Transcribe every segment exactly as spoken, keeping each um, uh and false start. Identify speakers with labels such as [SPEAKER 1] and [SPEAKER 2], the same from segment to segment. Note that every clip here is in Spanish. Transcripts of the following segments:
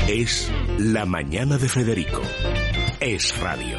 [SPEAKER 1] Es La Mañana de Federico. Es radio.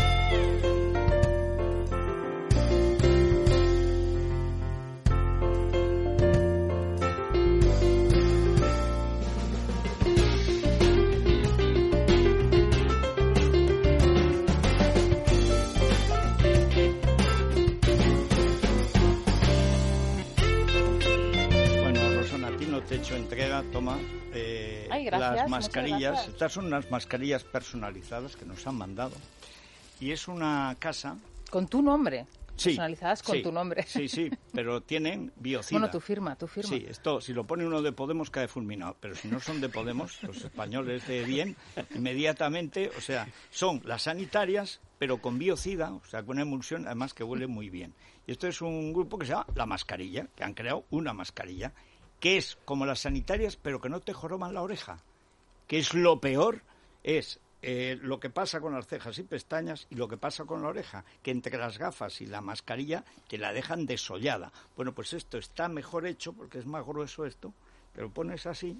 [SPEAKER 2] Toma eh,
[SPEAKER 3] Ay, gracias,
[SPEAKER 2] las mascarillas.
[SPEAKER 3] gracias.
[SPEAKER 2] Estas son unas mascarillas personalizadas que nos han mandado. Y es una casa...
[SPEAKER 3] Con tu nombre.
[SPEAKER 2] Sí,
[SPEAKER 3] personalizadas con
[SPEAKER 2] sí,
[SPEAKER 3] tu nombre.
[SPEAKER 2] Sí, sí, pero tienen biocida.
[SPEAKER 3] Bueno, tu firma, tu firma.
[SPEAKER 2] Sí, esto, si lo pone uno de Podemos cae fulminado, pero si no son de Podemos, los españoles de bien, inmediatamente, o sea, son las sanitarias, pero con biocida, o sea, con una emulsión, además que huele muy bien. Y esto es un grupo que se llama La Mascarilla, que han creado una mascarilla, que es como las sanitarias, pero que no te joroban la oreja, que es lo peor, es eh, lo que pasa con las cejas y pestañas y lo que pasa con la oreja, que entre las gafas y la mascarilla te la dejan desollada. Bueno, pues esto está mejor hecho, porque es más grueso esto, te lo pones así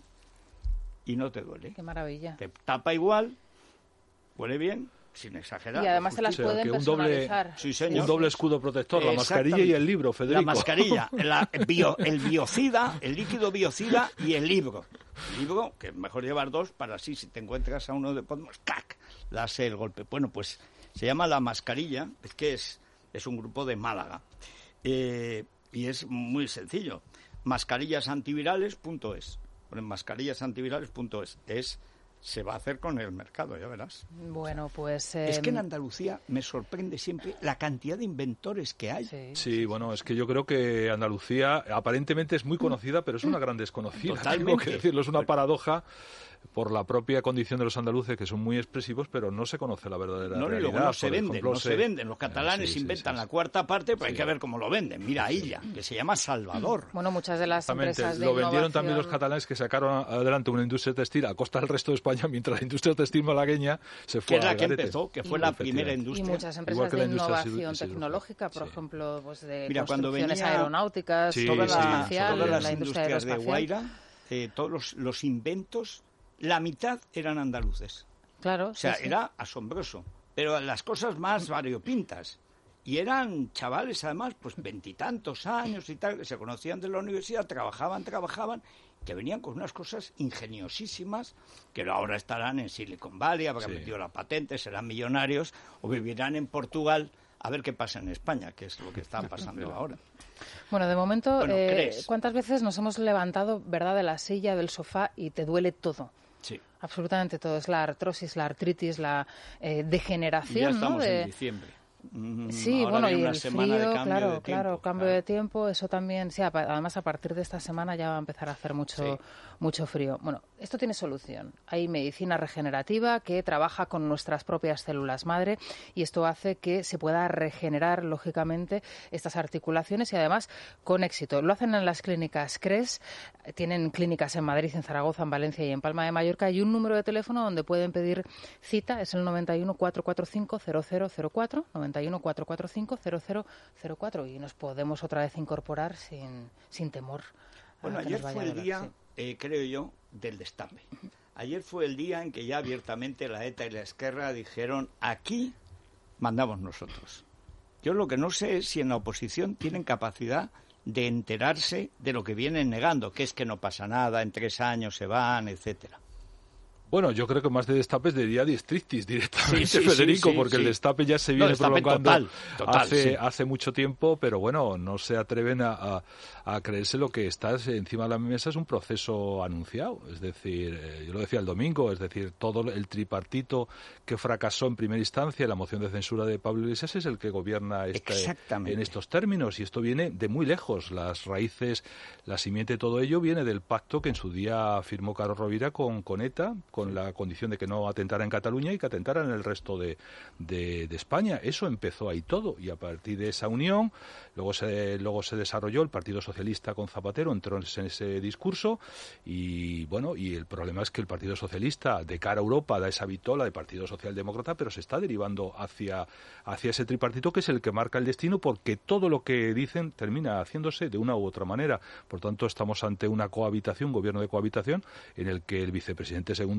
[SPEAKER 2] y no te duele.
[SPEAKER 3] Qué maravilla.
[SPEAKER 2] Te tapa igual, huele bien, sin exagerar.
[SPEAKER 3] Y además se las
[SPEAKER 4] O sea,
[SPEAKER 3] pueden
[SPEAKER 4] que un doble,
[SPEAKER 3] personalizar.
[SPEAKER 2] Sí, señor.
[SPEAKER 4] un doble escudo protector, la mascarilla y el libro, Federico.
[SPEAKER 2] La mascarilla, la bio, el biocida, el líquido biocida y el libro. El libro, que es mejor llevar dos para así, si te encuentras a uno de Podemos, ¡cac!, le hace el golpe. Bueno, pues se llama La Mascarilla, es que es, es un grupo de Málaga. Eh, y es muy sencillo. mascarillasantivirales punto es. Ponen mascarillasantivirales punto es. Es... se va a hacer con el mercado, ya verás.
[SPEAKER 3] Bueno, pues... Eh...
[SPEAKER 2] Es que en Andalucía me sorprende siempre la cantidad de inventores que hay.
[SPEAKER 3] Sí,
[SPEAKER 4] sí, bueno, es que yo creo que Andalucía aparentemente es muy conocida, pero es una gran desconocida.
[SPEAKER 2] Totalmente.
[SPEAKER 4] Tengo que decirlo, es una paradoja por la propia condición de los andaluces, que son muy expresivos, pero no se conoce la verdadera
[SPEAKER 2] no,
[SPEAKER 4] realidad.
[SPEAKER 2] Y luego no se
[SPEAKER 4] Por
[SPEAKER 2] venden,
[SPEAKER 4] ejemplo,
[SPEAKER 2] no se... se venden. Los catalanes
[SPEAKER 4] sí, sí,
[SPEAKER 2] inventan
[SPEAKER 4] sí, sí.
[SPEAKER 2] la cuarta parte, pero
[SPEAKER 4] Sí.
[SPEAKER 2] hay que ver cómo lo venden. Mira Illa, que se llama Salvador.
[SPEAKER 3] Bueno, muchas de las empresas de
[SPEAKER 4] Lo vendieron
[SPEAKER 3] innovación...
[SPEAKER 4] también los catalanes, que sacaron adelante una industria textil a costa del resto de España, mientras la industria textil malagueña se fue
[SPEAKER 2] Que es la
[SPEAKER 4] al
[SPEAKER 2] que
[SPEAKER 4] garete.
[SPEAKER 2] empezó, que fue
[SPEAKER 3] Y-
[SPEAKER 2] la primera
[SPEAKER 3] Y
[SPEAKER 2] industria.
[SPEAKER 3] muchas empresas
[SPEAKER 4] Igual que la
[SPEAKER 3] de
[SPEAKER 4] industria
[SPEAKER 3] innovación
[SPEAKER 4] siderúrgica.
[SPEAKER 3] tecnológica, por
[SPEAKER 4] Sí.
[SPEAKER 3] ejemplo, pues de
[SPEAKER 2] Mira, cuando
[SPEAKER 3] construcciones
[SPEAKER 2] venía
[SPEAKER 3] aeronáuticas,
[SPEAKER 4] Sí,
[SPEAKER 3] toda
[SPEAKER 4] sí,
[SPEAKER 3] la
[SPEAKER 4] sí,
[SPEAKER 3] espacial,
[SPEAKER 2] todas las
[SPEAKER 3] la industria
[SPEAKER 2] industrias de
[SPEAKER 3] aeroespacial.
[SPEAKER 2] Guaira, eh, todos los, los inventos, la mitad eran andaluces.
[SPEAKER 3] Claro,
[SPEAKER 2] O sea,
[SPEAKER 3] sí, sí.
[SPEAKER 2] era asombroso. Pero las cosas más variopintas. Y eran chavales, además, pues veintitantos años y tal, que se conocían de la universidad, trabajaban, trabajaban, que venían con unas cosas ingeniosísimas, que ahora estarán en Silicon Valley, habrán
[SPEAKER 4] Sí.
[SPEAKER 2] metido la patente, serán millonarios, o vivirán en Portugal, a ver qué pasa en España, que es lo que está pasando ahora.
[SPEAKER 3] Bueno, de momento,
[SPEAKER 2] Bueno,
[SPEAKER 3] eh,
[SPEAKER 2] ¿crees?
[SPEAKER 3] ¿cuántas veces nos hemos levantado, verdad, de la silla, del sofá y te duele todo?
[SPEAKER 2] Sí.
[SPEAKER 3] Absolutamente todo. Es la artrosis, la artritis, la eh,
[SPEAKER 2] Y
[SPEAKER 3] degeneración,
[SPEAKER 2] ya estamos
[SPEAKER 3] ¿no? De...
[SPEAKER 2] en diciembre. Mm,
[SPEAKER 3] Sí,
[SPEAKER 2] ahora
[SPEAKER 3] bueno,
[SPEAKER 2] viene
[SPEAKER 3] y
[SPEAKER 2] una
[SPEAKER 3] el
[SPEAKER 2] semana de
[SPEAKER 3] frío,
[SPEAKER 2] cambio
[SPEAKER 3] claro,
[SPEAKER 2] de
[SPEAKER 3] claro,
[SPEAKER 2] tiempo,
[SPEAKER 3] cambio
[SPEAKER 2] claro.
[SPEAKER 3] de tiempo, eso también, sí, apa- además a partir de esta semana ya va a empezar a hacer mucho,
[SPEAKER 2] Sí.
[SPEAKER 3] mucho frío. Bueno, esto tiene solución. Hay medicina regenerativa que trabaja con nuestras propias células madre y esto hace que se pueda regenerar, lógicamente, estas articulaciones y además con éxito. Lo hacen en las clínicas CRES, tienen clínicas en Madrid, en Zaragoza, en Valencia y en Palma de Mallorca y un número de teléfono donde pueden pedir cita, es el noventa y uno, cuatrocientos cuarenta y cinco, cero cero cero cuatro, noventa y uno, cuatrocientos cuarenta y cinco, cero cero cero cuatro y nos podemos otra vez incorporar sin, sin temor. a
[SPEAKER 2] Bueno,
[SPEAKER 3] que
[SPEAKER 2] ayer
[SPEAKER 3] nos vaya
[SPEAKER 2] fue
[SPEAKER 3] a
[SPEAKER 2] el
[SPEAKER 3] doler,
[SPEAKER 2] día,
[SPEAKER 3] sí.
[SPEAKER 2] eh, creo yo, del destape. Ayer fue el día en que ya abiertamente la ETA y la Esquerra dijeron, aquí mandamos nosotros. Yo lo que no sé es si en la oposición tienen capacidad de enterarse de lo que vienen negando, que es que no pasa nada, en tres años se van, etcétera.
[SPEAKER 4] Bueno, yo creo que más de destapes diría districtis directamente,
[SPEAKER 2] Sí, sí,
[SPEAKER 4] Federico,
[SPEAKER 2] sí, sí,
[SPEAKER 4] porque
[SPEAKER 2] sí.
[SPEAKER 4] el destape ya se
[SPEAKER 2] No,
[SPEAKER 4] viene
[SPEAKER 2] destape
[SPEAKER 4] prolongando
[SPEAKER 2] total, total,
[SPEAKER 4] hace,
[SPEAKER 2] sí.
[SPEAKER 4] hace mucho tiempo, pero bueno, no se atreven a, a, a creerse lo que está encima de la mesa, es un proceso anunciado. Es decir, eh, yo lo decía el domingo, es decir, todo el tripartito que fracasó en primera instancia, la moción de censura de Pablo Iglesias, es el que gobierna este,
[SPEAKER 2] Exactamente.
[SPEAKER 4] en estos términos, y esto viene de muy lejos. Las raíces, la simiente de todo ello viene del pacto que en su día firmó Carlos Rovira con, con ETA, con la condición de que no atentara en Cataluña y que atentara en el resto de, de, de España. Eso empezó ahí todo, y a partir de esa unión luego se, luego se desarrolló el Partido Socialista con Zapatero, entró en ese discurso y bueno, y el problema es que el Partido Socialista de cara a Europa da esa vitola de Partido Socialdemócrata, pero se está derivando hacia, hacia ese tripartito que es el que marca el destino, porque todo lo que dicen termina haciéndose de una u otra manera. Por tanto, estamos ante una cohabitación, un gobierno de cohabitación, en el que el vicepresidente segundo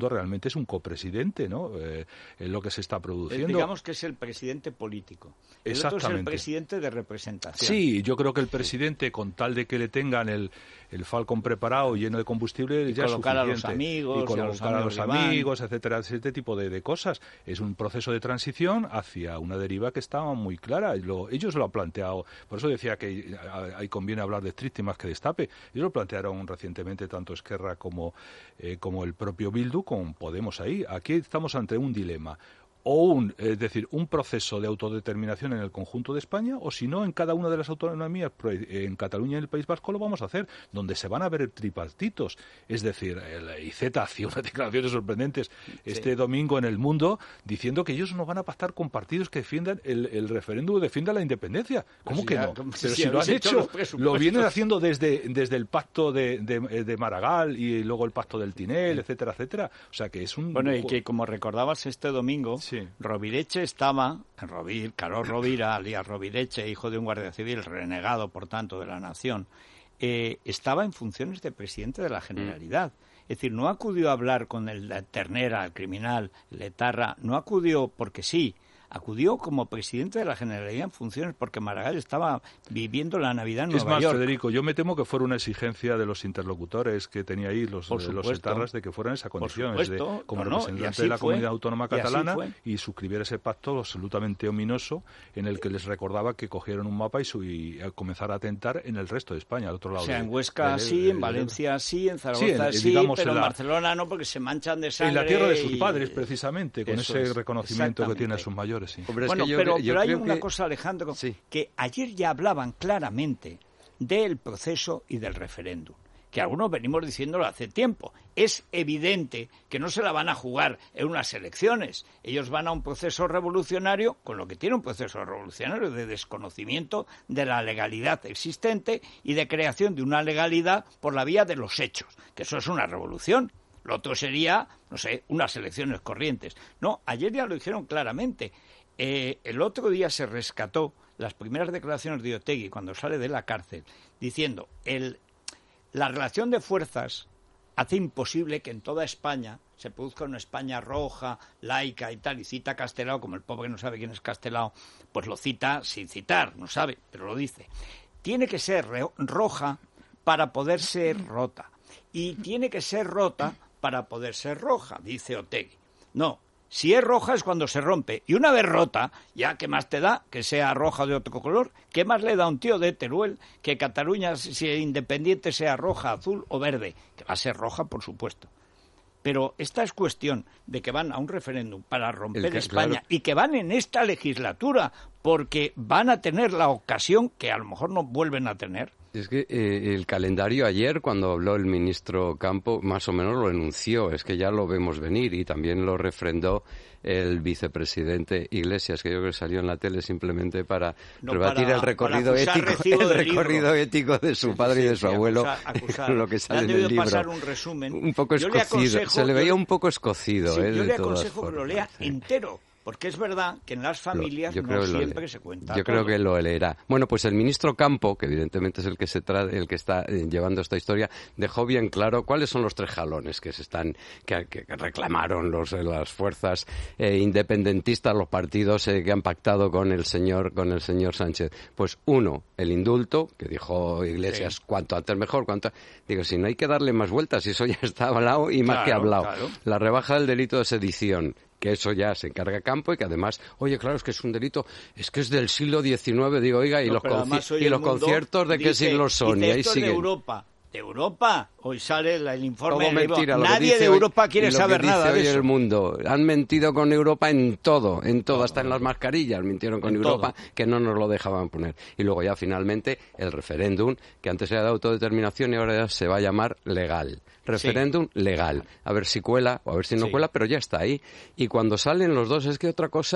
[SPEAKER 4] momento realmente es un copresidente, ¿no? Eh, es lo que se está produciendo.
[SPEAKER 2] Digamos que es el presidente político. El
[SPEAKER 4] Exactamente.
[SPEAKER 2] otro es el presidente de representación.
[SPEAKER 4] Sí, yo creo que el presidente, con tal de que le tengan el, el Falcon preparado, lleno de combustible,
[SPEAKER 2] y
[SPEAKER 4] ya es
[SPEAKER 2] colocar
[SPEAKER 4] suficiente.
[SPEAKER 2] a los amigos,
[SPEAKER 4] y colocar
[SPEAKER 2] a los
[SPEAKER 4] a
[SPEAKER 2] amigos,
[SPEAKER 4] los amigos etcétera, este tipo de, de cosas. Es un proceso de transición hacia una deriva que estaba muy clara. Lo, ellos lo han planteado, por eso decía que ahí conviene hablar de Stricti más que destape. Ellos lo plantearon recientemente tanto Esquerra como, eh, como el propio Bildu con Podemos ahí. Aquí estamos ante un dilema. O un, es decir, un proceso de autodeterminación en el conjunto de España, o si no, en cada una de las autonomías, en Cataluña y en el País Vasco lo vamos a hacer, donde se van a ver tripartitos. Es decir, el I Z hacía unas declaraciones sorprendentes este sí. domingo en El Mundo, diciendo que ellos no van a pactar con partidos que defiendan el, el referéndum, defiendan la independencia. ¿Cómo pues que ya, no? Pero si, si lo han hecho, lo vienen haciendo desde, desde el pacto de, de, de Maragall y luego el pacto del Tinel, sí. etcétera, etcétera. O sea que es un...
[SPEAKER 2] Bueno, y que como recordabas este domingo... Sí. Rovireche estaba, Rovir, Carlos Rovira, alias Rovireche, hijo de un guardia civil, renegado, por tanto, de la nación, eh, estaba en funciones de presidente de la Generalidad. Mm. Es decir, no acudió a hablar con el Ternera, el criminal, el etarra, no acudió porque sí, acudió como presidente de la Generalidad en funciones porque Maragall estaba viviendo la Navidad en Nueva
[SPEAKER 4] York. Es más,
[SPEAKER 2] York.
[SPEAKER 4] Federico, yo me temo que fuera una exigencia de los interlocutores que tenía ahí los, eh, los etarras de que fueran esa condición, es de, como no, representante no, de la
[SPEAKER 2] fue,
[SPEAKER 4] comunidad autónoma catalana y, y suscribir ese pacto absolutamente ominoso en el que les recordaba que cogieron un mapa y, su, y comenzar a atentar en el resto de España, al otro lado.
[SPEAKER 2] O sea,
[SPEAKER 4] de,
[SPEAKER 2] en Huesca
[SPEAKER 4] de,
[SPEAKER 2] sí,
[SPEAKER 4] de,
[SPEAKER 2] en
[SPEAKER 4] de,
[SPEAKER 2] Valencia sí, en Zaragoza
[SPEAKER 4] sí,
[SPEAKER 2] sí,
[SPEAKER 4] digamos,
[SPEAKER 2] pero en,
[SPEAKER 4] en la,
[SPEAKER 2] Barcelona no, porque se manchan de sangre.
[SPEAKER 4] En la tierra de sus
[SPEAKER 2] y...
[SPEAKER 4] padres, precisamente, con ese
[SPEAKER 2] es,
[SPEAKER 4] reconocimiento que tienen sus mayores. Sí.
[SPEAKER 2] Hombre, bueno, yo, pero, yo pero hay una que... cosa, Alejandro, sí. que ayer ya hablaban claramente del proceso y del referéndum, que algunos venimos diciéndolo hace tiempo. Es evidente que no se la van a jugar en unas elecciones. Ellos van a un proceso revolucionario, con lo que tiene un proceso revolucionario de desconocimiento de la legalidad existente y de creación de una legalidad por la vía de los hechos, que eso es una revolución. Lo otro sería, no sé, unas elecciones corrientes. No, ayer ya lo dijeron claramente. Eh, el otro día se rescató las primeras declaraciones de Otegi cuando sale de la cárcel, diciendo el la relación de fuerzas hace imposible que en toda España se produzca una España roja, laica y tal, y cita a Castelao, como el pobre no sabe quién es Castelao, pues lo cita sin citar, no sabe, pero lo dice. Tiene que ser roja para poder ser rota, y tiene que ser rota para poder ser roja, dice Otegi. No. Si es roja es cuando se rompe. Y una vez rota, ya ¿qué más te da que sea roja de otro color? ¿Qué más le da a un tío de Teruel que Cataluña, si es independiente, sea roja, azul o verde? Que va a ser roja, por supuesto. Pero esta es cuestión de que van a un referéndum para romper que, España claro. y que van en esta legislatura porque van a tener la ocasión que a lo mejor no vuelven a tener.
[SPEAKER 5] Es que eh, el calendario ayer, cuando habló el ministro Campo, más o menos lo enunció, es que ya lo vemos venir y también lo refrendó el vicepresidente Iglesias, que yo creo que salió en la tele simplemente para no, rebatir para, el recorrido ético el recorrido ético de su padre sí, sí, y de su sí, abuelo, acusar, acusar. lo que sale en el libro.
[SPEAKER 2] Pasar un resumen.
[SPEAKER 5] Un poco escocido, se le veía un poco escocido.
[SPEAKER 2] Sí,
[SPEAKER 5] eh,
[SPEAKER 2] yo
[SPEAKER 5] de
[SPEAKER 2] le
[SPEAKER 5] todas
[SPEAKER 2] aconsejo
[SPEAKER 5] formas,
[SPEAKER 2] que lo lea
[SPEAKER 5] sí.
[SPEAKER 2] entero. Porque es verdad que en las familias
[SPEAKER 5] yo
[SPEAKER 2] no siempre
[SPEAKER 5] le,
[SPEAKER 2] se cuenta
[SPEAKER 5] Yo
[SPEAKER 2] todo.
[SPEAKER 5] creo que lo leerá. Bueno, pues el ministro Campo, que evidentemente es el que se tra- el que está eh, llevando esta historia, dejó bien claro cuáles son los tres jalones que se están que, que reclamaron los eh, las fuerzas eh, independentistas, los partidos eh, que han pactado con el señor con el señor Sánchez. Pues uno, el indulto, que dijo Iglesias, sí. cuanto antes mejor, cuanto digo, si no hay que darle más vueltas, si eso ya está hablado y más claro, que hablado. Claro. La rebaja del delito de sedición, que eso ya se encarga Campo y que además, oye, claro, es que es un delito, es que es del siglo diecinueve, digo, oiga, y no, los, conci- y los conciertos de dice, qué siglo son, y ahí siguen.
[SPEAKER 2] De Europa, de Europa, hoy sale el informe
[SPEAKER 5] Todo
[SPEAKER 2] de
[SPEAKER 5] mentira,
[SPEAKER 2] Nadie de Europa hoy, quiere saber nada de eso.
[SPEAKER 5] El mundo. Han mentido con Europa en todo, en todo, hasta en las mascarillas mintieron con en Europa, todo. Que no nos lo dejaban poner. Y luego ya finalmente el referéndum, que antes era de autodeterminación y ahora ya se va a llamar legal. Referéndum sí. legal. A ver si cuela o a ver si no sí. cuela, pero ya está ahí. Y cuando salen los dos, es que otra cosa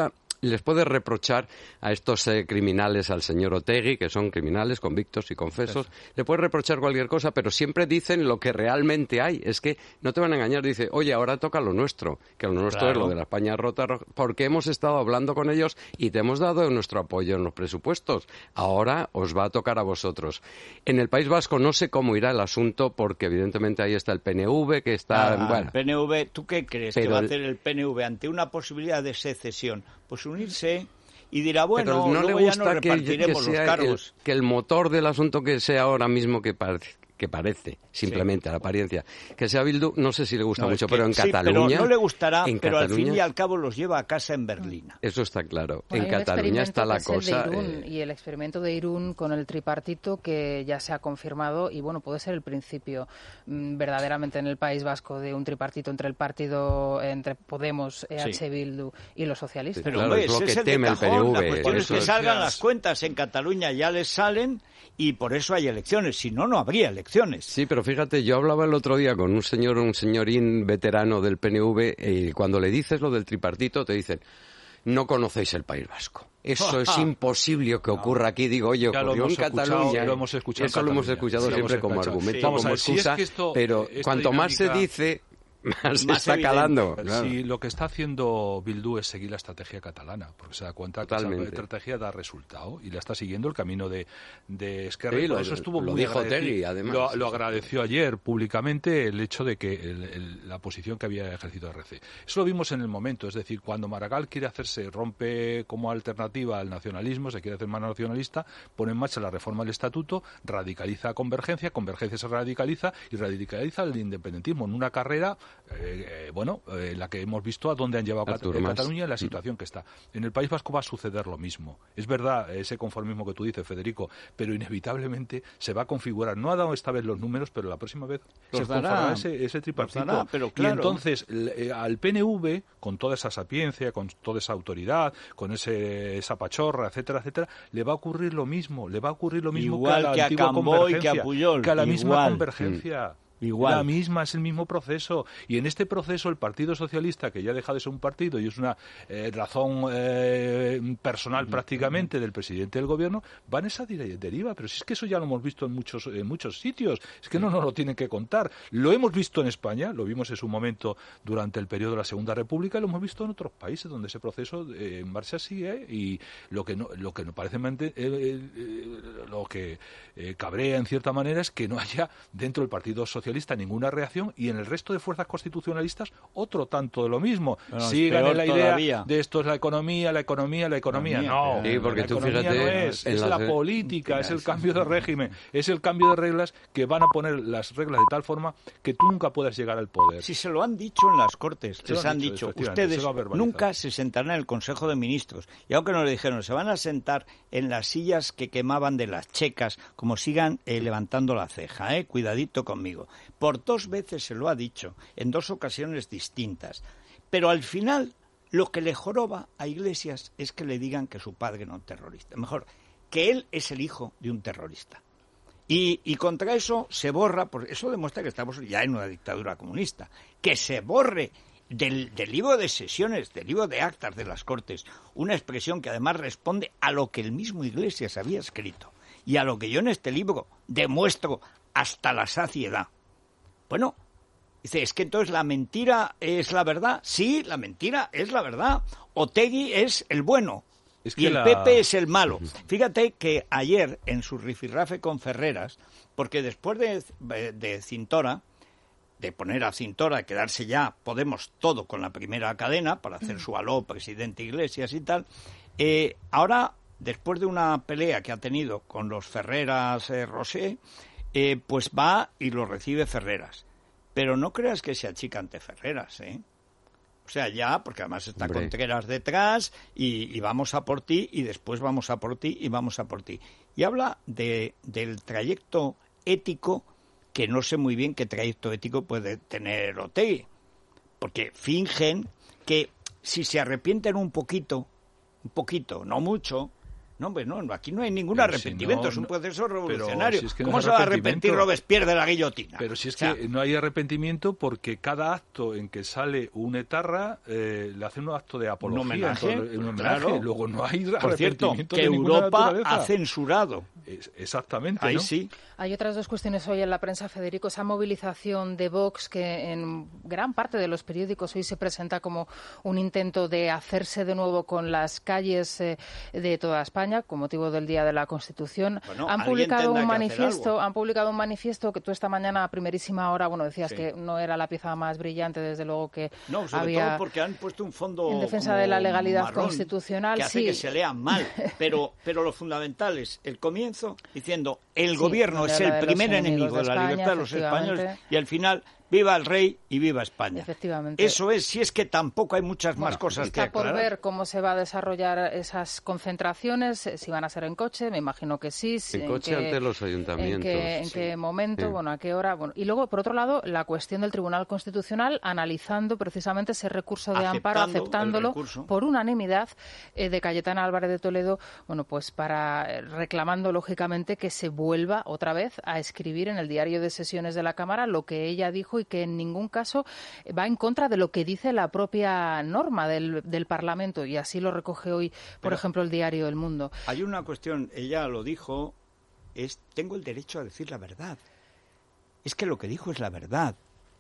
[SPEAKER 5] les puedes reprochar a estos eh, criminales, al señor Otegi, que son criminales convictos y confesos, Eso. le puedes reprochar cualquier cosa, pero siempre dicen lo que realmente hay. Es que no te van a engañar, dice, oye, ahora toca lo nuestro, que lo nuestro claro. es lo de la España rota, porque hemos estado hablando con ellos y te hemos dado nuestro apoyo en los presupuestos. Ahora os va a tocar a vosotros. En el País Vasco no sé cómo irá el asunto, porque evidentemente ahí está el P N V, que está...
[SPEAKER 2] Ah,
[SPEAKER 5] bueno,
[SPEAKER 2] el P N V, ¿tú qué crees
[SPEAKER 5] pero
[SPEAKER 2] que va a
[SPEAKER 5] el...
[SPEAKER 2] hacer el P N V ante una posibilidad de secesión? Pues unirse y dirá, bueno,
[SPEAKER 5] pero no
[SPEAKER 2] luego
[SPEAKER 5] le gusta
[SPEAKER 2] ya nos repartiremos
[SPEAKER 5] que, que
[SPEAKER 2] los cargos.
[SPEAKER 5] El, que el motor del asunto que sea ahora mismo que parece... que parece, simplemente, sí. a la apariencia, que sea Bildu, no sé si le gusta no, mucho, que, pero en
[SPEAKER 2] sí,
[SPEAKER 5] Cataluña...
[SPEAKER 2] pero no le gustará, pero
[SPEAKER 5] Cataluña,
[SPEAKER 2] al fin y al cabo los lleva a casa en Berlín.
[SPEAKER 5] Eso está claro.
[SPEAKER 3] Bueno,
[SPEAKER 5] en Cataluña está la cosa...
[SPEAKER 3] El de Irún,
[SPEAKER 5] eh...
[SPEAKER 3] y el experimento de Irún con el tripartito, que ya se ha confirmado, y bueno, puede ser el principio mmm, verdaderamente en el País Vasco de un tripartito entre el partido, entre Podemos, E H sí. Bildu y los socialistas.
[SPEAKER 2] Pero
[SPEAKER 5] claro,
[SPEAKER 2] hombre,
[SPEAKER 5] es lo que
[SPEAKER 2] es
[SPEAKER 5] teme el P N V.
[SPEAKER 2] La cuestión es que
[SPEAKER 5] es...
[SPEAKER 2] salgan las cuentas en Cataluña, ya les salen... Y por eso hay elecciones, si no, no habría elecciones.
[SPEAKER 5] Sí, pero fíjate, yo hablaba el otro día con un señor, un señorín veterano del P N V, y cuando le dices lo del tripartito, te dicen, no conocéis el País Vasco. Eso es imposible que ocurra aquí. Digo, oye, ocurrió en Cataluña.
[SPEAKER 4] Lo hemos escuchado
[SPEAKER 5] eso lo hemos escuchado sí, siempre como argumento, sí. como excusa, si es que esto, pero cuanto dinámica... más se dice... Más, más está calando. Claro.
[SPEAKER 4] Sí, lo que está haciendo Bildu es seguir la estrategia catalana, porque se da cuenta
[SPEAKER 5] Totalmente.
[SPEAKER 4] que esa estrategia da resultado y la está siguiendo el camino de, de Esquerra.
[SPEAKER 5] Sí,
[SPEAKER 4] por
[SPEAKER 5] lo,
[SPEAKER 4] eso estuvo
[SPEAKER 5] lo
[SPEAKER 4] muy
[SPEAKER 5] dijo
[SPEAKER 4] agradecido.
[SPEAKER 5] Tegui, además.
[SPEAKER 4] Lo, lo agradeció ayer públicamente el hecho de que el, el, la posición que había ejercido R C. Eso lo vimos en el momento, es decir, cuando Maragall quiere hacerse, rompe como alternativa al nacionalismo, se quiere hacer más nacionalista, pone en marcha la reforma del estatuto, radicaliza a Convergencia, Convergencia se radicaliza y radicaliza el independentismo en una carrera... Eh, bueno, eh, la que hemos visto a dónde han llevado a Cataluña y la situación que está. En el País Vasco va a suceder lo mismo. Es verdad ese conformismo que tú dices, Federico, pero inevitablemente se va a configurar. No ha dado esta vez los números, pero la próxima vez los se conformará ese, ese tripartito.
[SPEAKER 2] Dará, pero claro.
[SPEAKER 4] Y entonces eh, al P N V, con toda esa sapiencia, con toda esa autoridad, con ese esa pachorra, etcétera, etcétera, le va a ocurrir lo mismo. Le va a ocurrir lo mismo
[SPEAKER 2] Igual
[SPEAKER 4] que a la
[SPEAKER 2] que
[SPEAKER 4] antigua
[SPEAKER 2] a Camboy,
[SPEAKER 4] Convergencia,
[SPEAKER 2] que a Puyol.
[SPEAKER 4] que a la
[SPEAKER 2] Igual.
[SPEAKER 4] misma Convergencia.
[SPEAKER 2] Mm. Igual.
[SPEAKER 4] La misma, es el mismo proceso. Y en este proceso el Partido Socialista, que ya deja de ser un partido y es una eh, razón eh, personal prácticamente del presidente del gobierno, va en esa deriva. Pero si es que eso ya lo hemos visto en muchos, en muchos sitios. Es que no nos lo tienen que contar. Lo hemos visto en España, lo vimos en su momento durante el periodo de la Segunda República, y lo hemos visto en otros países donde ese proceso eh, en marcha sigue. Y lo que no, lo que no parece eh, eh, lo que eh, cabrea en cierta manera es que no haya dentro del Partido Socialista ninguna reacción, y en el resto de fuerzas constitucionalistas otro tanto de lo mismo.
[SPEAKER 2] Bueno,
[SPEAKER 4] sigan en la idea
[SPEAKER 2] todavía.
[SPEAKER 4] de esto es la economía, la economía, la economía. No,
[SPEAKER 5] sí, porque
[SPEAKER 4] la
[SPEAKER 5] tú
[SPEAKER 4] economía
[SPEAKER 5] fíjate,
[SPEAKER 4] no es, es
[SPEAKER 5] la
[SPEAKER 4] la política, es el cambio de régimen, es el cambio de reglas que van a poner las reglas de tal forma que tú nunca puedas llegar al poder.
[SPEAKER 2] Si se lo han dicho en las Cortes,
[SPEAKER 4] se
[SPEAKER 2] les
[SPEAKER 4] han
[SPEAKER 2] han
[SPEAKER 4] dicho,
[SPEAKER 2] dicho, ustedes nunca se sentarán en el Consejo de Ministros. Y aunque nos le dijeron, se van a sentar en las sillas que quemaban de las checas, como sigan eh, levantando la ceja, eh, cuidadito conmigo. Por dos veces se lo ha dicho, en dos ocasiones distintas. Pero al final, lo que le joroba a Iglesias es que le digan que su padre no es terrorista. Mejor, que él es el hijo de un terrorista. Y, y contra eso se borra, porque eso demuestra que estamos ya en una dictadura comunista, que se borre del, del libro de sesiones, del libro de actas de las Cortes, una expresión que además responde a lo que el mismo Iglesias había escrito y a lo que yo en este libro demuestro hasta la saciedad. Bueno, dice, es que entonces la mentira es la verdad. Sí, la mentira es la verdad. Otegi es el bueno es que y el la... P P es el malo. Fíjate que ayer en su rifirrafe con Ferreras, porque después de, de Cintora, de poner a Cintora, quedarse ya Podemos todo con la primera cadena para hacer su aló presidente Iglesias y tal, eh, ahora, después de una pelea que ha tenido con los Ferreras eh, Rosé, Eh, pues va y lo recibe Ferreras. Pero no creas que se achica ante Ferreras, ¿eh? O sea, ya, porque además está Hombre. Contreras detrás y, y vamos a por ti y después vamos a por ti y vamos a por ti. Y habla de, del trayecto ético, que no sé muy bien qué trayecto ético puede tener Otegi. Porque fingen que si se arrepienten un poquito, un poquito, no mucho, No, hombre, no, aquí no hay ningún
[SPEAKER 4] pero
[SPEAKER 2] arrepentimiento,
[SPEAKER 4] si no,
[SPEAKER 2] es un proceso
[SPEAKER 4] pero
[SPEAKER 2] revolucionario.
[SPEAKER 4] Si es que no
[SPEAKER 2] ¿Cómo
[SPEAKER 4] es
[SPEAKER 2] se va a arrepentir Robespierre de la guillotina?
[SPEAKER 4] Pero si es
[SPEAKER 2] o sea,
[SPEAKER 4] que no hay arrepentimiento porque cada acto en que sale un etarra eh, le hace un acto de apología,
[SPEAKER 2] un homenaje,
[SPEAKER 4] entonces, un homenaje.
[SPEAKER 2] Claro.
[SPEAKER 4] Luego no hay
[SPEAKER 2] Por cierto,
[SPEAKER 4] arrepentimiento
[SPEAKER 2] que
[SPEAKER 4] de ninguna
[SPEAKER 2] Europa
[SPEAKER 4] naturaleza.
[SPEAKER 2] ha censurado.
[SPEAKER 4] Es, exactamente,
[SPEAKER 2] Ahí
[SPEAKER 4] ¿no?
[SPEAKER 2] sí.
[SPEAKER 3] Hay otras dos cuestiones hoy en la prensa, Federico. Esa movilización de Vox que en gran parte de los periódicos hoy se presenta como un intento de hacerse de nuevo con las calles eh, de toda España con motivo del Día de la Constitución.
[SPEAKER 2] Bueno,
[SPEAKER 3] han publicado un manifiesto,
[SPEAKER 2] algo.
[SPEAKER 3] han publicado un manifiesto que tú esta mañana a primerísima hora, bueno, decías
[SPEAKER 2] sí.
[SPEAKER 3] que no era la pieza más brillante, desde luego que
[SPEAKER 2] no, sobre
[SPEAKER 3] había
[SPEAKER 2] todo porque han puesto un fondo
[SPEAKER 3] en defensa de la legalidad
[SPEAKER 2] marrón,
[SPEAKER 3] constitucional,
[SPEAKER 2] que hace
[SPEAKER 3] sí.
[SPEAKER 2] que se lea mal, pero pero lo fundamental es el comienzo diciendo el
[SPEAKER 3] Sí,
[SPEAKER 2] gobierno es el primer enemigo de, de la libertad de los españoles y al final viva el rey y viva España.
[SPEAKER 3] Efectivamente.
[SPEAKER 2] Eso es, si es que tampoco hay muchas
[SPEAKER 3] bueno,
[SPEAKER 2] más cosas
[SPEAKER 3] está
[SPEAKER 2] que aclarar.
[SPEAKER 3] por ver cómo se va a desarrollar esas concentraciones, si van a ser en coche, me imagino que sí.
[SPEAKER 5] En, en coche qué, ante los ayuntamientos.
[SPEAKER 3] En qué, en
[SPEAKER 5] sí.
[SPEAKER 3] qué momento,
[SPEAKER 5] sí.
[SPEAKER 3] bueno, a qué hora. Bueno. Y luego, por otro lado, la cuestión del Tribunal Constitucional, analizando precisamente ese recurso de
[SPEAKER 2] Aceptando
[SPEAKER 3] amparo, aceptándolo por unanimidad eh, de Cayetana Álvarez de Toledo, bueno, pues para eh, reclamando, lógicamente, que se vuelva otra vez a escribir en el diario de sesiones de la Cámara lo que ella dijo y que en ningún caso va en contra de lo que dice la propia norma del, del Parlamento, y así lo recoge hoy, por
[SPEAKER 2] Pero
[SPEAKER 3] ejemplo, el diario El Mundo.
[SPEAKER 2] Hay una cuestión, ella lo dijo, es tengo el derecho a decir la verdad. Es que lo que dijo es la verdad.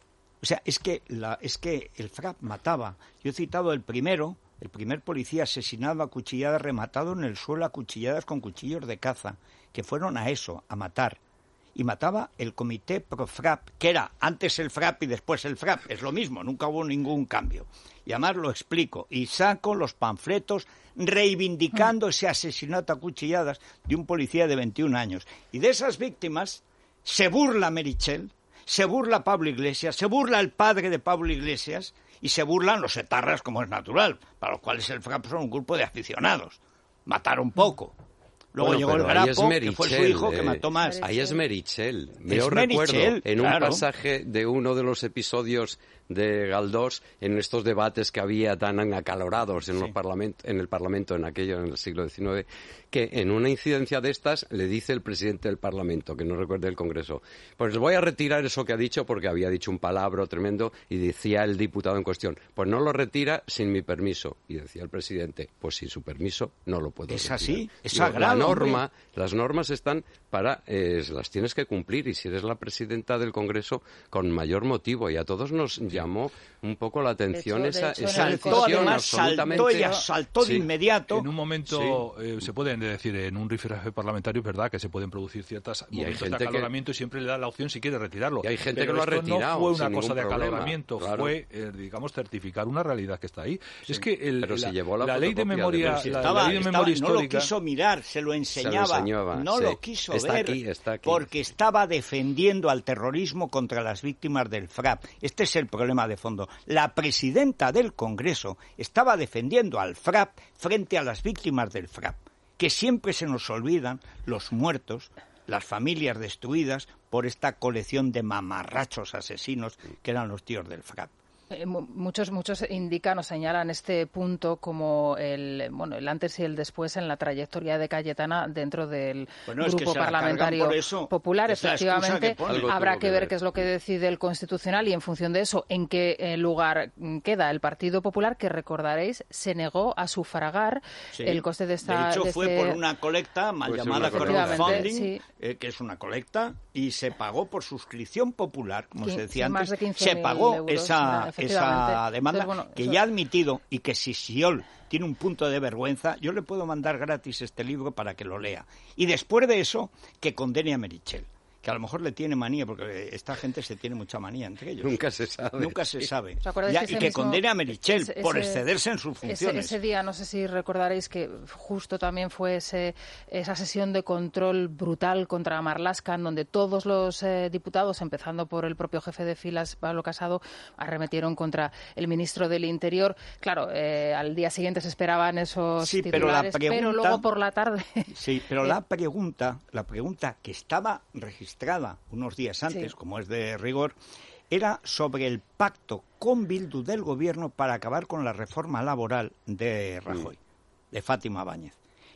[SPEAKER 2] O sea, es que la, es que el F R A P mataba. Yo he citado el primero, el primer policía asesinado a cuchilladas, rematado en el suelo a cuchilladas con cuchillos de caza, que fueron a eso, a matar. Y mataba el Comité Pro F R A P, que era antes el F R A P y después el F R A P. Es lo mismo, nunca hubo ningún cambio. Y además lo explico. Y saco los panfletos reivindicando ese asesinato a cuchilladas de un policía de veintiún años. Y de esas víctimas se burla Meritxell, se burla Pablo Iglesias, se burla el padre de Pablo Iglesias y se burlan los etarras, como es natural, para los cuales el F R A P son un grupo de aficionados. Mataron poco. Luego
[SPEAKER 5] bueno,
[SPEAKER 2] llegó el Grapo, que fue su hijo, eh, que mató más.
[SPEAKER 5] Ahí es Meritxell.
[SPEAKER 2] Es
[SPEAKER 5] Yo recuerdo
[SPEAKER 2] Meritxell,
[SPEAKER 5] en
[SPEAKER 2] claro.
[SPEAKER 5] un pasaje de uno de los episodios de Galdós, en estos debates que había tan acalorados en,
[SPEAKER 2] sí.
[SPEAKER 5] los parlament- en el Parlamento en aquello, en el siglo diecinueve, que en una incidencia de estas le dice el presidente del Parlamento, que no recuerde el Congreso, pues voy a retirar eso que ha dicho porque había dicho un palabra tremendo, y decía el diputado en cuestión, pues no lo retira sin mi permiso. Y decía el presidente, pues sin su permiso no lo puedo
[SPEAKER 2] es
[SPEAKER 5] retirar.
[SPEAKER 2] así, es
[SPEAKER 5] Digo,
[SPEAKER 2] sagrado.
[SPEAKER 5] La norma,
[SPEAKER 2] hombre.
[SPEAKER 5] las normas están para, eh, las tienes que cumplir, y si eres la presidenta del Congreso, con mayor motivo. Y a todos nos llamó un poco la atención
[SPEAKER 3] de hecho,
[SPEAKER 5] esa,
[SPEAKER 3] de hecho,
[SPEAKER 5] esa
[SPEAKER 3] en el
[SPEAKER 2] Saltó,
[SPEAKER 5] decisión
[SPEAKER 2] además,
[SPEAKER 5] absolutamente...
[SPEAKER 2] saltó y asaltó
[SPEAKER 5] Sí.
[SPEAKER 2] de inmediato.
[SPEAKER 4] En un momento, sí. eh, se pueden decir, en un rifirrafe parlamentario, es verdad que se pueden producir ciertas
[SPEAKER 5] Y hay
[SPEAKER 4] momentos
[SPEAKER 5] gente
[SPEAKER 4] de acaloramiento
[SPEAKER 5] que...
[SPEAKER 4] y siempre le da la opción si quiere retirarlo.
[SPEAKER 5] Y hay gente
[SPEAKER 4] Pero
[SPEAKER 5] que lo ha
[SPEAKER 4] esto
[SPEAKER 5] retirado
[SPEAKER 4] no fue
[SPEAKER 5] sin
[SPEAKER 4] una cosa
[SPEAKER 5] ningún
[SPEAKER 4] de
[SPEAKER 5] problema,
[SPEAKER 4] acaloramiento,
[SPEAKER 5] claro.
[SPEAKER 4] fue, eh, digamos, certificar una realidad que está ahí.
[SPEAKER 5] Sí.
[SPEAKER 4] Es que el,
[SPEAKER 5] Pero
[SPEAKER 4] la,
[SPEAKER 5] se llevó la
[SPEAKER 4] la ley de
[SPEAKER 5] fotocopia
[SPEAKER 4] memoria,
[SPEAKER 5] de
[SPEAKER 4] la,
[SPEAKER 2] Estaba,
[SPEAKER 4] la ley de
[SPEAKER 2] estaba,
[SPEAKER 4] memoria
[SPEAKER 2] no lo
[SPEAKER 4] histórica...
[SPEAKER 2] quiso mirar, se lo enseñaba,
[SPEAKER 5] Se lo enseñaba,
[SPEAKER 2] no
[SPEAKER 5] sí.
[SPEAKER 2] lo quiso
[SPEAKER 5] Está
[SPEAKER 2] ver,
[SPEAKER 5] aquí, está aquí.
[SPEAKER 2] porque estaba defendiendo al terrorismo contra las víctimas del F R A P. Este es el problema de fondo. La presidenta del Congreso estaba defendiendo al F R A P frente a las víctimas del F R A P, que siempre se nos olvidan los muertos, las familias destruidas por esta colección de mamarrachos asesinos que eran los tíos del F R A P.
[SPEAKER 3] Eh, muchos muchos indican o señalan este punto como el bueno el antes y el después en la trayectoria de Cayetana dentro del
[SPEAKER 2] bueno, es
[SPEAKER 3] grupo
[SPEAKER 2] que se
[SPEAKER 3] parlamentario
[SPEAKER 2] por eso,
[SPEAKER 3] popular.
[SPEAKER 2] es la excusa
[SPEAKER 3] Efectivamente,
[SPEAKER 2] que pone.
[SPEAKER 3] habrá
[SPEAKER 5] que
[SPEAKER 3] que ver
[SPEAKER 5] ver.
[SPEAKER 3] qué es lo que decide el Constitucional y en función de eso en qué eh, lugar queda el Partido Popular, que recordaréis se negó a sufragar
[SPEAKER 2] Sí.
[SPEAKER 3] el coste de esta.
[SPEAKER 2] De hecho,
[SPEAKER 3] de
[SPEAKER 2] fue
[SPEAKER 3] este...
[SPEAKER 2] por una colecta mal
[SPEAKER 5] Pues
[SPEAKER 2] llamada
[SPEAKER 5] una colecta.
[SPEAKER 2] crowdfunding,
[SPEAKER 3] Sí.
[SPEAKER 2] eh, que es una colecta, y se pagó por suscripción popular, como
[SPEAKER 3] Quin-
[SPEAKER 2] se decía
[SPEAKER 3] sí, más
[SPEAKER 2] antes,
[SPEAKER 3] de quince
[SPEAKER 2] se
[SPEAKER 3] mil
[SPEAKER 2] pagó
[SPEAKER 3] euros,
[SPEAKER 2] esa,
[SPEAKER 3] efectivamente.
[SPEAKER 2] esa demanda,
[SPEAKER 3] Entonces, bueno,
[SPEAKER 2] que
[SPEAKER 3] eso-
[SPEAKER 2] ya ha admitido, y que si Sciol tiene un punto de vergüenza, yo le puedo mandar gratis este libro para que lo lea. Y después de eso, que condene a Meritxell, que a lo mejor le tiene manía, porque esta gente se tiene mucha manía entre ellos.
[SPEAKER 5] Nunca se sabe.
[SPEAKER 2] Nunca se sabe.
[SPEAKER 3] ¿Os acordáis
[SPEAKER 2] Ya,
[SPEAKER 3] que
[SPEAKER 2] y
[SPEAKER 3] ese
[SPEAKER 2] que
[SPEAKER 3] mismo-
[SPEAKER 2] condene a Meritxell
[SPEAKER 3] ese-
[SPEAKER 2] por
[SPEAKER 3] ese-
[SPEAKER 2] excederse en sus
[SPEAKER 3] Ese,
[SPEAKER 2] funciones.
[SPEAKER 3] ese día, no sé si recordaréis que justo también fue ese, esa sesión de control brutal contra Marlaska, en donde todos los eh, diputados, empezando por el propio jefe de filas, Pablo Casado, arremetieron contra el ministro del Interior. Claro, eh, al día siguiente se esperaban esos
[SPEAKER 2] Sí, pero la
[SPEAKER 3] titulares, pero,
[SPEAKER 2] pregunta-
[SPEAKER 3] luego por la tarde...
[SPEAKER 2] Sí, pero
[SPEAKER 3] Eh,
[SPEAKER 2] la pregunta, la pregunta que estaba registrada unos días antes,
[SPEAKER 3] Sí.
[SPEAKER 2] como es de rigor, era sobre el pacto con Bildu del gobierno para acabar con la reforma laboral de Rajoy, de Fátima Báñez.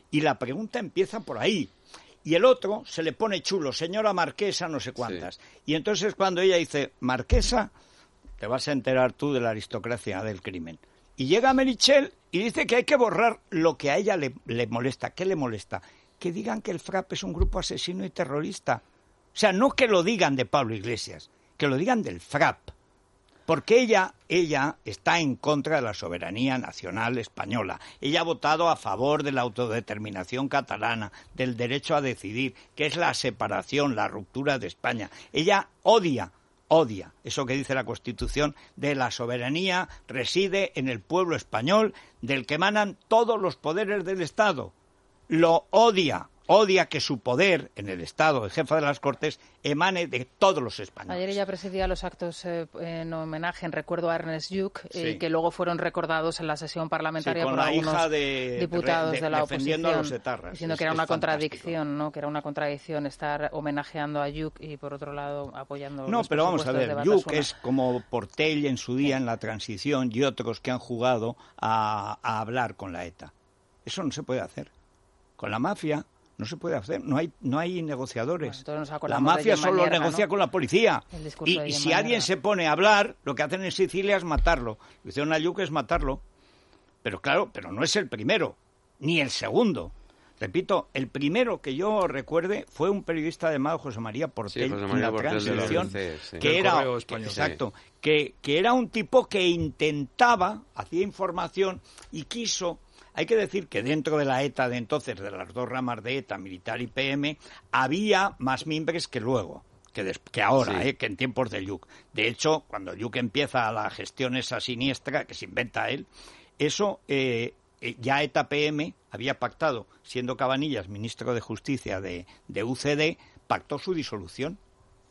[SPEAKER 2] Y la pregunta empieza por ahí. Y el otro se le pone chulo, señora marquesa, no sé cuántas. Sí. Y entonces cuando ella dice, marquesa, te vas a enterar tú de la aristocracia del crimen. Y llega Meritxell y dice que hay que borrar lo que a ella le, le molesta. ¿Qué le molesta? Que digan que el FRAP es un grupo asesino y terrorista. O sea, no que lo digan de Pablo Iglesias, que lo digan del FRAP. Porque ella, ella está en contra de la soberanía nacional española. Ella ha votado a favor de la autodeterminación catalana, del derecho a decidir, que es la separación, la ruptura de España. Ella odia, odia eso que dice la Constitución, de la soberanía reside en el pueblo español, del que emanan todos los poderes del Estado. Lo odia. Odia que su poder en el Estado, el jefe de las Cortes, emane de todos los españoles.
[SPEAKER 3] Ayer ella presidía los actos eh, en homenaje, en recuerdo a Ernest Lluch, sí. eh, que luego fueron recordados en la sesión parlamentaria
[SPEAKER 2] sí, con
[SPEAKER 3] por
[SPEAKER 2] la
[SPEAKER 3] algunos
[SPEAKER 2] hija de,
[SPEAKER 3] diputados
[SPEAKER 2] de, de,
[SPEAKER 3] de la
[SPEAKER 2] defendiendo
[SPEAKER 3] oposición,
[SPEAKER 2] a los etarras.
[SPEAKER 3] diciendo
[SPEAKER 2] es,
[SPEAKER 3] que era una
[SPEAKER 2] contradicción,
[SPEAKER 3] contradicción, ¿no? Que era una contradicción estar homenajeando a Lluch y por otro lado apoyando.
[SPEAKER 2] No,
[SPEAKER 3] los
[SPEAKER 2] pero vamos a ver, Lluch es como Portell en su día
[SPEAKER 3] sí.
[SPEAKER 2] en la transición y otros que han jugado a, a hablar con la ETA. Eso no se puede hacer. Con la mafia no se puede hacer, no hay no hay negociadores.
[SPEAKER 3] Bueno,
[SPEAKER 2] la mafia solo
[SPEAKER 3] Manierra,
[SPEAKER 2] negocia
[SPEAKER 3] ¿no?
[SPEAKER 2] con la policía. Y, y si
[SPEAKER 3] Manierra.
[SPEAKER 2] alguien se pone a hablar, lo que hacen en Sicilia es matarlo. Lo que hicieron a Lluch es matarlo. Pero claro, pero no es el primero, ni el segundo. Repito, el primero que yo recuerde fue un periodista llamado José María Portell,
[SPEAKER 5] sí, José María
[SPEAKER 2] en la
[SPEAKER 5] Portell
[SPEAKER 2] transición,
[SPEAKER 5] de la B C, sí.
[SPEAKER 2] que era,
[SPEAKER 4] español,
[SPEAKER 2] exacto,
[SPEAKER 4] sí.
[SPEAKER 2] que, que era un tipo que intentaba, hacía información y quiso. Hay que decir que dentro de la ETA de entonces, de las dos ramas de ETA, militar y P M, había más mimbres que luego, que, des, que ahora, sí. eh, que en tiempos de Lluch. De hecho, cuando Lluch empieza la gestión esa siniestra, que se inventa él, eso eh, ya ETA-P M había pactado, siendo Cabanillas ministro de Justicia de, de U C D, pactó su disolución.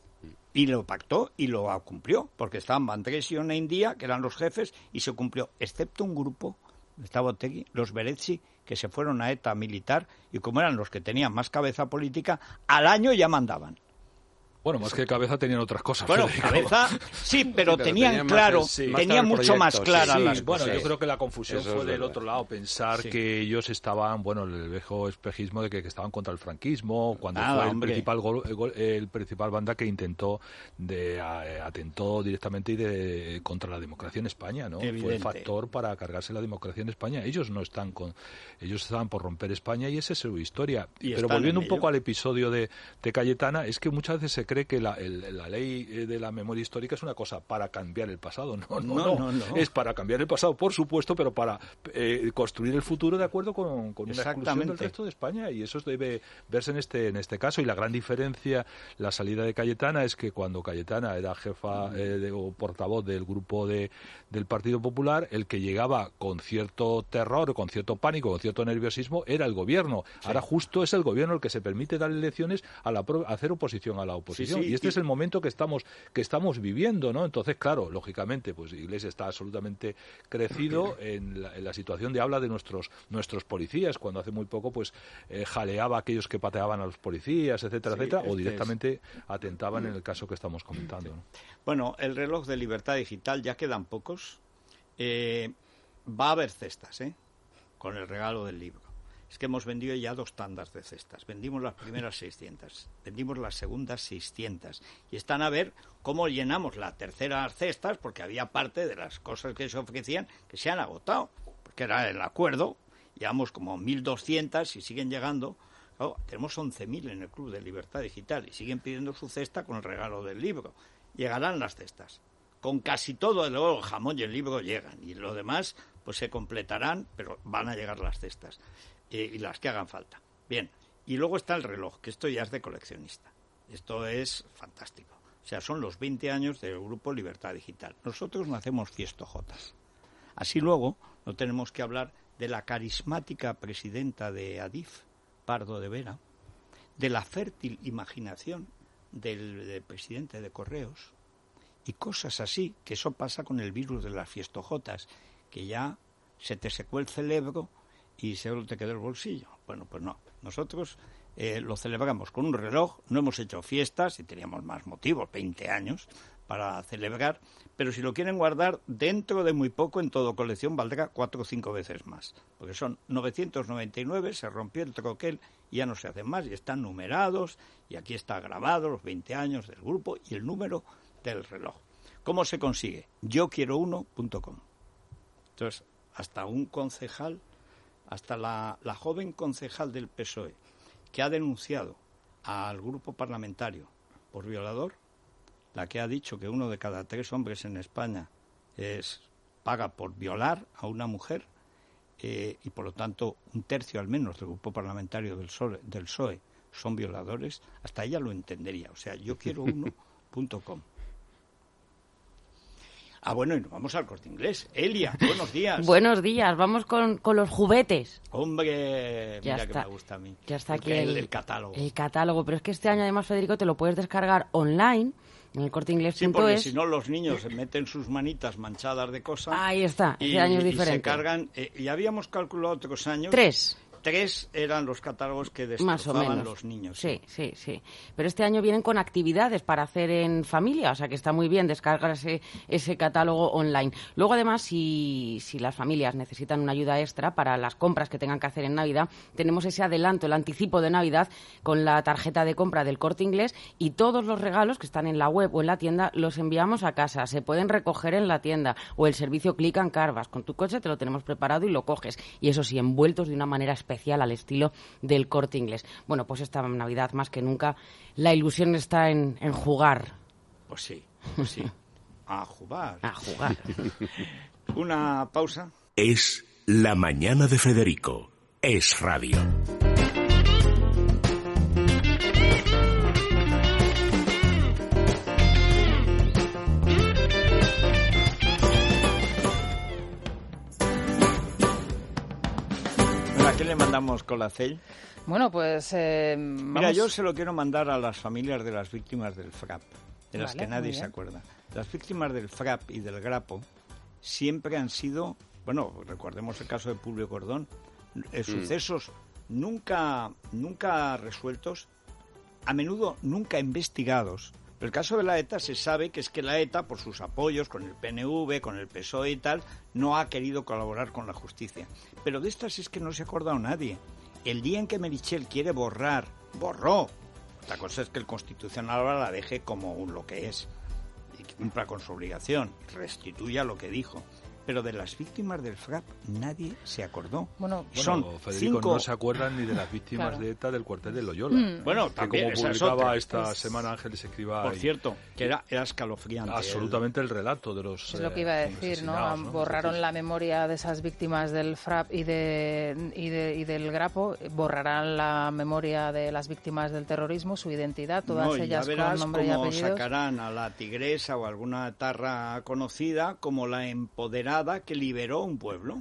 [SPEAKER 2] Y lo pactó y lo cumplió, porque estaban Vandrés y Onaindia, que eran los jefes, y se cumplió, excepto un grupo, estaba Otegi, los Beretzi, que se fueron a ETA militar, y como eran los que tenían más cabeza política, al año ya mandaban.
[SPEAKER 4] Bueno, más que cabeza tenían otras cosas.
[SPEAKER 2] Bueno,
[SPEAKER 4] Federico.
[SPEAKER 2] cabeza, sí, pero, sí, pero tenían tenían claro, más, sí, tenían mucho proyecto, más claras
[SPEAKER 4] sí,
[SPEAKER 2] las
[SPEAKER 4] bueno,
[SPEAKER 2] cosas.
[SPEAKER 4] Yo creo que la confusión
[SPEAKER 5] Eso
[SPEAKER 4] fue
[SPEAKER 5] es
[SPEAKER 4] del
[SPEAKER 5] verdad.
[SPEAKER 4] otro lado, pensar sí. que ellos estaban, bueno, el viejo espejismo de que, que estaban contra el franquismo, cuando
[SPEAKER 2] Nada,
[SPEAKER 4] fue el
[SPEAKER 2] hombre.
[SPEAKER 4] principal, gol, el, gol, el principal banda que intentó, de a, atentó directamente y de, contra la democracia en España, ¿no?
[SPEAKER 2] Evidente.
[SPEAKER 4] Fue el factor para cargarse la democracia en España. Ellos no están con, ellos estaban por romper España y esa es su historia.
[SPEAKER 2] Y
[SPEAKER 4] Pero volviendo un
[SPEAKER 2] ello.
[SPEAKER 4] poco al episodio de, de Cayetana, es que muchas veces se cree que la, el, la ley de la memoria histórica es una cosa para cambiar el pasado. No, no,
[SPEAKER 2] No,
[SPEAKER 4] no.
[SPEAKER 2] no, no.
[SPEAKER 4] Es para cambiar el pasado, por supuesto, pero para eh, construir el futuro de acuerdo con, con una exclusión del resto de España. Y eso debe verse en este en este caso. Y la gran diferencia, la salida de Cayetana, es que cuando Cayetana era jefa eh, de, o portavoz del grupo de, del Partido Popular, el que llegaba con cierto terror, con cierto pánico, con cierto nerviosismo, era el gobierno. Sí. Ahora justo es el gobierno el que se permite dar elecciones a, la, a hacer oposición a la oposición. Sí, sí, y este y... es el momento que estamos que estamos viviendo, ¿no? Entonces, claro, lógicamente, pues Iglesias está absolutamente crecido en la, en la situación de habla de nuestros nuestros policías, cuando hace muy poco, pues, eh, jaleaba a aquellos que pateaban a los policías, etcétera, sí, etcétera, este o directamente es... atentaban en el caso que estamos comentando, ¿no?
[SPEAKER 2] Bueno, el reloj de libertad digital, ya quedan pocos, eh, va a haber cestas, ¿eh? Con el regalo del libro. Es que hemos vendido ya dos tandas de cestas. Vendimos las primeras seiscientas, vendimos las segundas seiscientas. Y están a ver cómo llenamos las terceras cestas, porque había parte de las cosas que se ofrecían que se han agotado. Porque era el acuerdo, llevamos como mil doscientas y siguen llegando. Claro, tenemos once mil en el Club de Libertad Digital y siguen pidiendo su cesta con el regalo del libro. Llegarán las cestas. Con casi todo, luego el jamón y el libro llegan. Y lo demás, pues se completarán, pero van a llegar las cestas. Eh, y las que hagan falta. Bien, y luego está el reloj, que esto ya es de coleccionista. Esto es fantástico. O sea, son los veinte años del Grupo Libertad Digital. Nosotros no hacemos fiestojotas. Así luego no tenemos que hablar de la carismática presidenta de Adif, Pardo de Vera, de la fértil imaginación del, del presidente de Correos y cosas así, que eso pasa con el virus de las fiestojotas, que ya se te secó el cerebro y solo te quedó el bolsillo. Bueno, pues no. Nosotros eh, lo celebramos con un reloj, no hemos hecho fiestas y teníamos más motivos, veinte años para celebrar, pero si lo quieren guardar, dentro de muy poco en todo colección valdrá cuatro o cinco veces más, porque son novecientos noventa y nueve, se rompió el troquel y ya no se hacen más, y están numerados, y aquí está grabado los veinte años del grupo y el número del reloj. ¿Cómo se consigue? yo quiero uno punto com. Entonces, hasta un concejal, hasta la, la joven concejal del P S O E, que ha denunciado al grupo parlamentario por violador, la que ha dicho que uno de cada tres hombres en España es paga por violar a una mujer, eh, y por lo tanto un tercio al menos del grupo parlamentario del P S O E, del P S O E son violadores, hasta ella lo entendería. O sea, yo quiero uno punto com. Ah, bueno, y nos vamos al Corte Inglés. Elia, buenos días.
[SPEAKER 6] Buenos días, vamos con, con los juguetes.
[SPEAKER 2] Hombre,
[SPEAKER 6] ya
[SPEAKER 2] mira
[SPEAKER 6] está,
[SPEAKER 2] que me gusta a mí.
[SPEAKER 6] Ya está aquí
[SPEAKER 2] el,
[SPEAKER 6] el,
[SPEAKER 2] el catálogo.
[SPEAKER 6] El catálogo, pero es que este año además, Federico, te lo puedes descargar online en el corte inglés punto es.
[SPEAKER 2] Sí, porque si no los niños se meten sus manitas manchadas de cosas.
[SPEAKER 6] Ahí está,
[SPEAKER 2] y,
[SPEAKER 6] este año es
[SPEAKER 2] y
[SPEAKER 6] diferente.
[SPEAKER 2] se cargan, eh, y habíamos calculado otros años.
[SPEAKER 6] Tres.
[SPEAKER 2] Tres eran los catálogos que
[SPEAKER 6] Más o
[SPEAKER 2] destrozaban
[SPEAKER 6] menos.
[SPEAKER 2] los niños.
[SPEAKER 6] Sí, sí, sí. Pero este año vienen con actividades para hacer en familia, o sea que está muy bien descargarse ese catálogo online. Luego, además, si, si las familias necesitan una ayuda extra para las compras que tengan que hacer en Navidad, tenemos ese adelanto, el anticipo de Navidad con la tarjeta de compra del Corte Inglés, y todos los regalos que están en la web o en la tienda los enviamos a casa. Se pueden recoger en la tienda o el servicio Click and Carvas. Con tu coche te lo tenemos preparado y lo coges. Y eso sí, envueltos de una manera especial al estilo del Corte Inglés. Bueno, pues esta Navidad más que nunca la ilusión está en, en jugar.
[SPEAKER 2] Pues sí, pues sí. A jugar.
[SPEAKER 6] A jugar.
[SPEAKER 2] Una pausa.
[SPEAKER 1] Es La Mañana de Federico. Es radio.
[SPEAKER 2] ¿A qué le mandamos colacel?
[SPEAKER 3] Bueno, pues... Eh, vamos...
[SPEAKER 2] Mira, yo se lo quiero mandar a las familias de las víctimas del FRAP, de las
[SPEAKER 3] Vale,
[SPEAKER 2] que nadie
[SPEAKER 3] muy
[SPEAKER 2] se
[SPEAKER 3] bien.
[SPEAKER 2] acuerda. Las víctimas del FRAP y del Grapo siempre han sido, bueno, recordemos el caso de Publio Cordón, eh, sucesos nunca, nunca resueltos, a menudo nunca investigados. Pero el caso de la ETA se sabe que es que la ETA, por sus apoyos con el P N V, con el P S O E y tal, no ha querido colaborar con la justicia. Pero de estas es que no se ha acordado nadie. El día en que Meritxell quiere borrar, borró. Otra cosa es que el Constitucional ahora la deje como un, lo que es y que cumpla con su obligación, restituya lo que dijo. Pero de las víctimas del FRAP nadie se acordó.
[SPEAKER 3] Bueno,
[SPEAKER 2] Son
[SPEAKER 4] Bueno, Federico,
[SPEAKER 2] cinco...
[SPEAKER 4] no se acuerdan ni de las víctimas
[SPEAKER 3] Claro.
[SPEAKER 4] de ETA del cuartel de Loyola.
[SPEAKER 3] Mm.
[SPEAKER 2] Bueno,
[SPEAKER 4] Que
[SPEAKER 2] también
[SPEAKER 4] como
[SPEAKER 2] esa es
[SPEAKER 4] publicaba
[SPEAKER 2] otra.
[SPEAKER 4] esta
[SPEAKER 3] Es-
[SPEAKER 4] semana Ángeles Escribá,
[SPEAKER 2] Por
[SPEAKER 4] y
[SPEAKER 2] cierto, que era, era escalofriante.
[SPEAKER 4] absolutamente el relato de los
[SPEAKER 3] Es lo que iba a
[SPEAKER 4] eh,
[SPEAKER 3] decir, ¿no?
[SPEAKER 4] asesinados, ¿no?
[SPEAKER 3] Borraron
[SPEAKER 4] Entonces,
[SPEAKER 3] la memoria de esas víctimas del FRAP y, de, y, de, y del Grapo, borrarán la memoria de las víctimas del terrorismo, su identidad, todas
[SPEAKER 2] No, y
[SPEAKER 3] ellas
[SPEAKER 2] ya verás
[SPEAKER 3] con nombre y
[SPEAKER 2] cómo
[SPEAKER 3] apellidos.
[SPEAKER 2] sacarán a la tigresa o alguna tarra conocida como la empoderada que liberó un pueblo.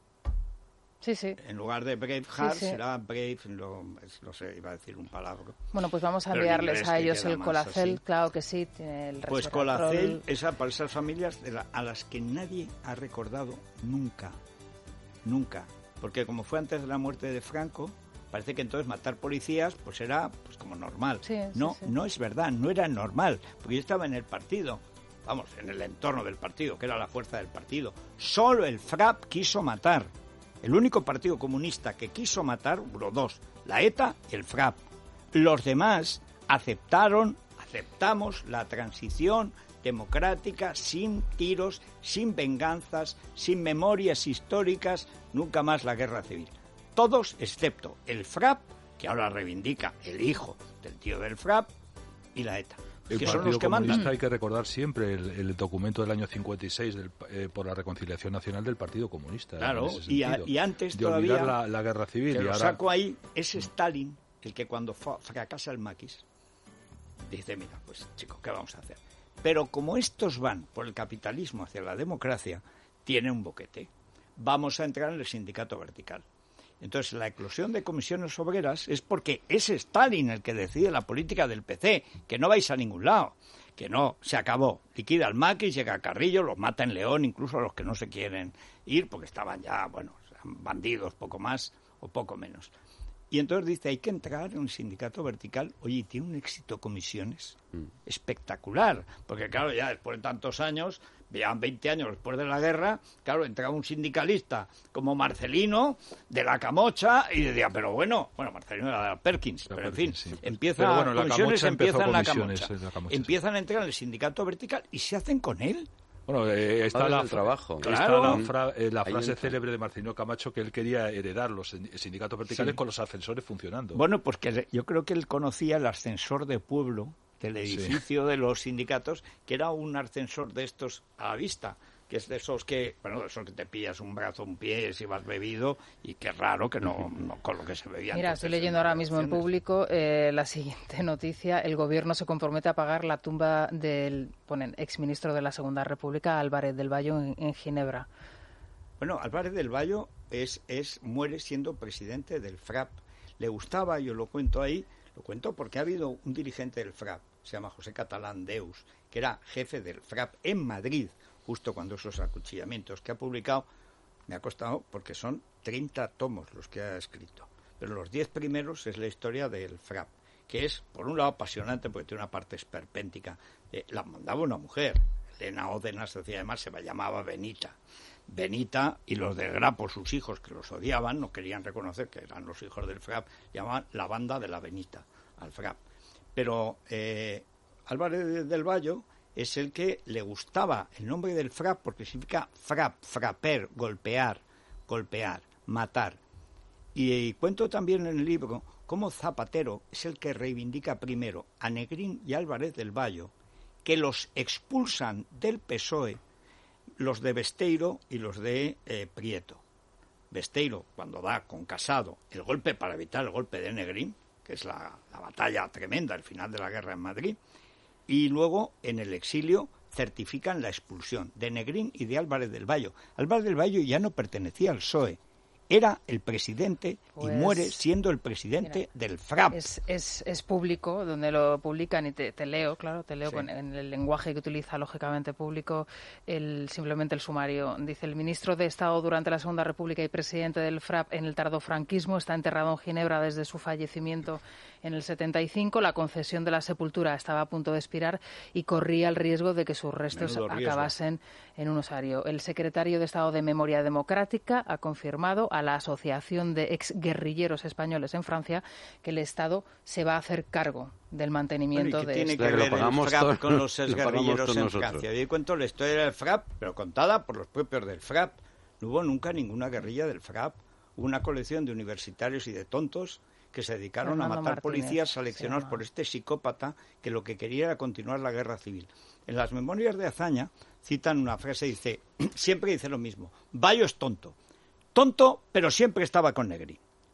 [SPEAKER 3] Sí, sí.
[SPEAKER 2] En lugar de Braveheart
[SPEAKER 3] Sí, sí.
[SPEAKER 2] será Brave, lo, no sé, iba a decir un palabra.
[SPEAKER 3] Bueno, pues vamos a
[SPEAKER 2] Pero en
[SPEAKER 3] enviarles
[SPEAKER 2] inglés
[SPEAKER 3] a
[SPEAKER 2] que
[SPEAKER 3] ellos
[SPEAKER 2] queda
[SPEAKER 3] el
[SPEAKER 2] más
[SPEAKER 3] colacel,
[SPEAKER 2] así.
[SPEAKER 3] claro que sí, tiene el
[SPEAKER 2] Pues
[SPEAKER 3] resveratrol.
[SPEAKER 2] colacel, esa, para esas familias de la- a las que nadie ha recordado nunca, nunca. Porque como fue antes de la muerte de Franco, parece que entonces matar policías pues era pues como normal.
[SPEAKER 3] Sí, sí,
[SPEAKER 2] no,
[SPEAKER 3] sí.
[SPEAKER 2] no es verdad, no era normal, porque yo estaba en el partido, vamos, en el entorno del partido, que era la fuerza del partido. Solo el FRAP quiso matar. El único partido comunista que quiso matar, hubo dos, la ETA y el FRAP. Los demás aceptaron, aceptamos la transición democrática sin tiros, sin venganzas, sin memorias históricas, nunca más la guerra civil. Todos excepto el FRAP, que ahora reivindica el hijo del tío del FRAP, y la ETA.
[SPEAKER 4] El
[SPEAKER 2] Que son
[SPEAKER 4] Partido
[SPEAKER 2] los que
[SPEAKER 4] Comunista
[SPEAKER 2] mandan.
[SPEAKER 4] hay que recordar siempre el, el documento del año cincuenta y seis del, eh, por la reconciliación nacional del Partido Comunista.
[SPEAKER 2] Claro,
[SPEAKER 4] en ese
[SPEAKER 2] y, a-
[SPEAKER 4] sentido,
[SPEAKER 2] y antes
[SPEAKER 4] de
[SPEAKER 2] todavía,
[SPEAKER 4] olvidar la, la guerra civil.
[SPEAKER 2] que
[SPEAKER 4] y
[SPEAKER 2] lo
[SPEAKER 4] ahora,
[SPEAKER 2] saco ahí, es Stalin el que cuando fa- fracasa el maquis dice, mira, pues chicos, ¿qué vamos a hacer? Pero como estos van por el capitalismo hacia la democracia, tiene un boquete. Vamos a entrar en el sindicato vertical. Entonces, la eclosión de comisiones obreras es porque es Stalin el que decide la política del P C, que no vais a ningún lado, que no, se acabó. Liquida al maquis, llega Carrillo, los mata en León, incluso a los que no se quieren ir, porque estaban ya, bueno, bandidos, poco más o poco menos. Y entonces dice, hay que entrar en un sindicato vertical. Oye, y tiene un éxito comisiones mm. espectacular, porque claro, ya después de tantos años, ya veinte años después de la guerra, claro, entraba un sindicalista como Marcelino, de la Camocha, y decía, pero bueno, bueno, Marcelino era de la Perkins, la pero Perkins, en fin, sí. empieza pero bueno, comisiones, empieza en la Camocha, la Camocha empiezan a entrar en el sindicato vertical y se hacen con él.
[SPEAKER 4] Bueno, eh, está, la,
[SPEAKER 5] el trabajo.
[SPEAKER 4] está
[SPEAKER 2] claro.
[SPEAKER 4] la, fra, eh, la frase célebre de Marcelino Camacho que él quería heredar los sindicatos verticales sí. con los ascensores funcionando.
[SPEAKER 2] Bueno, pues que yo creo que él conocía el ascensor de pueblo del edificio sí. de los sindicatos, que era un ascensor de estos a la vista, que es de esos que, bueno, de esos que te pillas un brazo, un pie, si vas bebido, y qué raro que no, no con lo que se bebía.
[SPEAKER 3] Mira, estoy leyendo ahora mismo en público eh, la siguiente noticia. El gobierno se compromete a pagar la tumba del, ponen, exministro de la Segunda República, Álvarez del Valle, en, en Ginebra.
[SPEAKER 2] Bueno, Álvarez del Valle es, es, muere siendo presidente del F R A P. Le gustaba, yo lo cuento ahí, lo cuento porque ha habido un dirigente del F R A P, se llama José Catalán Deus, que era jefe del F R A P en Madrid, justo cuando esos acuchillamientos que ha publicado, me ha costado, porque son treinta tomos los que ha escrito, pero los diez primeros es la historia del F R A P, que es, por un lado, apasionante, porque tiene una parte esperpéntica. Eh, la mandaba una mujer, Elena Ódenas, decía, además se llamaba Benita. Benita y los del Grapo, sus hijos, que los odiaban, no querían reconocer que eran los hijos del F R A P, llamaban la banda de la Benita al F R A P. Pero eh, Álvarez del Valle es el que le gustaba el nombre del F R A P porque significa frap, fraper, golpear, golpear, matar. Y, y cuento también en el libro cómo Zapatero es el que reivindica primero a Negrín y Álvarez del Valle, que los expulsan del P S O E, los de Besteiro y los de eh, Prieto. Besteiro, cuando da con Casado el golpe para evitar el golpe de Negrín, que es la, la batalla tremenda, el final de la guerra en Madrid, y luego en el exilio certifican la expulsión de Negrín y de Álvarez del Valle. Álvarez del Valle ya no pertenecía al P S O E, era el presidente pues, y muere siendo el presidente mira, del F R A P.
[SPEAKER 3] Es, es, es público, donde lo publican y te, te leo, claro, te leo sí. con, en el lenguaje que utiliza lógicamente público, el, simplemente el sumario. Dice, el ministro de Estado durante la Segunda República y presidente del F R A P en el tardofranquismo está enterrado en Ginebra desde su fallecimiento en el setenta y cinco. La concesión de la sepultura estaba a punto de expirar y corría el riesgo de que sus restos
[SPEAKER 2] Menudo
[SPEAKER 3] acabasen
[SPEAKER 2] riesgo.
[SPEAKER 3] en un osario. El secretario de Estado de Memoria Democrática ha confirmado a la Asociación de Exguerrilleros Españoles en Francia que el Estado se va a hacer cargo del mantenimiento
[SPEAKER 2] bueno, ¿y qué
[SPEAKER 3] de
[SPEAKER 2] tiene
[SPEAKER 3] esto?
[SPEAKER 2] que ver el F R A P
[SPEAKER 5] todo,
[SPEAKER 2] con los exguerrilleros en
[SPEAKER 5] nosotros.
[SPEAKER 2] Francia? Yo cuento la historia del F R A P, pero contada por los propios del F R A P. No hubo nunca ninguna guerrilla del F R A P. Hubo una colección de universitarios y de tontos que se dedicaron Fernando a matar Martínez, policías seleccionados por este psicópata que lo que quería era continuar la guerra civil. En las memorias de Azaña citan una frase, dice, siempre dice lo mismo, Bayo es tonto. Tonto, pero siempre estaba con Negrín.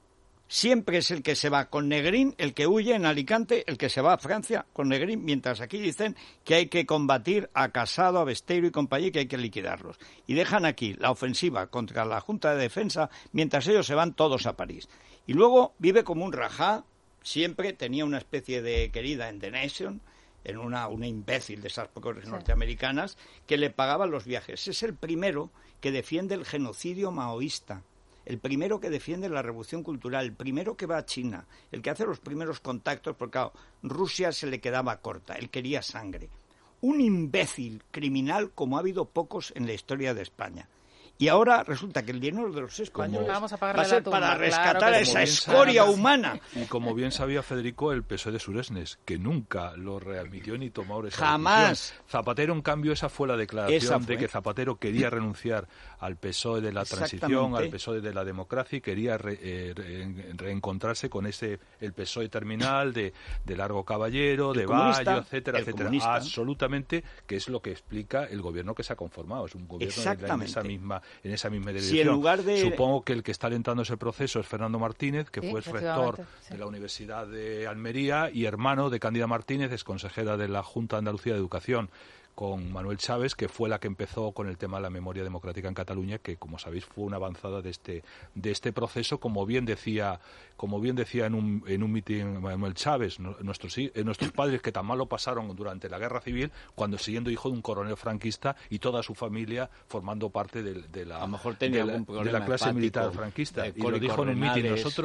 [SPEAKER 2] Siempre es el que se va con Negrín, el que huye en Alicante, el que se va a Francia con Negrín, mientras aquí dicen que hay que combatir a Casado, a Besteiro y compañía, que hay que liquidarlos. Y dejan aquí la ofensiva contra la Junta de Defensa, mientras ellos se van todos a París. Y luego vive como un rajá, siempre tenía una especie de querida en The Nation, en una, una imbécil de esas pocas sí. norteamericanas, que le pagaban los viajes. Es el primero que defiende el genocidio maoísta, el primero que defiende la revolución cultural, el primero que va a China, el que hace los primeros contactos, porque claro, Rusia se le quedaba corta, él quería sangre. Un imbécil criminal como ha habido pocos en la historia de España. Y ahora resulta que el dinero de los españoles
[SPEAKER 3] Vamos a
[SPEAKER 2] va a ser
[SPEAKER 3] tumba,
[SPEAKER 2] para rescatar
[SPEAKER 3] claro
[SPEAKER 2] a esa
[SPEAKER 4] sabía,
[SPEAKER 2] escoria humana.
[SPEAKER 4] Y como bien sabía Federico, el P S O E de Suresnes, que nunca lo readmitió ni tomó esa
[SPEAKER 2] Jamás.
[SPEAKER 4] decisión. Zapatero, en cambio, esa fue la declaración
[SPEAKER 2] fue.
[SPEAKER 4] de que Zapatero quería renunciar al P S O E de la transición, al P S O E de la democracia y quería re, eh, re, reencontrarse con ese el P S O E terminal de, de Largo Caballero,
[SPEAKER 2] el
[SPEAKER 4] de Bayo, etcétera,
[SPEAKER 2] el
[SPEAKER 4] etcétera.
[SPEAKER 2] comunista.
[SPEAKER 4] Absolutamente, que es lo que explica el gobierno que se ha conformado. Es un gobierno en esa misma, en esa misma dirección.
[SPEAKER 2] Si en lugar de...
[SPEAKER 4] Supongo que el que está alentando ese proceso es Fernando Martínez, que
[SPEAKER 3] sí,
[SPEAKER 4] fue el rector
[SPEAKER 3] sí.
[SPEAKER 4] de la Universidad de Almería y hermano de Cándida Martínez, es consejera de la Junta de Andalucía de Educación, con Manuel Chávez, que fue la que empezó con el tema de la memoria democrática en Cataluña, que como sabéis fue una avanzada de este de este proceso, como bien decía como bien decía en un en un mitin Manuel Chávez, nuestros nuestros padres que tan mal lo pasaron durante la Guerra Civil, cuando siendo hijo de un coronel franquista y toda su familia formando parte de, de la
[SPEAKER 2] a lo mejor tenía
[SPEAKER 4] de la,
[SPEAKER 2] algún
[SPEAKER 4] de la clase
[SPEAKER 2] hepático,
[SPEAKER 4] militar franquista, y lo dijo en un
[SPEAKER 2] renales.
[SPEAKER 4] mitin. Nosotros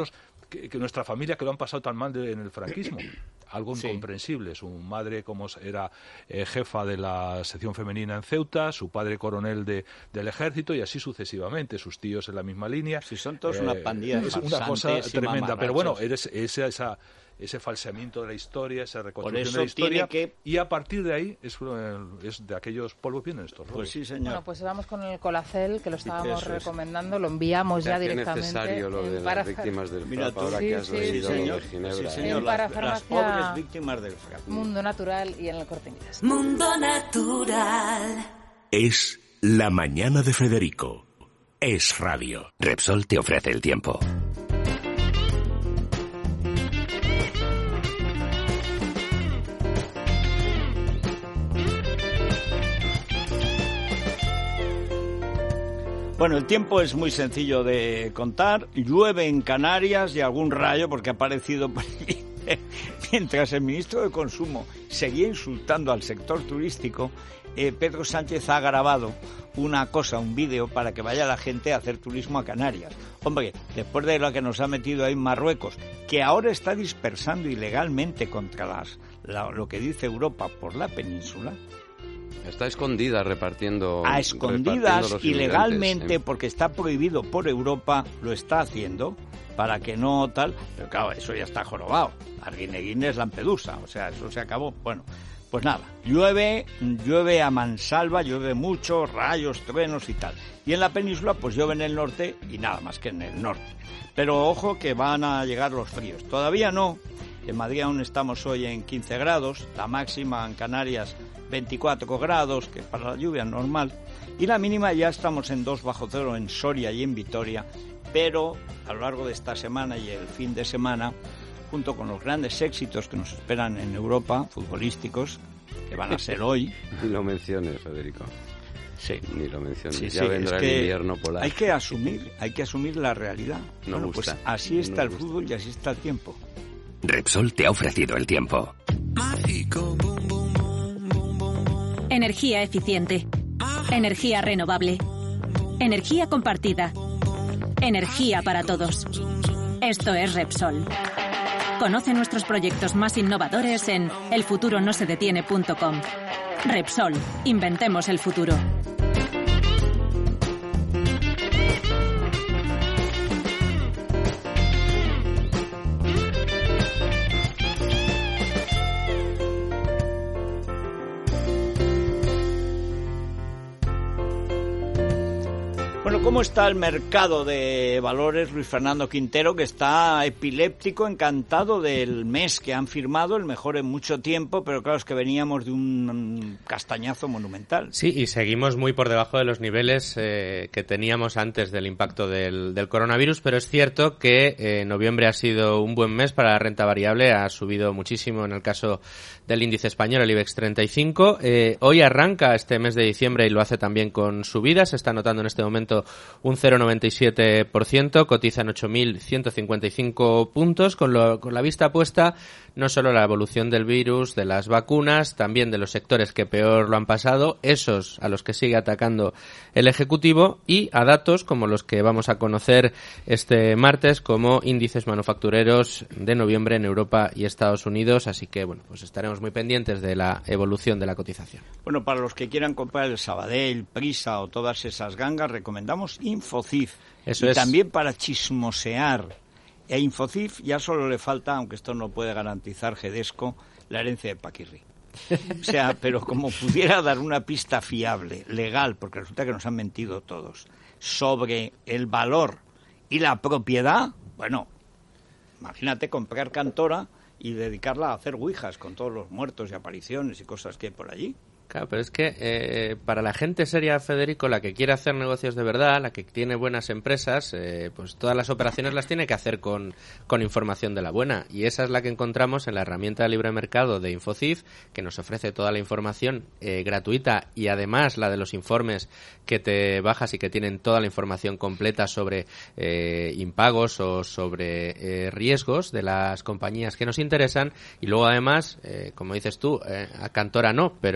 [SPEAKER 4] que, que nuestra familia que lo han pasado tan mal de, en el franquismo. Algo
[SPEAKER 2] Sí.
[SPEAKER 4] incomprensible. Su madre como era eh, jefa de la sección femenina en Ceuta, su padre coronel de, del ejército y así sucesivamente, sus tíos en la misma línea.
[SPEAKER 2] Si son todos una pandilla de
[SPEAKER 4] Es una cosa
[SPEAKER 2] farsantes y
[SPEAKER 4] tremenda, pero bueno,
[SPEAKER 2] mamarrachos.
[SPEAKER 4] eres, esa, esa, ese falseamiento de la historia, esa reconstrucción
[SPEAKER 2] eso
[SPEAKER 4] de la historia,
[SPEAKER 2] tiene que-
[SPEAKER 4] y a partir de ahí es, eh, es de aquellos polvos vienen estos rollos.
[SPEAKER 2] Pues sí, señor.
[SPEAKER 3] Bueno, pues vamos con el Colacel, que lo estábamos
[SPEAKER 2] Eso es.
[SPEAKER 3] recomendando, lo enviamos ya
[SPEAKER 5] Qué
[SPEAKER 3] directamente.
[SPEAKER 5] necesario lo
[SPEAKER 3] en
[SPEAKER 5] de
[SPEAKER 3] para-
[SPEAKER 5] las víctimas del
[SPEAKER 2] Mira
[SPEAKER 5] F A P,
[SPEAKER 2] tú.
[SPEAKER 5] ahora
[SPEAKER 3] Sí,
[SPEAKER 5] que has
[SPEAKER 3] sí,
[SPEAKER 5] leído
[SPEAKER 3] sí,
[SPEAKER 5] lo
[SPEAKER 2] señor.
[SPEAKER 5] de Ginebra.
[SPEAKER 2] Sí,
[SPEAKER 5] ¿eh?
[SPEAKER 2] señor.
[SPEAKER 3] En
[SPEAKER 2] Las,
[SPEAKER 3] parafarmacia-
[SPEAKER 2] las pobres víctimas del F A P.
[SPEAKER 3] Mundo Natural y en el Corte Inglés.
[SPEAKER 7] Mundo Natural.
[SPEAKER 1] Es La Mañana de Federico. Es radio.
[SPEAKER 8] Repsol te ofrece el tiempo.
[SPEAKER 2] Bueno, el tiempo es muy sencillo de contar. Llueve en Canarias y algún rayo porque ha aparecido por allí. Mientras el ministro de Consumo seguía insultando al sector turístico, eh, Pedro Sánchez ha grabado una cosa, un vídeo, para que vaya la gente a hacer turismo a Canarias. Hombre, después de lo que nos ha metido ahí Marruecos, que ahora está dispersando ilegalmente contra las, la, lo que dice Europa por la península,
[SPEAKER 5] Está escondida repartiendo.
[SPEAKER 2] a
[SPEAKER 5] repartiendo
[SPEAKER 2] escondidas
[SPEAKER 5] los
[SPEAKER 2] ilegalmente,
[SPEAKER 5] inmigrantes, ¿eh?
[SPEAKER 2] porque está prohibido por Europa, lo está haciendo para que no tal, pero claro, eso ya está jorobado. Arguineguín es Lampedusa, o sea, eso se acabó. Bueno, pues nada, llueve, llueve a mansalva, llueve mucho, rayos, truenos y tal. Y en la península pues llueve en el norte y nada más que en el norte. Pero ojo que van a llegar los fríos. Todavía no. En Madrid aún estamos hoy en quince grados, la máxima en Canarias veinticuatro grados, que para la lluvia es normal, y la mínima ya estamos en dos bajo cero en Soria y en Vitoria, pero a lo largo de esta semana y el fin de semana, junto con los grandes éxitos que nos esperan en Europa, futbolísticos, que van a ser hoy.
[SPEAKER 5] Ni lo menciones, Federico.
[SPEAKER 2] Sí.
[SPEAKER 5] Ni lo menciones.
[SPEAKER 2] Sí,
[SPEAKER 5] ya
[SPEAKER 2] sí,
[SPEAKER 5] vendrá
[SPEAKER 2] es
[SPEAKER 5] el
[SPEAKER 2] que
[SPEAKER 5] invierno polar.
[SPEAKER 2] Hay que asumir, hay que asumir la realidad.
[SPEAKER 5] No
[SPEAKER 2] bueno,
[SPEAKER 5] gusta,
[SPEAKER 2] pues así
[SPEAKER 5] no
[SPEAKER 2] está el
[SPEAKER 5] gusta.
[SPEAKER 2] fútbol y así está el tiempo.
[SPEAKER 8] Repsol te ha ofrecido el tiempo.
[SPEAKER 9] Energía eficiente. Energía renovable. Energía compartida. Energía para todos. Esto es Repsol. Conoce nuestros proyectos más innovadores en el futuro no se detiene punto com. Repsol. Inventemos el futuro.
[SPEAKER 2] Bueno, ¿cómo está el mercado de valores, Luis Fernando Quintero, que está epiléptico, encantado del mes que han firmado, el mejor en mucho tiempo, pero claro, es que veníamos de un castañazo monumental?
[SPEAKER 10] Sí, y seguimos muy por debajo de los niveles eh, que teníamos antes del impacto del, del coronavirus, pero es cierto que eh, noviembre ha sido un buen mes para la renta variable, ha subido muchísimo en el caso del índice español, el IBEX treinta y cinco. Eh, hoy arranca este mes de diciembre y lo hace también con subidas, se está notando en este momento un cero coma noventa y siete por ciento, cotiza en ocho mil ciento cincuenta y cinco puntos, con, lo, con la vista puesta no solo a la evolución del virus, de las vacunas, también de los sectores que peor lo han pasado, esos a los que sigue atacando el Ejecutivo, y a datos como los que vamos a conocer este martes, como índices manufactureros de noviembre en Europa y Estados Unidos, así que bueno, pues estaremos muy pendientes de la evolución de la cotización.
[SPEAKER 2] Bueno, para los que quieran comprar el Sabadell, Prisa o todas esas gangas, recomendamos Infocif.
[SPEAKER 10] Eso
[SPEAKER 2] y
[SPEAKER 10] es.
[SPEAKER 2] también para chismosear. A Infocif ya solo le falta, aunque esto no puede garantizar Gedesco, la herencia de Paquirri. O sea, pero como pudiera dar una pista fiable, legal, porque resulta que nos han mentido todos, sobre el valor y la propiedad, bueno, imagínate comprar Cantora y dedicarla a hacer ouijas con todos los muertos y apariciones y cosas que hay por allí.
[SPEAKER 10] Claro, pero es que eh, para la gente seria, Federico, la que quiere hacer negocios de verdad, la que tiene buenas empresas, eh, pues todas las operaciones las tiene que hacer con, con información de la buena. Y esa es la que encontramos en la herramienta de libre mercado de Infocif, que nos ofrece toda la información eh, gratuita y además la de los informes que te bajas y que tienen toda la información completa sobre eh, impagos o sobre eh, riesgos de las compañías que nos interesan. Y luego además, eh, como dices tú, eh, a Cantora no, pero a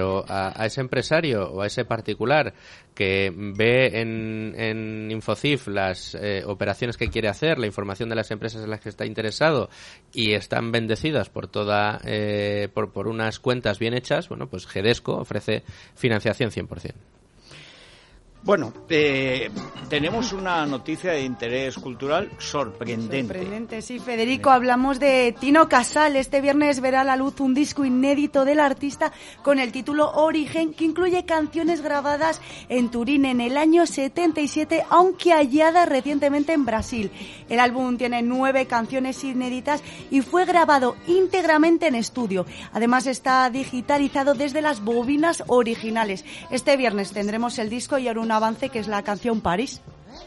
[SPEAKER 10] a, a ese empresario o a ese particular que ve en, en Infocif las eh, operaciones que quiere hacer, la información de las empresas en las que está interesado y están bendecidas por toda eh, por, por unas cuentas bien hechas, bueno, pues Gedesco ofrece financiación cien por ciento.
[SPEAKER 2] Bueno, eh, tenemos una noticia de interés cultural sorprendente.
[SPEAKER 11] Sorprendente, sí, Federico. Hablamos de Tino Casal. Este viernes verá a la luz un disco inédito del artista con el título Origen, que incluye canciones grabadas en Turín en el año setenta y siete, aunque halladas recientemente en Brasil. El álbum tiene nueve canciones inéditas y fue grabado íntegramente en estudio. Además, está digitalizado desde las bobinas originales. Este viernes tendremos el disco y ahora una avance que es la canción París.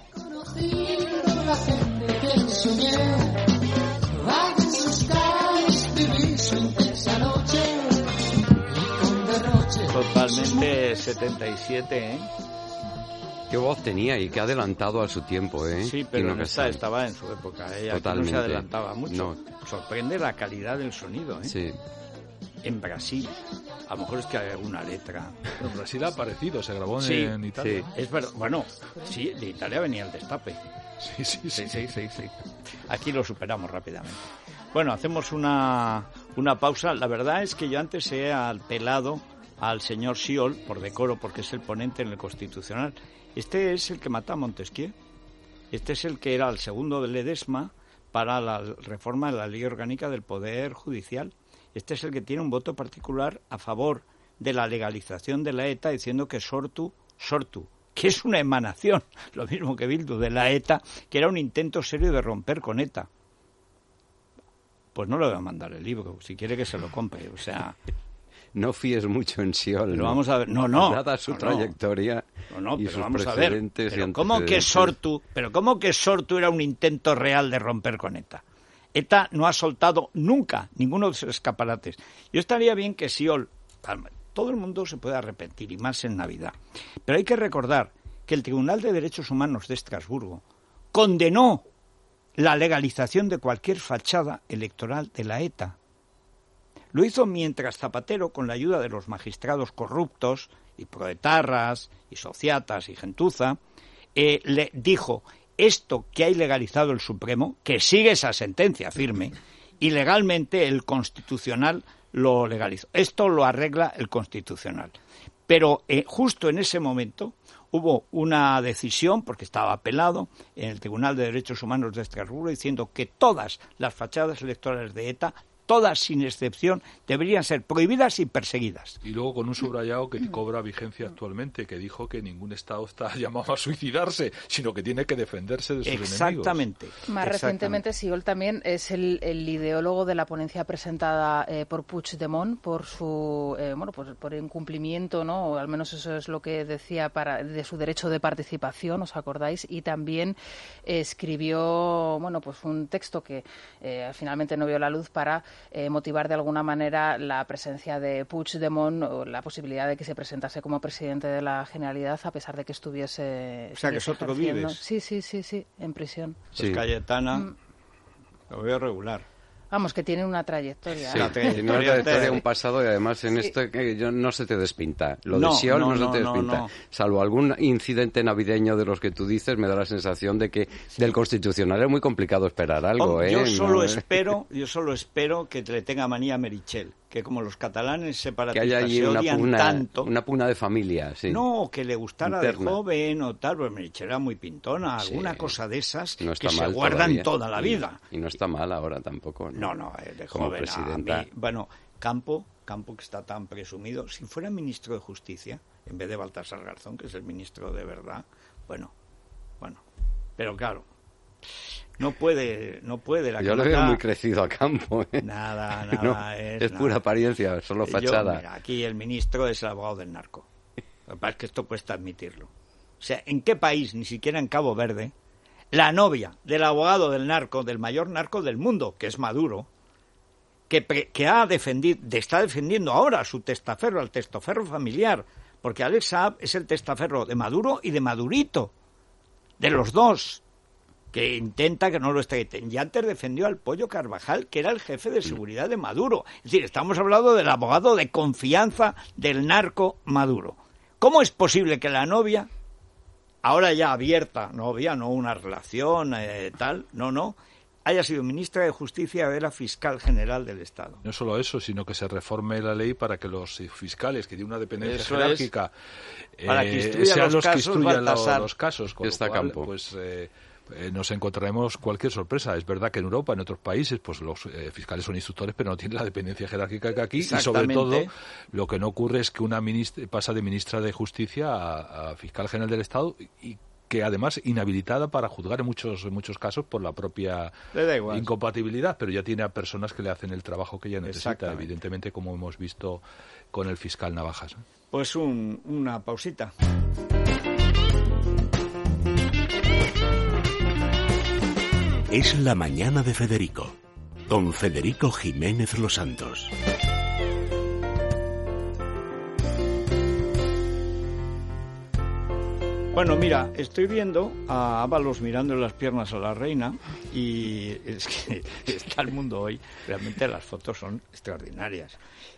[SPEAKER 2] Totalmente setenta y siete, ¿eh?
[SPEAKER 5] Qué voz tenía y qué adelantado a su tiempo, ¿eh?
[SPEAKER 2] Sí, pero en esta estaba en su época. Ella
[SPEAKER 5] Totalmente.
[SPEAKER 2] no se adelantaba mucho.
[SPEAKER 5] No.
[SPEAKER 2] Sorprende la calidad del sonido, ¿eh?
[SPEAKER 5] Sí.
[SPEAKER 2] En Brasil. A lo mejor es que hay alguna letra.
[SPEAKER 4] Pero Brasil ha aparecido, se grabó
[SPEAKER 2] sí,
[SPEAKER 4] en Italia.
[SPEAKER 2] Sí, es verdad. Bueno, sí, de Italia venía el destape.
[SPEAKER 4] Sí, sí, sí.
[SPEAKER 2] Sí, sí, sí, sí. Aquí lo superamos rápidamente. Bueno, hacemos una, una pausa. La verdad es que yo antes he apelado al señor Siol, por decoro, porque es el ponente en el Constitucional. Este es el que mata a Montesquieu. Este es el que era el segundo de Ledesma para la reforma de la Ley Orgánica del Poder Judicial. Este es el que tiene un voto particular a favor de la legalización de la ETA, diciendo que Sortu, Sortu, que es una emanación, lo mismo que Bildu, de la ETA, que era un intento serio de romper con ETA. Pues no le voy a mandar el libro, si quiere que se lo compre, o sea...
[SPEAKER 5] No fíes mucho en Siol.
[SPEAKER 2] Pero
[SPEAKER 5] ¿no?
[SPEAKER 2] vamos a ver, no, no.
[SPEAKER 5] Dada su
[SPEAKER 2] no,
[SPEAKER 5] trayectoria
[SPEAKER 2] no, no,
[SPEAKER 5] y
[SPEAKER 2] pero
[SPEAKER 5] sus
[SPEAKER 2] vamos a ver,
[SPEAKER 5] precedentes
[SPEAKER 2] pero
[SPEAKER 5] y
[SPEAKER 2] ¿cómo que Sortu, pero cómo que Sortu era un intento real de romper con ETA? ETA no ha soltado nunca ninguno de sus escaparates. Yo estaría bien que Siol, todo el mundo se puede arrepentir, y más en Navidad, pero hay que recordar que el Tribunal de Derechos Humanos de Estrasburgo condenó la legalización de cualquier fachada electoral de la ETA. Lo hizo mientras Zapatero, con la ayuda de los magistrados corruptos, y proetarras, y sociatas, y gentuza, eh, le dijo... Esto que ha ilegalizado el Supremo, que sigue esa sentencia firme, y legalmente el Constitucional lo legalizó. Esto lo arregla el Constitucional. Pero eh, justo en ese momento hubo una decisión, porque estaba apelado, en el Tribunal de Derechos Humanos de Estrasburgo, diciendo que todas las fachadas electorales de ETA, todas sin excepción, deberían ser prohibidas y perseguidas.
[SPEAKER 4] Y luego con un subrayado que cobra vigencia actualmente, que dijo que ningún Estado está llamado a suicidarse, sino que tiene que defenderse de sus
[SPEAKER 2] Exactamente.
[SPEAKER 4] enemigos.
[SPEAKER 3] Más recientemente, Siol también es el, el ideólogo de la ponencia presentada eh, por Puigdemont por su eh, bueno, pues por incumplimiento, ¿no? O al menos eso es lo que decía para de su derecho de participación, ¿os acordáis? Y también eh, escribió, bueno, pues un texto que eh, finalmente no vio la luz para Eh, motivar de alguna manera la presencia de Puigdemont o la posibilidad de que se presentase como presidente de la Generalidad a pesar de que estuviese...
[SPEAKER 2] O sea, que es otro Vives.
[SPEAKER 3] Sí, sí, sí, sí, en prisión.
[SPEAKER 2] Pues sí. Cayetana, mm. lo veo regular.
[SPEAKER 3] Vamos, que tiene una trayectoria.
[SPEAKER 5] Sí, tiene una trayectoria, un pasado, y además en sí. esto que yo, no se te despinta. Lo no, de Siol no, no, no se te despinta. No, no. Salvo algún incidente navideño de los que tú dices, me da la sensación de que sí. del Constitucional es muy complicado esperar algo.
[SPEAKER 2] Oh,
[SPEAKER 5] ¿eh?
[SPEAKER 2] Yo solo
[SPEAKER 5] no,
[SPEAKER 2] espero, yo solo espero que le tenga manía a Meritxell, que como los catalanes separatistas
[SPEAKER 5] que haya allí
[SPEAKER 2] se
[SPEAKER 5] una
[SPEAKER 2] odian
[SPEAKER 5] pugna,
[SPEAKER 2] tanto,
[SPEAKER 5] una pugna de familia, sí.
[SPEAKER 2] No, que le gustara
[SPEAKER 5] interna.
[SPEAKER 2] De joven o tal, pues Meritxell era muy pintona, alguna
[SPEAKER 5] sí.
[SPEAKER 2] cosa de esas
[SPEAKER 5] no
[SPEAKER 2] que se guardan
[SPEAKER 5] todavía.
[SPEAKER 2] toda la vida.
[SPEAKER 5] Y, y no está mal ahora tampoco.
[SPEAKER 2] No, no, no de
[SPEAKER 5] como
[SPEAKER 2] joven
[SPEAKER 5] presidenta.
[SPEAKER 2] A mí, bueno, Campo, Campo que está tan presumido, si fuera ministro de Justicia, en vez de Baltasar Garzón, que es el ministro de verdad, bueno, bueno, pero claro, no puede, no puede. La
[SPEAKER 5] Yo lo veo muy crecido a Campo. ¿eh?
[SPEAKER 2] Nada, nada.
[SPEAKER 5] No,
[SPEAKER 2] es
[SPEAKER 5] es
[SPEAKER 2] nada.
[SPEAKER 5] pura apariencia, solo fachada.
[SPEAKER 2] Yo, mira, aquí el ministro es el abogado del narco. Lo que pasa es que esto cuesta admitirlo. O sea, ¿en qué país, ni siquiera en Cabo Verde, la novia del abogado del narco, del mayor narco del mundo, que es Maduro, que, que ha defendido, está defendiendo ahora su testaferro, el testaferro familiar, porque Alex Saab es el testaferro de Maduro y de Madurito, de los dos, que intenta que no lo extraditen. Y antes defendió al Pollo Carvajal, que era el jefe de seguridad de Maduro. Es decir, estamos hablando del abogado de confianza del narco Maduro. ¿Cómo es posible que la novia, ahora ya abierta, novia, no una relación eh, tal, no, no, haya sido ministra de Justicia y era fiscal general del Estado?
[SPEAKER 4] No solo eso, sino que se reforme la ley para que los fiscales que tienen una dependencia
[SPEAKER 2] Eso
[SPEAKER 4] jerárquica
[SPEAKER 2] es, para que
[SPEAKER 4] eh,
[SPEAKER 2] instruya
[SPEAKER 4] sean
[SPEAKER 2] los
[SPEAKER 4] los que
[SPEAKER 2] casos,
[SPEAKER 4] instruyan lo-
[SPEAKER 2] Baltasar.
[SPEAKER 4] los casos. Con lo
[SPEAKER 5] Está
[SPEAKER 4] cual,
[SPEAKER 5] Campo.
[SPEAKER 4] pues eh, eh, nos encontraremos cualquier sorpresa. Es verdad que en Europa, en otros países, pues los eh, fiscales son instructores, pero no tienen la dependencia jerárquica que aquí. Y sobre
[SPEAKER 2] Exactamente.
[SPEAKER 4] todo, lo que no ocurre es que una ministra pasa de ministra de Justicia a, a fiscal general del Estado y que además inhabilitada para juzgar en muchos en muchos casos por la propia
[SPEAKER 2] Le da igual.
[SPEAKER 4] incompatibilidad, pero ya tiene a personas que le hacen el trabajo que ella necesita,
[SPEAKER 2] Exactamente.
[SPEAKER 4] evidentemente, como hemos visto con el fiscal Navajas.
[SPEAKER 2] Pues un, una pausita.
[SPEAKER 1] Es la mañana de Federico, con Federico Jiménez Los Santos.
[SPEAKER 2] Bueno, mira, estoy viendo a Ábalos mirando las piernas a la reina y es que está el mundo hoy. Realmente las fotos son extraordinarias.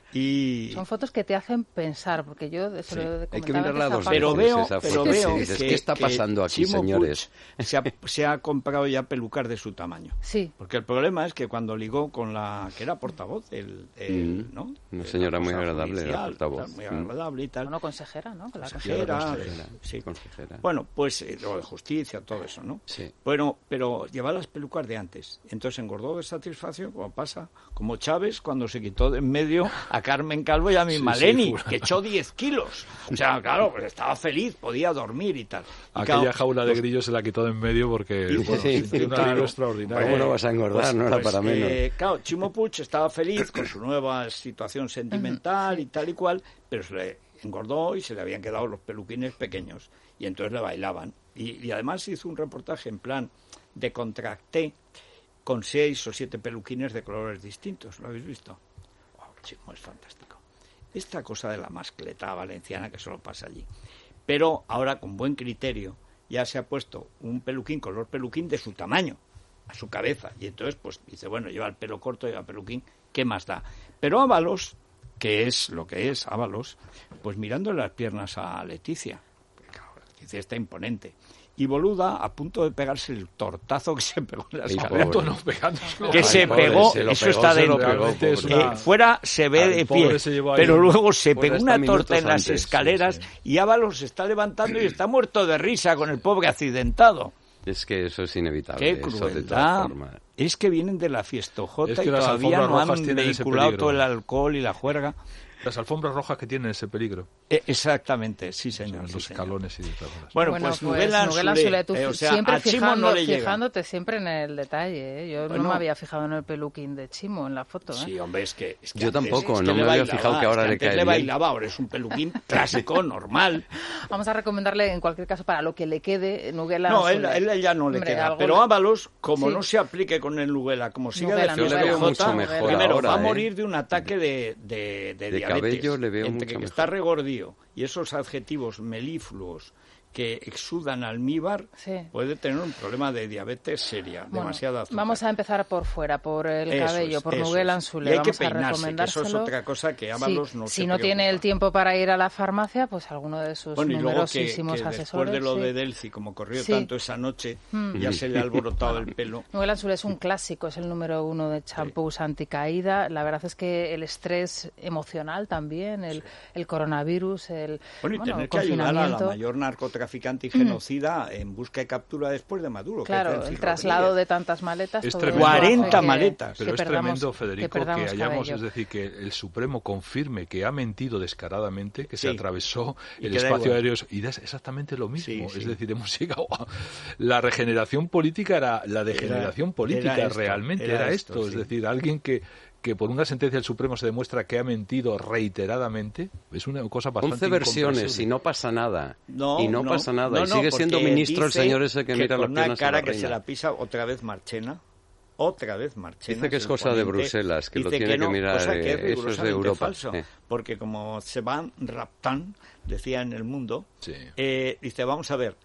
[SPEAKER 2] Y
[SPEAKER 3] Son fotos que te hacen pensar, porque yo se
[SPEAKER 2] Sí.
[SPEAKER 3] lo
[SPEAKER 5] Hay que
[SPEAKER 3] comentaba
[SPEAKER 5] mirarla
[SPEAKER 3] antes a
[SPEAKER 5] dos
[SPEAKER 3] Paco.
[SPEAKER 2] pero
[SPEAKER 5] veces
[SPEAKER 2] veo,
[SPEAKER 5] esa
[SPEAKER 2] pero
[SPEAKER 5] foto.
[SPEAKER 2] veo
[SPEAKER 5] Dices,
[SPEAKER 2] que,
[SPEAKER 5] ¿qué está
[SPEAKER 2] que
[SPEAKER 5] pasando aquí,
[SPEAKER 2] Chimo
[SPEAKER 5] señores?
[SPEAKER 2] Puig se ha, se ha comprado ya pelucas de su tamaño.
[SPEAKER 3] Sí.
[SPEAKER 2] Porque el problema es que cuando ligó con la que era portavoz, el, el,
[SPEAKER 5] Mm.
[SPEAKER 2] ¿no?
[SPEAKER 5] Una
[SPEAKER 2] De
[SPEAKER 5] señora
[SPEAKER 2] la
[SPEAKER 5] muy
[SPEAKER 2] cosa
[SPEAKER 5] agradable, la
[SPEAKER 2] judicial,
[SPEAKER 5] portavoz.
[SPEAKER 2] tal, muy
[SPEAKER 5] Mm.
[SPEAKER 2] agradable y tal.
[SPEAKER 3] Bueno, consejera, ¿no? Con la
[SPEAKER 2] Consejera,
[SPEAKER 5] consejera,
[SPEAKER 2] sí.
[SPEAKER 5] consejera.
[SPEAKER 2] Bueno, pues eh, lo de justicia, todo eso, ¿no?
[SPEAKER 5] Sí.
[SPEAKER 2] Bueno, pero lleva las pelucas de antes. Entonces engordó de satisfacción, como pasa, como Chávez cuando se quitó de en medio a Carmen Calvo y a mi
[SPEAKER 4] Sí,
[SPEAKER 2] Maleni,
[SPEAKER 4] sí, fue-
[SPEAKER 2] que echó diez kilos. O sea, claro, pues estaba feliz, podía dormir y tal. Y
[SPEAKER 4] Aquella
[SPEAKER 2] claro,
[SPEAKER 4] jaula de
[SPEAKER 2] pues,
[SPEAKER 4] grillos se la quitó de en medio porque
[SPEAKER 2] Y-
[SPEAKER 4] bueno,
[SPEAKER 5] sí,
[SPEAKER 4] sintió un
[SPEAKER 2] claro.
[SPEAKER 4] alivio extraordinario.
[SPEAKER 5] ¿Cómo no vas a engordar?
[SPEAKER 2] Pues-
[SPEAKER 5] no era
[SPEAKER 2] pues,
[SPEAKER 5] para menos.
[SPEAKER 2] eh, claro, Chimo Puig estaba feliz con su nueva situación sentimental y tal y cual, pero se le engordó y se le habían quedado los peluquines pequeños y entonces le bailaban. Y, y además hizo un reportaje en plan de contracté con seis o siete peluquines de colores distintos. ¿Lo habéis visto? Wow, Chimo es fantástico. Esta cosa de la mascleta valenciana que solo pasa allí. Pero ahora, con buen criterio, ya se ha puesto un peluquín, color peluquín de su tamaño, a su cabeza. Y entonces, pues dice, bueno, lleva el pelo corto, lleva peluquín, ¿qué más da? Pero Ábalos, que es lo que es Ábalos, pues mirando las piernas a Leticia. Porque, claro, Leticia está imponente. Y Boluda a punto de pegarse el tortazo que se pegó en la
[SPEAKER 5] Ay,
[SPEAKER 2] escalera.
[SPEAKER 5] pobre.
[SPEAKER 4] No, pegándoslo.
[SPEAKER 2] Que
[SPEAKER 5] Ay,
[SPEAKER 2] se
[SPEAKER 5] pobre,
[SPEAKER 2] pegó,
[SPEAKER 5] se lo
[SPEAKER 2] eso
[SPEAKER 5] pegó,
[SPEAKER 2] está
[SPEAKER 5] se lo
[SPEAKER 2] dentro.
[SPEAKER 5] pegó,
[SPEAKER 4] Realmente es
[SPEAKER 5] pobre.
[SPEAKER 4] una-
[SPEAKER 2] Eh, fuera se ve
[SPEAKER 4] Al
[SPEAKER 2] de
[SPEAKER 4] pobre
[SPEAKER 2] pie,
[SPEAKER 4] se llevó ahí
[SPEAKER 2] pero
[SPEAKER 4] un-
[SPEAKER 2] luego se
[SPEAKER 5] Fuera
[SPEAKER 2] pegó
[SPEAKER 5] está
[SPEAKER 2] una
[SPEAKER 5] minutos
[SPEAKER 2] torta en las
[SPEAKER 5] antes, sí,
[SPEAKER 2] escaleras
[SPEAKER 5] sí.
[SPEAKER 2] y Ábalos se está levantando y está muerto de risa con el pobre accidentado.
[SPEAKER 5] Es que eso es inevitable.
[SPEAKER 2] Qué
[SPEAKER 5] eso de todas
[SPEAKER 2] crueldad.
[SPEAKER 5] formas.
[SPEAKER 2] Es que vienen de la fiestojota
[SPEAKER 4] Es que
[SPEAKER 2] y
[SPEAKER 4] las
[SPEAKER 2] todavía
[SPEAKER 4] alfombras
[SPEAKER 2] no
[SPEAKER 4] rojas
[SPEAKER 2] han
[SPEAKER 4] tienen ese
[SPEAKER 2] vehiculado
[SPEAKER 4] peligro.
[SPEAKER 2] todo el alcohol y la juerga.
[SPEAKER 4] Las alfombras rojas que tienen ese peligro.
[SPEAKER 2] Eh, exactamente, sí señor.
[SPEAKER 4] Son
[SPEAKER 2] sí,
[SPEAKER 4] los
[SPEAKER 2] señor.
[SPEAKER 4] escalones y de todas cosas.
[SPEAKER 2] Bueno,
[SPEAKER 3] Bueno,
[SPEAKER 2] pues,
[SPEAKER 3] pues
[SPEAKER 2] Nubela
[SPEAKER 3] Nubela
[SPEAKER 2] Anzulé,
[SPEAKER 3] Anzulé, tú
[SPEAKER 2] eh, o sea,
[SPEAKER 3] siempre
[SPEAKER 2] a Chimo
[SPEAKER 3] fijando-
[SPEAKER 2] no le llega.
[SPEAKER 3] fijándote siempre en el detalle, ¿eh? Yo
[SPEAKER 2] Bueno.
[SPEAKER 3] no me había fijado en el peluquín de Chimo en la foto, ¿eh?
[SPEAKER 2] Sí, hombre, es que... es que
[SPEAKER 5] Yo
[SPEAKER 2] antes-
[SPEAKER 5] tampoco,
[SPEAKER 2] es que
[SPEAKER 5] no
[SPEAKER 2] le
[SPEAKER 5] me había
[SPEAKER 2] bailaba,
[SPEAKER 5] fijado que ahora
[SPEAKER 2] es
[SPEAKER 5] le
[SPEAKER 2] antes
[SPEAKER 5] cae
[SPEAKER 2] le
[SPEAKER 5] bien.
[SPEAKER 2] bailaba, ahora es un peluquín clásico, normal.
[SPEAKER 3] Vamos a recomendarle, en cualquier caso, para lo que le quede, Nubela
[SPEAKER 2] No, él,
[SPEAKER 3] Anzulé.
[SPEAKER 2] él ya no le
[SPEAKER 3] Hombre,
[SPEAKER 2] queda.
[SPEAKER 3] algo
[SPEAKER 2] Pero
[SPEAKER 3] le-
[SPEAKER 2] Ábalos, como
[SPEAKER 3] Sí.
[SPEAKER 2] no se aplique con el Nubela, como siga
[SPEAKER 3] Nubela,
[SPEAKER 2] de
[SPEAKER 5] Yo le
[SPEAKER 3] Nubela,
[SPEAKER 5] veo
[SPEAKER 2] fiesta
[SPEAKER 5] mucho
[SPEAKER 3] Nubela.
[SPEAKER 5] mejor
[SPEAKER 2] primero
[SPEAKER 5] ahora,
[SPEAKER 2] va a
[SPEAKER 5] ¿eh?
[SPEAKER 2] morir de un ataque de, de, de,
[SPEAKER 5] De
[SPEAKER 2] diabetes.
[SPEAKER 5] cabello le veo
[SPEAKER 2] Entre
[SPEAKER 5] mucho
[SPEAKER 2] que
[SPEAKER 5] mejor.
[SPEAKER 2] está regordío y esos adjetivos melifluos que exudan almíbar,
[SPEAKER 3] Sí.
[SPEAKER 2] puede tener un problema de diabetes seria,
[SPEAKER 3] Bueno,
[SPEAKER 2] demasiada azúcar.
[SPEAKER 3] vamos a empezar por fuera, por el
[SPEAKER 2] Eso
[SPEAKER 3] cabello,
[SPEAKER 2] es,
[SPEAKER 3] por
[SPEAKER 2] eso
[SPEAKER 3] Nubela
[SPEAKER 2] es.
[SPEAKER 3] Anzulé.
[SPEAKER 2] Y hay que
[SPEAKER 3] Vamos a
[SPEAKER 2] peinarse, que eso
[SPEAKER 3] recomendárselo.
[SPEAKER 2] es otra cosa que
[SPEAKER 3] Sí,
[SPEAKER 2] Ábalos no se
[SPEAKER 3] Si no tiene
[SPEAKER 2] preocupa.
[SPEAKER 3] el tiempo para ir a la farmacia, pues alguno de sus
[SPEAKER 2] Bueno, y luego que,
[SPEAKER 3] numerosísimos
[SPEAKER 2] que después
[SPEAKER 3] asesores.
[SPEAKER 2] de lo
[SPEAKER 3] sí.
[SPEAKER 2] de Delci, como corrió
[SPEAKER 3] Sí.
[SPEAKER 2] tanto esa noche,
[SPEAKER 3] Mm.
[SPEAKER 2] ya se le ha alborotado el pelo.
[SPEAKER 3] Nubela Anzulé es un clásico, es el número uno de champús anticaída. La verdad es que el estrés emocional también, el, el coronavirus, el,
[SPEAKER 2] Bueno, y
[SPEAKER 3] bueno,
[SPEAKER 2] tener
[SPEAKER 3] el
[SPEAKER 2] que ayudar a la
[SPEAKER 3] confinamiento.
[SPEAKER 2] mayor narcotraficante y genocida en busca y captura después de Maduro. que es
[SPEAKER 3] Claro,
[SPEAKER 2] Delcy
[SPEAKER 3] el traslado
[SPEAKER 2] Rodríguez.
[SPEAKER 3] de tantas maletas.
[SPEAKER 4] Es
[SPEAKER 3] todo
[SPEAKER 4] tremendo.
[SPEAKER 3] eso hace
[SPEAKER 2] cuarenta
[SPEAKER 3] que-
[SPEAKER 2] maletas.
[SPEAKER 4] Pero
[SPEAKER 3] que
[SPEAKER 4] es
[SPEAKER 3] perdamos-
[SPEAKER 4] tremendo, Federico, que,
[SPEAKER 3] perdamos
[SPEAKER 4] hayamos,
[SPEAKER 3] cabello.
[SPEAKER 4] es decir, que el Supremo confirme que ha mentido descaradamente, que se
[SPEAKER 2] Sí.
[SPEAKER 4] atravesó
[SPEAKER 2] Y
[SPEAKER 4] el
[SPEAKER 2] que da
[SPEAKER 4] espacio
[SPEAKER 2] igual.
[SPEAKER 4] aéreo y es exactamente lo mismo.
[SPEAKER 2] Sí, sí.
[SPEAKER 4] Es decir, hemos llegado a... La regeneración política era la degeneración
[SPEAKER 2] Era-
[SPEAKER 4] política
[SPEAKER 2] era esto,
[SPEAKER 4] realmente,
[SPEAKER 2] era
[SPEAKER 4] era,
[SPEAKER 2] esto,
[SPEAKER 4] esto.
[SPEAKER 2] sí.
[SPEAKER 4] Es decir, alguien que que por una sentencia del Supremo se demuestra que ha mentido reiteradamente, es una cosa bastante
[SPEAKER 5] once versiones
[SPEAKER 4] incomprensible.
[SPEAKER 5] y no pasa nada.
[SPEAKER 2] No,
[SPEAKER 5] y no,
[SPEAKER 2] no,
[SPEAKER 5] pasa nada.
[SPEAKER 2] no,
[SPEAKER 5] y sigue
[SPEAKER 2] no,
[SPEAKER 5] siendo
[SPEAKER 2] porque
[SPEAKER 5] ministro el
[SPEAKER 2] dice
[SPEAKER 5] señor ese que, mira las
[SPEAKER 2] con una
[SPEAKER 5] piernas a
[SPEAKER 2] cara
[SPEAKER 5] la
[SPEAKER 2] que se
[SPEAKER 5] reina.
[SPEAKER 2] la pisa otra vez Marchena. Otra vez Marchena.
[SPEAKER 5] Dice que es
[SPEAKER 2] el
[SPEAKER 5] cosa de
[SPEAKER 2] ponente,
[SPEAKER 5] Bruselas, que lo
[SPEAKER 2] dice
[SPEAKER 5] tiene que
[SPEAKER 2] no,
[SPEAKER 5] mirar,
[SPEAKER 2] cosa que
[SPEAKER 5] eh, eso es de
[SPEAKER 2] rigurosamente
[SPEAKER 5] Europa,
[SPEAKER 2] falso,
[SPEAKER 5] eh.
[SPEAKER 2] porque como se van raptan, decía en El Mundo,
[SPEAKER 4] Sí.
[SPEAKER 2] eh, dice, vamos a ver,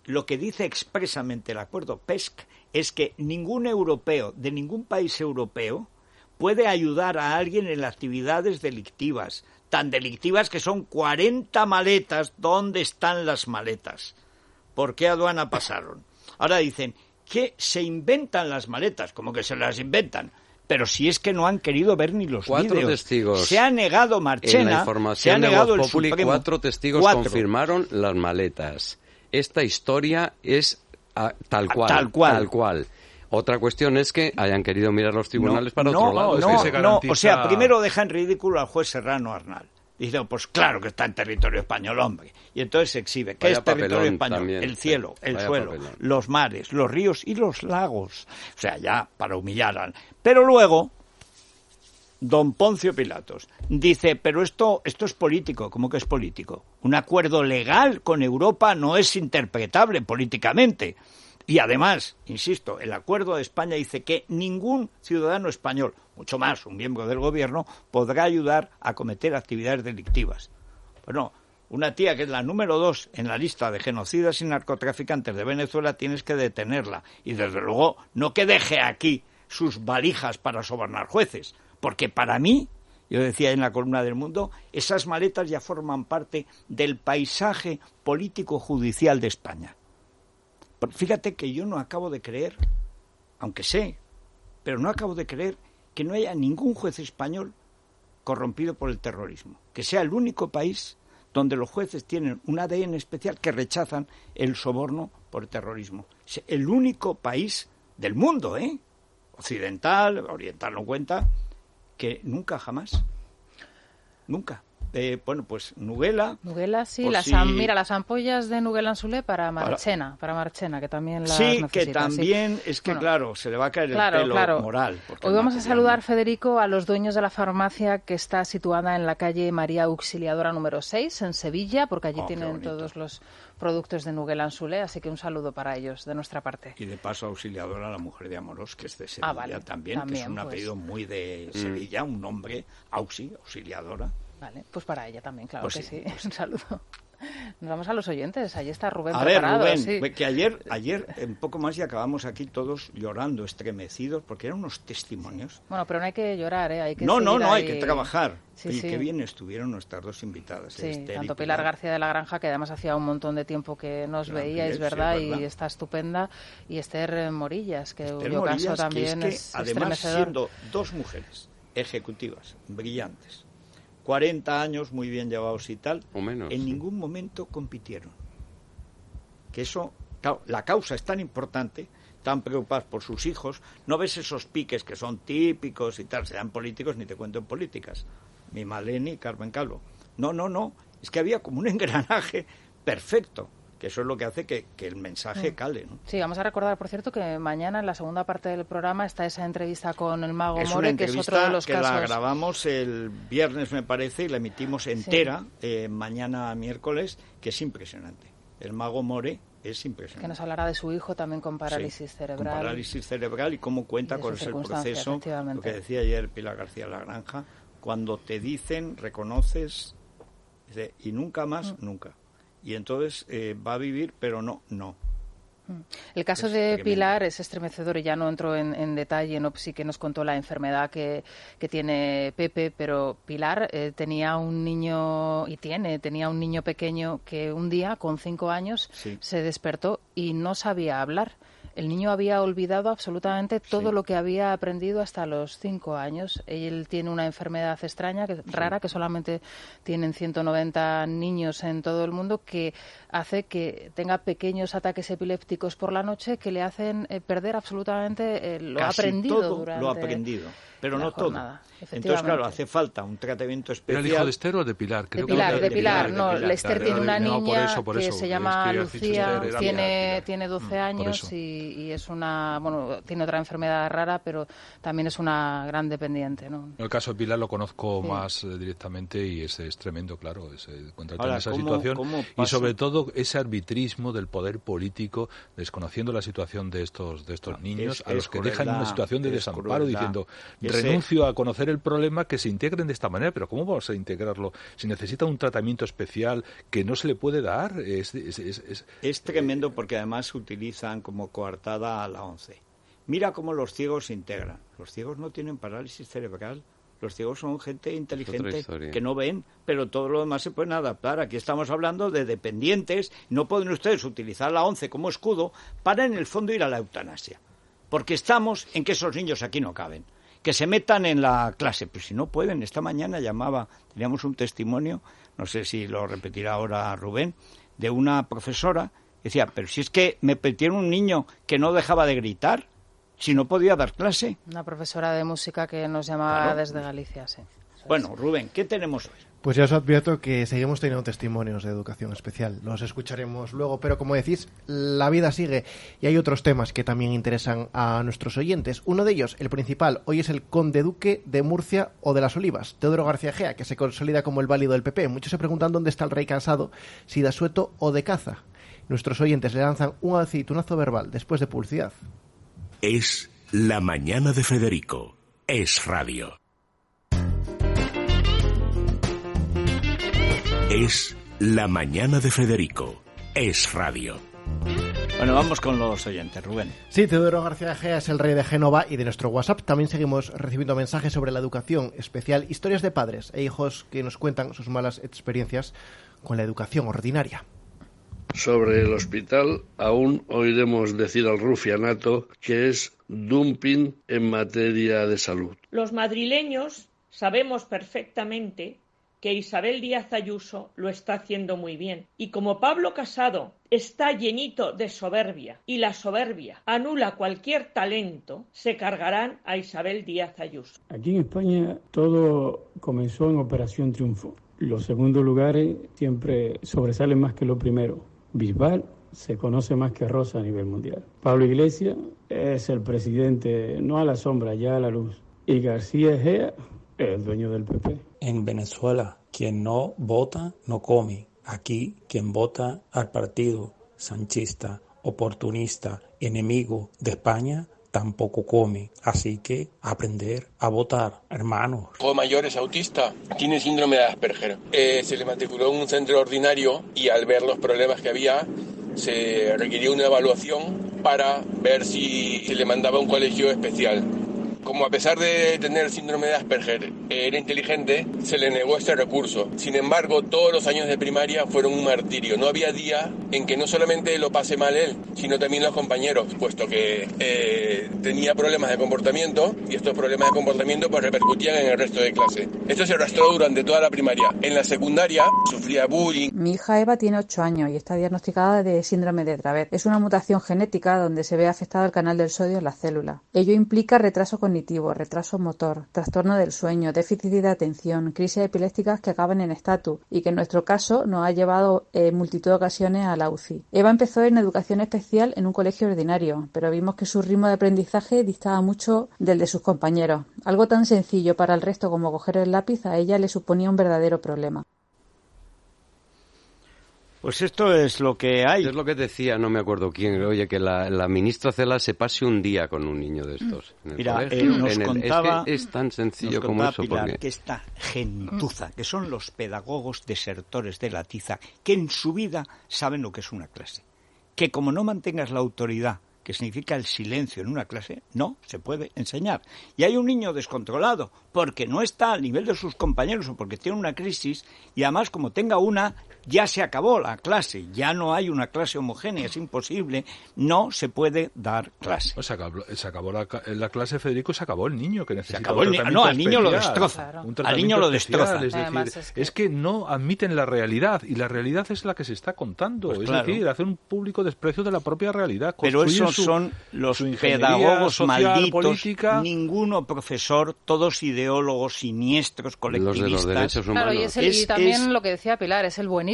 [SPEAKER 2] lo que dice expresamente el acuerdo P E S C es que ningún europeo, de ningún país europeo, puede ayudar a alguien en las actividades delictivas, tan delictivas que son cuarenta maletas. ¿Dónde están las maletas? ¿Por qué aduana pasaron? Ahora dicen que se inventan las maletas, como que se las inventan. Pero si es que no han querido ver ni los
[SPEAKER 5] cuatro
[SPEAKER 2] vídeos.
[SPEAKER 5] testigos.
[SPEAKER 2] Se ha negado Marchena,
[SPEAKER 5] en la información
[SPEAKER 2] se ha negado
[SPEAKER 5] de Voz
[SPEAKER 2] el
[SPEAKER 5] Populi,
[SPEAKER 2] Supremo.
[SPEAKER 5] Cuatro testigos
[SPEAKER 2] Cuatro.
[SPEAKER 5] confirmaron las maletas. Esta historia es a, tal cual.
[SPEAKER 2] Tal cual.
[SPEAKER 5] Tal cual. Otra cuestión es que hayan querido mirar los tribunales
[SPEAKER 2] no,
[SPEAKER 5] para
[SPEAKER 2] no,
[SPEAKER 5] otro lado.
[SPEAKER 2] No,
[SPEAKER 5] es que se
[SPEAKER 4] garantiza...
[SPEAKER 2] no, o sea, primero deja en ridículo al juez Serrano Arnal. Dice, pues claro que está en territorio español, hombre. Y entonces se exhibe. ¿Qué
[SPEAKER 5] Vaya
[SPEAKER 2] es territorio
[SPEAKER 5] papelón
[SPEAKER 2] español?
[SPEAKER 5] también,
[SPEAKER 2] el cielo, el
[SPEAKER 5] vaya
[SPEAKER 2] suelo,
[SPEAKER 5] papelón.
[SPEAKER 2] los mares, los ríos y los lagos. O sea, ya para humillar al... Pero luego, don Poncio Pilatos dice, pero esto, esto es político. ¿Cómo que es político? Un acuerdo legal con Europa no es interpretable políticamente. Y además, insisto, el acuerdo de España dice que ningún ciudadano español, mucho más un miembro del gobierno, podrá ayudar a cometer actividades delictivas. Bueno, una tía que es la número dos en la lista de genocidas y narcotraficantes de Venezuela, tienes que detenerla. Y desde luego, no que deje aquí sus valijas para sobornar jueces. Porque para mí, yo decía en la columna del Mundo, esas maletas ya forman parte del paisaje político-judicial de España. Fíjate que yo no acabo de creer, aunque sé, pero no acabo de creer que no haya ningún juez español corrompido por el terrorismo. Que sea el único país donde los jueces tienen un A D N especial que rechazan el soborno por terrorismo. Es el único país del mundo, ¿eh? Occidental, oriental no cuenta, que nunca jamás, nunca. Eh, bueno, pues Nuguela...
[SPEAKER 3] Nuguela, sí,
[SPEAKER 2] pues
[SPEAKER 3] las,
[SPEAKER 2] sí.
[SPEAKER 3] am- mira, las ampollas de Nuguela-Anzulé para Marchena, para, para Marchena, que también las
[SPEAKER 2] Sí,
[SPEAKER 3] necesita.
[SPEAKER 2] que también,
[SPEAKER 3] sí.
[SPEAKER 2] es que
[SPEAKER 3] Bueno,
[SPEAKER 2] claro, se le va a caer
[SPEAKER 3] claro,
[SPEAKER 2] el pelo
[SPEAKER 3] claro.
[SPEAKER 2] moral.
[SPEAKER 3] Hoy vamos a saludar, Federico, a los dueños de la farmacia que está situada en la calle María Auxiliadora número seis, en Sevilla, porque allí
[SPEAKER 2] Oh,
[SPEAKER 3] tienen todos los productos de Nuguela-Anzulé, así que un saludo para ellos, de nuestra parte.
[SPEAKER 2] Y de paso Auxiliadora, la mujer de Amorós, que es de Sevilla
[SPEAKER 3] Ah, vale.
[SPEAKER 2] también,
[SPEAKER 3] También,
[SPEAKER 2] que es un
[SPEAKER 3] pues.
[SPEAKER 2] apellido muy de
[SPEAKER 5] Mm.
[SPEAKER 2] Sevilla, un nombre, Auxi, Auxiliadora.
[SPEAKER 3] Vale, pues para ella también, claro
[SPEAKER 2] Pues
[SPEAKER 3] que
[SPEAKER 2] sí,
[SPEAKER 3] sí.
[SPEAKER 2] pues
[SPEAKER 3] Un saludo. Nos vamos a los oyentes. Allí está Rubén
[SPEAKER 2] A ver,
[SPEAKER 3] preparado.
[SPEAKER 2] Rubén,
[SPEAKER 3] sí.
[SPEAKER 2] que ayer, ayer, en poco más, y acabamos aquí todos llorando, estremecidos, porque eran unos testimonios.
[SPEAKER 3] Bueno, pero no hay que llorar, ¿eh? Hay que
[SPEAKER 2] No, no,
[SPEAKER 3] seguir
[SPEAKER 2] no, hay
[SPEAKER 3] ahí.
[SPEAKER 2] que trabajar.
[SPEAKER 3] Sí,
[SPEAKER 2] y
[SPEAKER 3] sí.
[SPEAKER 2] qué bien estuvieron nuestras dos invitadas.
[SPEAKER 3] Sí,
[SPEAKER 2] Esther y
[SPEAKER 3] tanto Pilar
[SPEAKER 2] Pilar
[SPEAKER 3] García de la Granja, que además hacía un montón de tiempo que nos
[SPEAKER 2] Gran
[SPEAKER 3] veía, es
[SPEAKER 2] Pilar, sí,
[SPEAKER 3] verdad,
[SPEAKER 2] es verdad.
[SPEAKER 3] y está estupenda, y Esther Morillas, que
[SPEAKER 2] Esther
[SPEAKER 3] dio
[SPEAKER 2] Morillas,
[SPEAKER 3] caso también,
[SPEAKER 2] que es,
[SPEAKER 3] es
[SPEAKER 2] que, además,
[SPEAKER 3] estremecedor.
[SPEAKER 2] siendo dos mujeres ejecutivas, brillantes, cuarenta años muy bien llevados y tal,
[SPEAKER 5] O menos,
[SPEAKER 2] en
[SPEAKER 5] sí.
[SPEAKER 2] ningún momento compitieron. Que eso, claro, la causa es tan importante, tan preocupadas por sus hijos, no ves esos piques que son típicos y tal, sean políticos, ni te cuento en políticas, ni Maleni, ni Carmen Calvo. No, no, no, es que había como un engranaje perfecto, que eso es lo que hace que, que el mensaje
[SPEAKER 3] Mm.
[SPEAKER 2] cale, ¿no?
[SPEAKER 3] Sí, vamos a recordar, por cierto, que mañana en la segunda parte del programa está esa entrevista con el mago
[SPEAKER 2] Es una
[SPEAKER 3] More, que es
[SPEAKER 2] entrevista
[SPEAKER 3] otro de los
[SPEAKER 2] que
[SPEAKER 3] casos.
[SPEAKER 2] la grabamos el viernes, me parece, y la emitimos entera eh, mañana miércoles, que es impresionante. El mago More es impresionante.
[SPEAKER 3] Que nos hablará de su hijo también con parálisis
[SPEAKER 2] Sí,
[SPEAKER 3] cerebral.
[SPEAKER 2] Con parálisis cerebral y cómo cuenta
[SPEAKER 3] y de
[SPEAKER 2] con
[SPEAKER 3] sus
[SPEAKER 2] ese
[SPEAKER 3] circunstancias,
[SPEAKER 2] proceso.
[SPEAKER 3] efectivamente.
[SPEAKER 2] Lo que decía ayer Pilar García La Granja, cuando te dicen, reconoces, dice, y nunca más,
[SPEAKER 3] Mm.
[SPEAKER 2] nunca. Y entonces eh, va a vivir, pero no, no.
[SPEAKER 3] El caso
[SPEAKER 2] Es
[SPEAKER 3] de
[SPEAKER 2] tremendo.
[SPEAKER 3] Pilar es estremecedor y ya no entro en, en detalle, no sí que nos contó la enfermedad que, que tiene Pepe, pero Pilar eh, tenía un niño, y tiene, tenía un niño pequeño que un día, con cinco años,
[SPEAKER 2] Sí.
[SPEAKER 3] se despertó y no sabía hablar. El niño había olvidado absolutamente todo
[SPEAKER 2] Sí.
[SPEAKER 3] lo que había aprendido hasta los cinco años. Él tiene una enfermedad extraña, que, rara, que solamente tienen ciento noventa niños en todo el mundo, que hace que tenga pequeños ataques epilépticos por la noche que le hacen eh, perder absolutamente eh, lo
[SPEAKER 2] Casi
[SPEAKER 3] aprendido
[SPEAKER 2] todo
[SPEAKER 3] durante
[SPEAKER 2] lo aprendido, pero
[SPEAKER 3] la
[SPEAKER 2] no todo.
[SPEAKER 3] jornada,
[SPEAKER 2] Entonces,
[SPEAKER 3] efectivamente.
[SPEAKER 2] claro, hace falta un tratamiento
[SPEAKER 4] ¿Era
[SPEAKER 2] especial.
[SPEAKER 4] el hijo de Esther o de Pilar?
[SPEAKER 3] De
[SPEAKER 4] Creo que
[SPEAKER 3] Pilar,
[SPEAKER 4] era
[SPEAKER 3] de Pilar,
[SPEAKER 2] de
[SPEAKER 3] no,
[SPEAKER 2] Pilar,
[SPEAKER 3] Esther
[SPEAKER 2] claro,
[SPEAKER 3] tiene una
[SPEAKER 4] no, por
[SPEAKER 3] niña
[SPEAKER 4] eso, por
[SPEAKER 3] que
[SPEAKER 4] eso,
[SPEAKER 3] se
[SPEAKER 4] es
[SPEAKER 3] llama
[SPEAKER 4] que has dicho
[SPEAKER 3] Lucía,
[SPEAKER 4] Esther, era
[SPEAKER 3] tiene,
[SPEAKER 4] Pilar.
[SPEAKER 3] tiene doce
[SPEAKER 4] Mm, por
[SPEAKER 3] años
[SPEAKER 4] eso.
[SPEAKER 3] y, y, y es una, bueno, tiene otra enfermedad rara, pero también es una gran dependiente, ¿no?
[SPEAKER 4] El caso de Pilar lo conozco
[SPEAKER 3] sí.
[SPEAKER 4] más eh, directamente y es, es tremendo, claro, es, encontrarte
[SPEAKER 2] Ahora,
[SPEAKER 4] en esa
[SPEAKER 2] ¿cómo,
[SPEAKER 4] situación
[SPEAKER 2] cómo
[SPEAKER 4] y sobre todo ese arbitrismo del poder político, desconociendo la situación de estos de estos no, niños,
[SPEAKER 2] es,
[SPEAKER 4] a los que
[SPEAKER 2] crueldad,
[SPEAKER 4] dejan en una situación de desamparo, crueldad. diciendo,
[SPEAKER 2] Ese...
[SPEAKER 4] renuncio a conocer el problema, que se integren de esta manera, pero ¿cómo vamos a integrarlo? Si necesita un tratamiento especial que no se le puede dar, es... Es, es, es,
[SPEAKER 2] es tremendo porque además utilizan como coartada a la ONCE. Mira cómo los ciegos se integran. Los ciegos no tienen parálisis cerebral. Los ciegos son gente inteligente que no ven, pero todo lo demás se pueden adaptar. Aquí estamos hablando de dependientes. No pueden ustedes utilizar la ONCE como escudo para, en el fondo, ir a la eutanasia. Porque estamos en que esos niños aquí no caben. Que se metan en la clase. Pues si no pueden, esta mañana llamaba, teníamos un testimonio, no sé si lo repetirá ahora Rubén, de una profesora, decía, pero si es que me metieron un niño que no dejaba de gritar, si no podía dar clase.
[SPEAKER 3] Una profesora de música que nos llamaba claro. desde Galicia, sí.
[SPEAKER 2] Bueno, Rubén, ¿qué tenemos hoy?
[SPEAKER 12] Pues ya os advierto que seguimos teniendo testimonios de educación especial. Los escucharemos luego, pero como decís, la vida sigue y hay otros temas que también interesan a nuestros oyentes. Uno de ellos, el principal, hoy es el conde duque de Murcia o de las Olivas, Teodoro García Gea, que se consolida como el válido del P P. Muchos se preguntan dónde está el rey cansado, si de asueto o de caza. Nuestros oyentes le lanzan un aceitunazo verbal después de publicidad.
[SPEAKER 1] Es La Mañana de Federico. Es radio. Es La Mañana de Federico. Es radio.
[SPEAKER 2] Bueno, vamos con los oyentes, Rubén.
[SPEAKER 12] Sí, Teodoro García Gea es el rey de Génova y de nuestro WhatsApp también seguimos recibiendo mensajes sobre la educación especial, historias de padres e hijos que nos cuentan sus malas experiencias con la educación ordinaria.
[SPEAKER 13] Sobre el hospital, aún oiremos decir al rufianato que es dumping en materia de salud.
[SPEAKER 14] Los madrileños sabemos perfectamente que Isabel Díaz Ayuso lo está haciendo muy bien. Y como Pablo Casado está llenito de soberbia y la soberbia anula cualquier talento, se cargarán a Isabel Díaz Ayuso.
[SPEAKER 15] Aquí en España todo comenzó en Operación Triunfo. Los segundos lugares siempre sobresalen más que lo primero. Bisbal se conoce más que Rosa a nivel mundial. Pablo Iglesias es el presidente, no a la sombra, ya a la luz. Y García Egea es el dueño del P P.
[SPEAKER 16] En Venezuela, quien no vota, no come. Aquí, quien vota al partido sanchista, oportunista, enemigo de España, tampoco come. Así que aprender a votar, hermanos.
[SPEAKER 17] Mi hijo mayor es autista, tiene síndrome de Asperger. Eh, se le matriculó en un centro ordinario y al ver los problemas que había, se requirió una evaluación para ver si se le mandaba a un colegio especial. Como a pesar de tener síndrome de Asperger era inteligente, se le negó este recurso. Sin embargo, todos los años de primaria fueron un martirio. No había día en que no solamente lo pase mal él, sino también los compañeros, puesto que eh, tenía problemas de comportamiento y estos problemas de comportamiento pues repercutían en el resto de clase. Esto se arrastró durante toda la primaria. En la secundaria sufría bullying.
[SPEAKER 18] Mi hija Eva tiene ocho años y está diagnosticada de síndrome de Dravet. Es una mutación genética donde se ve afectado el canal del sodio en la célula. Ello implica retraso cognitivo, retraso motor, trastorno del sueño, déficit de atención, crisis epilépticas que acaban en estatus y que en nuestro caso nos ha llevado en multitud de ocasiones a la U C I. Eva empezó en educación especial en un colegio ordinario, pero vimos que su ritmo de aprendizaje distaba mucho del de sus compañeros. Algo tan sencillo para el resto como coger el lápiz a ella le suponía un verdadero problema.
[SPEAKER 2] Pues esto es lo que hay.
[SPEAKER 5] Es lo que decía, no me acuerdo quién, oye, que la, la ministra Cela se pase un día con un niño de estos. En el
[SPEAKER 2] Mira, eh, nos
[SPEAKER 5] en el,
[SPEAKER 2] contaba,
[SPEAKER 5] es, que es tan sencillo como eso.
[SPEAKER 2] Pilar,
[SPEAKER 5] porque...
[SPEAKER 2] que esta gentuza, que son los pedagogos desertores de la tiza, que en su vida saben lo que es una clase. Que como no mantengas la autoridad, que significa el silencio en una clase, no se puede enseñar. Y hay un niño descontrolado porque no está al nivel de sus compañeros o porque tiene una crisis y además como tenga una, ya se acabó la clase, ya no hay una clase homogénea, es imposible, no se puede dar clase.
[SPEAKER 4] Pues se acabó, se acabó la, la clase, Federico, se acabó el niño que necesita.
[SPEAKER 2] Se acabó el niño, no, al niño lo destroza, claro.
[SPEAKER 4] Al niño lo destroza. Es decir,
[SPEAKER 3] es que...
[SPEAKER 4] es que no admiten la realidad y la realidad es la que se está contando.
[SPEAKER 2] Pues
[SPEAKER 4] es
[SPEAKER 2] claro.
[SPEAKER 4] decir, hacer un público desprecio de la propia realidad.
[SPEAKER 2] Pero esos
[SPEAKER 4] su,
[SPEAKER 2] son los pedagogos social, malditos, política. Ninguno profesor, todos ideólogos siniestros, colectivistas.
[SPEAKER 5] Los de los derechos humanos.
[SPEAKER 3] Claro, y, es el,
[SPEAKER 2] es,
[SPEAKER 3] y también
[SPEAKER 2] es...
[SPEAKER 3] lo que decía Pilar, es el buenismo.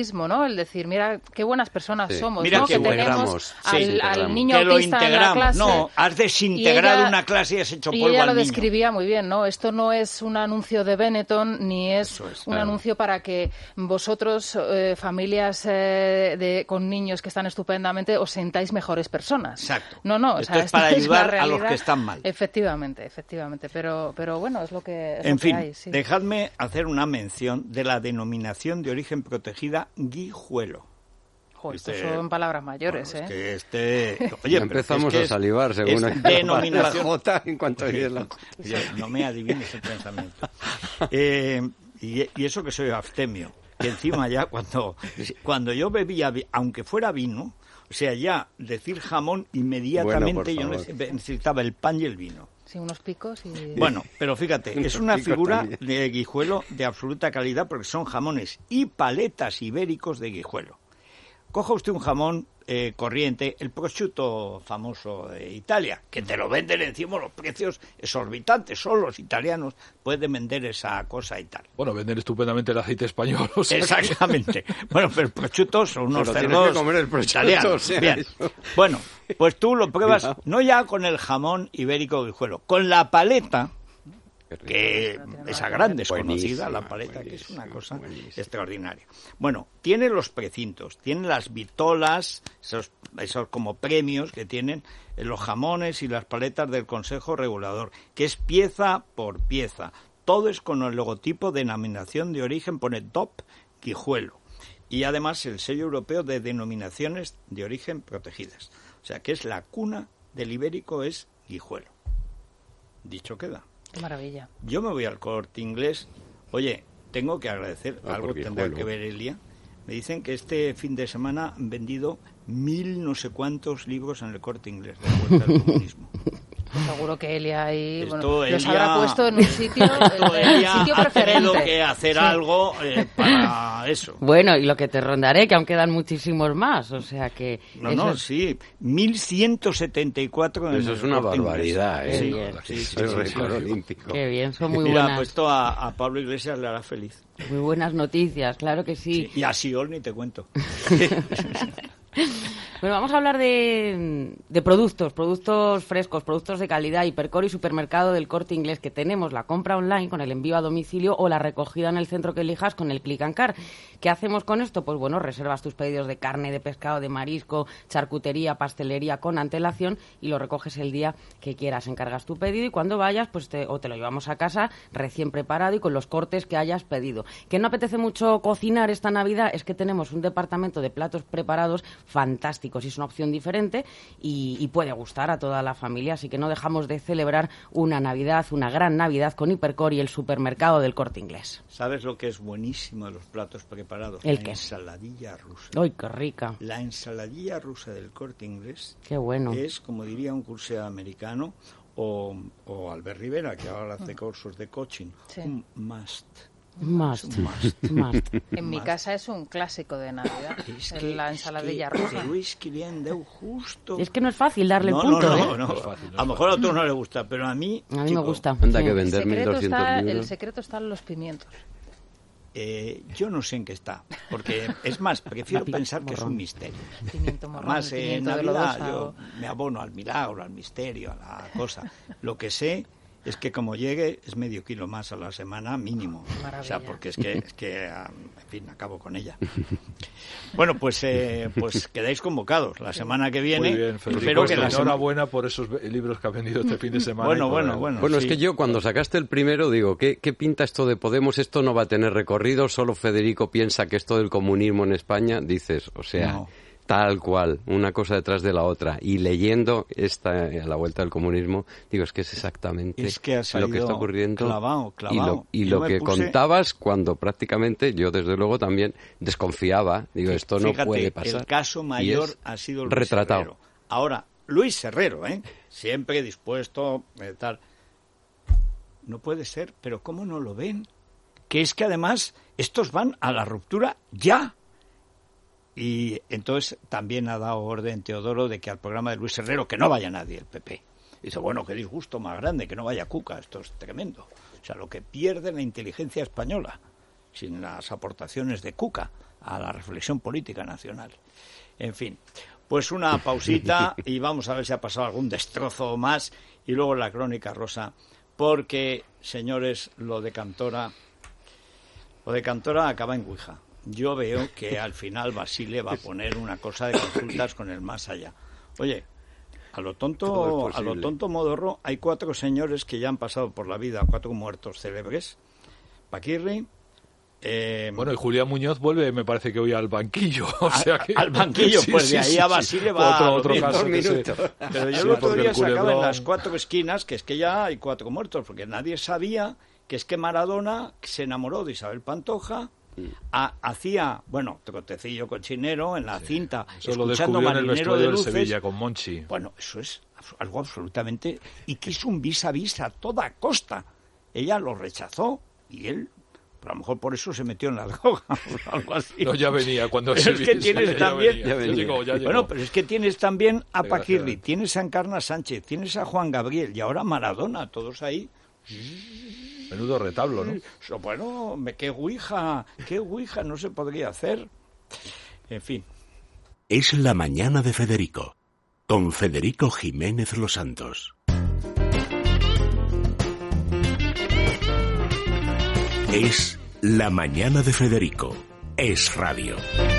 [SPEAKER 3] mismo, ¿no? El decir, mira, qué buenas personas
[SPEAKER 5] sí.
[SPEAKER 3] somos,
[SPEAKER 2] mira
[SPEAKER 3] ¿no?
[SPEAKER 2] que
[SPEAKER 3] Que tenemos al,
[SPEAKER 5] sí,
[SPEAKER 3] al niño
[SPEAKER 2] que lo
[SPEAKER 3] autista en la
[SPEAKER 2] integramos.
[SPEAKER 3] clase.
[SPEAKER 2] No, has desintegrado
[SPEAKER 3] ella,
[SPEAKER 2] una clase y has hecho
[SPEAKER 3] y
[SPEAKER 2] polvo
[SPEAKER 3] ella
[SPEAKER 2] al
[SPEAKER 3] lo
[SPEAKER 2] niño.
[SPEAKER 3] describía muy bien, ¿no? Esto no es un anuncio de Benetton, ni es,
[SPEAKER 2] es,
[SPEAKER 3] un
[SPEAKER 2] claro.
[SPEAKER 3] anuncio para que vosotros, eh, familias eh, de, con niños que están estupendamente, os sentáis mejores personas.
[SPEAKER 2] Exacto.
[SPEAKER 3] No, no, o
[SPEAKER 2] Esto
[SPEAKER 3] sea,
[SPEAKER 2] es para
[SPEAKER 3] esta
[SPEAKER 2] ayudar
[SPEAKER 3] la
[SPEAKER 2] a los
[SPEAKER 3] realidad.
[SPEAKER 2] que están mal.
[SPEAKER 3] Efectivamente, efectivamente. Pero, pero bueno, es lo que, es
[SPEAKER 2] En
[SPEAKER 3] lo que
[SPEAKER 2] fin,
[SPEAKER 3] hay. Sí.
[SPEAKER 2] dejadme hacer una mención de la denominación de origen protegida guijuelo.
[SPEAKER 3] Jo,
[SPEAKER 2] Este-
[SPEAKER 3] estos son palabras mayores,
[SPEAKER 2] bueno,
[SPEAKER 3] ¿eh?
[SPEAKER 2] es que este, oye,
[SPEAKER 5] Ya
[SPEAKER 2] pero
[SPEAKER 5] empezamos
[SPEAKER 2] es que
[SPEAKER 5] a salivar
[SPEAKER 2] es,
[SPEAKER 5] según
[SPEAKER 2] es
[SPEAKER 5] la
[SPEAKER 2] denominación.
[SPEAKER 5] J en cuanto oye la...
[SPEAKER 2] Yo- no me adivines el pensamiento. Eh, y, y eso que soy abstemio, que encima ya cuando, cuando yo bebía, vi- aunque fuera vino, o sea, ya decir jamón, inmediatamente
[SPEAKER 5] Bueno,
[SPEAKER 2] yo
[SPEAKER 5] por favor.
[SPEAKER 2] nece- necesitaba el pan y el vino.
[SPEAKER 3] Sí, unos picos y...
[SPEAKER 2] Bueno, pero fíjate, es
[SPEAKER 5] Unos
[SPEAKER 2] una
[SPEAKER 5] picos
[SPEAKER 2] figura
[SPEAKER 5] también.
[SPEAKER 2] de guijuelo de absoluta calidad porque son jamones y paletas ibéricos de guijuelo. Coja usted un jamón eh, corriente, el prosciutto famoso de Italia, que te lo venden encima los precios exorbitantes, solo los italianos pueden vender esa cosa y tal.
[SPEAKER 4] Bueno, venden estupendamente el aceite español. O sea que-
[SPEAKER 2] Exactamente. Bueno, pero el prosciutto son unos
[SPEAKER 5] Pero tienes
[SPEAKER 2] cerdos
[SPEAKER 5] que comer el prosciutto,
[SPEAKER 2] italianos.
[SPEAKER 5] o sea,
[SPEAKER 2] Bien.
[SPEAKER 5] eso.
[SPEAKER 2] Bueno, pues tú lo pruebas
[SPEAKER 5] Cuidado.
[SPEAKER 2] no ya con el jamón ibérico guijuelo, con la paleta, que esa gran desconocida,
[SPEAKER 5] Buenísima,
[SPEAKER 2] la paleta, que es una
[SPEAKER 5] buenísima,
[SPEAKER 2] cosa
[SPEAKER 5] buenísima.
[SPEAKER 2] extraordinaria. Bueno, tiene los precintos, tiene las vitolas, esos, esos como premios que tienen eh, los jamones y las paletas del Consejo Regulador, que es pieza por pieza. Todo es con el logotipo de denominación de origen, pone D O P Guijuelo. Y además el sello europeo de denominaciones de origen protegidas. O sea, que es la cuna del ibérico, es Guijuelo. Dicho queda.
[SPEAKER 3] Qué maravilla.
[SPEAKER 2] Yo me voy al Corte Inglés. Oye, tengo que agradecer,
[SPEAKER 5] Ah,
[SPEAKER 2] algo
[SPEAKER 5] por
[SPEAKER 2] tendrá
[SPEAKER 5] Guijuelo.
[SPEAKER 2] que ver Elia. Me dicen que este fin de semana han vendido mil no sé cuántos libros en el Corte Inglés de la vuelta al comunismo.
[SPEAKER 3] Seguro que Elia ahí
[SPEAKER 2] Esto
[SPEAKER 3] bueno, los
[SPEAKER 2] Elia-
[SPEAKER 3] habrá puesto en un sitio,
[SPEAKER 2] Esto
[SPEAKER 3] en el
[SPEAKER 2] Elia
[SPEAKER 3] sitio
[SPEAKER 2] ha tenido
[SPEAKER 3] preferente.
[SPEAKER 2] que hacer
[SPEAKER 3] Sí.
[SPEAKER 2] algo eh, para eso.
[SPEAKER 6] Bueno, y lo que te rondaré, que aún quedan muchísimos más, o sea que...
[SPEAKER 2] No,
[SPEAKER 6] eso
[SPEAKER 2] no,
[SPEAKER 6] es-
[SPEAKER 2] sí, mil ciento setenta y cuatro en
[SPEAKER 5] Eso
[SPEAKER 2] el
[SPEAKER 5] es una
[SPEAKER 2] Corte Inglés.
[SPEAKER 5] barbaridad, ¿eh?
[SPEAKER 2] Sí,
[SPEAKER 6] Qué bien.
[SPEAKER 2] sí, sí,
[SPEAKER 5] El
[SPEAKER 2] sí,
[SPEAKER 5] récord
[SPEAKER 2] sí.
[SPEAKER 5] olímpico.
[SPEAKER 6] Qué bien, son muy
[SPEAKER 2] Mira,
[SPEAKER 6] buenas,
[SPEAKER 2] pues esto a, a Pablo Iglesias le hará feliz.
[SPEAKER 6] muy buenas noticias, claro que sí.
[SPEAKER 2] Y a Siol ni te cuento.
[SPEAKER 6] Bueno, vamos a hablar de, de productos, productos frescos, productos de calidad, Hipercor y Supermercado del Corte Inglés, que tenemos la compra online con el envío a domicilio o la recogida en el centro que elijas con el Click and Car. ¿Qué hacemos con esto? Pues bueno, reservas tus pedidos de carne, de pescado, de marisco, charcutería, pastelería con antelación y lo recoges el día que quieras. Encargas tu pedido y cuando vayas, pues te, o te lo llevamos a casa recién preparado y con los cortes que hayas pedido. ¿Que no apetece mucho cocinar esta Navidad? Es que tenemos un departamento de platos preparados fantásticos y es una opción diferente y, y puede gustar a toda la familia, así que no dejamos de celebrar una Navidad, una gran Navidad con Hipercor y el Supermercado del Corte Inglés.
[SPEAKER 2] ¿Sabes lo que es buenísimo de los platos preparados?
[SPEAKER 6] ¿El
[SPEAKER 2] la
[SPEAKER 6] qué?
[SPEAKER 2] ensaladilla rusa.
[SPEAKER 6] ¡Ay, qué rica!
[SPEAKER 2] La ensaladilla rusa del Corte Inglés
[SPEAKER 6] ¡Qué bueno!
[SPEAKER 2] es, como diría un curso americano, o, o Albert Rivera, que ahora hace cursos de coaching,
[SPEAKER 3] Sí.
[SPEAKER 2] un must.
[SPEAKER 6] Must.
[SPEAKER 2] Es un must.
[SPEAKER 6] Must.
[SPEAKER 3] En mi
[SPEAKER 2] Must.
[SPEAKER 3] casa es un clásico de Navidad,
[SPEAKER 2] Es
[SPEAKER 3] es
[SPEAKER 2] que-
[SPEAKER 3] la
[SPEAKER 2] es
[SPEAKER 3] ensaladilla
[SPEAKER 2] que
[SPEAKER 3] rusa.
[SPEAKER 2] te Luis Kilian deu justo.
[SPEAKER 6] Es que no es fácil darle
[SPEAKER 2] no,
[SPEAKER 6] el punto,
[SPEAKER 2] no,
[SPEAKER 6] ¿eh?
[SPEAKER 2] no, no.
[SPEAKER 4] No es fácil, no
[SPEAKER 2] A lo
[SPEAKER 4] es
[SPEAKER 2] mejor a otros no les gusta, pero a mí,
[SPEAKER 6] A mí
[SPEAKER 2] chico,
[SPEAKER 6] me gusta.
[SPEAKER 5] Anda
[SPEAKER 6] Sí.
[SPEAKER 5] que
[SPEAKER 3] El
[SPEAKER 5] vender
[SPEAKER 3] secreto,
[SPEAKER 5] mil doscientos
[SPEAKER 3] está, el
[SPEAKER 5] libros.
[SPEAKER 3] secreto está en los pimientos.
[SPEAKER 2] eh, yo no sé en qué está, porque es más, prefiero pensar que es un misterio.
[SPEAKER 3] Pimiento morrón,
[SPEAKER 2] Además,
[SPEAKER 3] el
[SPEAKER 2] en
[SPEAKER 3] pimiento de
[SPEAKER 2] Navidad
[SPEAKER 3] lodosa
[SPEAKER 2] yo
[SPEAKER 3] o-
[SPEAKER 2] me abono al milagro, al misterio, a la cosa. Lo que sé es que como llegue es medio kilo más a la semana mínimo.
[SPEAKER 3] Maravilla.
[SPEAKER 2] O sea, porque es que, es que ah, en fin, acabo con ella. Bueno, pues eh, pues quedáis convocados la semana que viene.
[SPEAKER 4] Muy bien, Federico.
[SPEAKER 2] Espero que la semana...
[SPEAKER 4] Enhorabuena por esos ve- libros que ha vendido este fin de semana.
[SPEAKER 2] Bueno,
[SPEAKER 4] y por
[SPEAKER 2] bueno,
[SPEAKER 4] el-
[SPEAKER 2] bueno.
[SPEAKER 5] Bueno,
[SPEAKER 2] sí.
[SPEAKER 5] es que yo cuando sacaste el primero digo, ¿qué, ¿qué pinta esto de Podemos? Esto no va a tener recorrido, solo Federico piensa que esto del comunismo en España, dices, o sea,
[SPEAKER 2] No.
[SPEAKER 5] tal cual, una cosa detrás de la otra. Y leyendo esta, a la vuelta del comunismo, digo, es que es exactamente
[SPEAKER 2] Es que ha
[SPEAKER 5] lo que
[SPEAKER 2] salido
[SPEAKER 5] está ocurriendo.
[SPEAKER 2] clavado,
[SPEAKER 5] y
[SPEAKER 2] clavado.
[SPEAKER 5] lo, y
[SPEAKER 2] Yo
[SPEAKER 5] lo
[SPEAKER 2] me
[SPEAKER 5] que
[SPEAKER 2] puse-
[SPEAKER 5] contabas cuando prácticamente, yo desde luego también desconfiaba, digo, esto no
[SPEAKER 2] Fíjate,
[SPEAKER 5] puede pasar.
[SPEAKER 2] el caso
[SPEAKER 5] Y
[SPEAKER 2] mayor
[SPEAKER 5] es
[SPEAKER 2] ha sido Luis
[SPEAKER 5] retratado.
[SPEAKER 2] Herrero. Ahora, Luis Herrero, ¿eh? Siempre dispuesto, eh, tal. No puede ser, pero ¿cómo no lo ven? Que es que además estos van a la ruptura ya. Y entonces también ha dado orden Teodoro de que al programa de Luis Herrero que no vaya nadie, el P P. Dice, bueno, qué disgusto más grande, que no vaya Cuca, esto es tremendo. O sea, lo que pierde la inteligencia española sin las aportaciones de Cuca a la reflexión política nacional. En fin, pues una pausita y vamos a ver si ha pasado algún destrozo más y luego la crónica rosa, porque, señores, lo de Cantora, lo de Cantora acaba en Ouija. Yo veo que al final Basile va a poner una cosa de consultas con el más allá. Oye, a lo tonto, a lo tonto modorro, hay cuatro señores que ya han pasado por la vida, cuatro muertos célebres. Paquirri. Eh,
[SPEAKER 4] bueno, y Julián Muñoz vuelve, me parece que hoy al banquillo. O sea que,
[SPEAKER 2] al banquillo,
[SPEAKER 4] sí,
[SPEAKER 2] pues
[SPEAKER 4] sí,
[SPEAKER 2] de ahí
[SPEAKER 4] sí,
[SPEAKER 2] a Basile
[SPEAKER 4] sí.
[SPEAKER 2] va
[SPEAKER 4] otro,
[SPEAKER 2] a
[SPEAKER 4] otro caso
[SPEAKER 2] minutos.
[SPEAKER 4] Se...
[SPEAKER 2] Pero yo
[SPEAKER 4] sí,
[SPEAKER 2] el otro día
[SPEAKER 4] el
[SPEAKER 2] sacaba
[SPEAKER 4] culebrón...
[SPEAKER 2] en las cuatro esquinas que es que ya hay cuatro muertos, porque nadie sabía que es que Maradona se enamoró de Isabel Pantoja, a, hacía, bueno, trotecillo cochinero en la sí. cinta,
[SPEAKER 4] eso
[SPEAKER 2] escuchando
[SPEAKER 4] lo
[SPEAKER 2] Marinero de Luces.
[SPEAKER 4] Del Sevilla con Monchi.
[SPEAKER 2] Bueno, eso es algo absolutamente... Y que es un vis a vis a toda costa. Ella lo rechazó y él... a lo mejor por eso se metió en la droga o algo así.
[SPEAKER 4] No, ya venía cuando
[SPEAKER 2] pero es que tienes
[SPEAKER 4] ya
[SPEAKER 2] también
[SPEAKER 4] venía, ya venía. Llegó, ya
[SPEAKER 2] bueno, pero es que tienes también a Paquirri, tienes a Encarna Sánchez, tienes a Juan Gabriel y ahora Maradona, todos ahí.
[SPEAKER 4] Menudo retablo, ¿no?
[SPEAKER 2] So, bueno, qué ouija, qué ouija no se podría hacer. En fin.
[SPEAKER 1] Es la mañana de Federico, con Federico Jiménez Los Santos. Es la mañana de Federico. Es radio.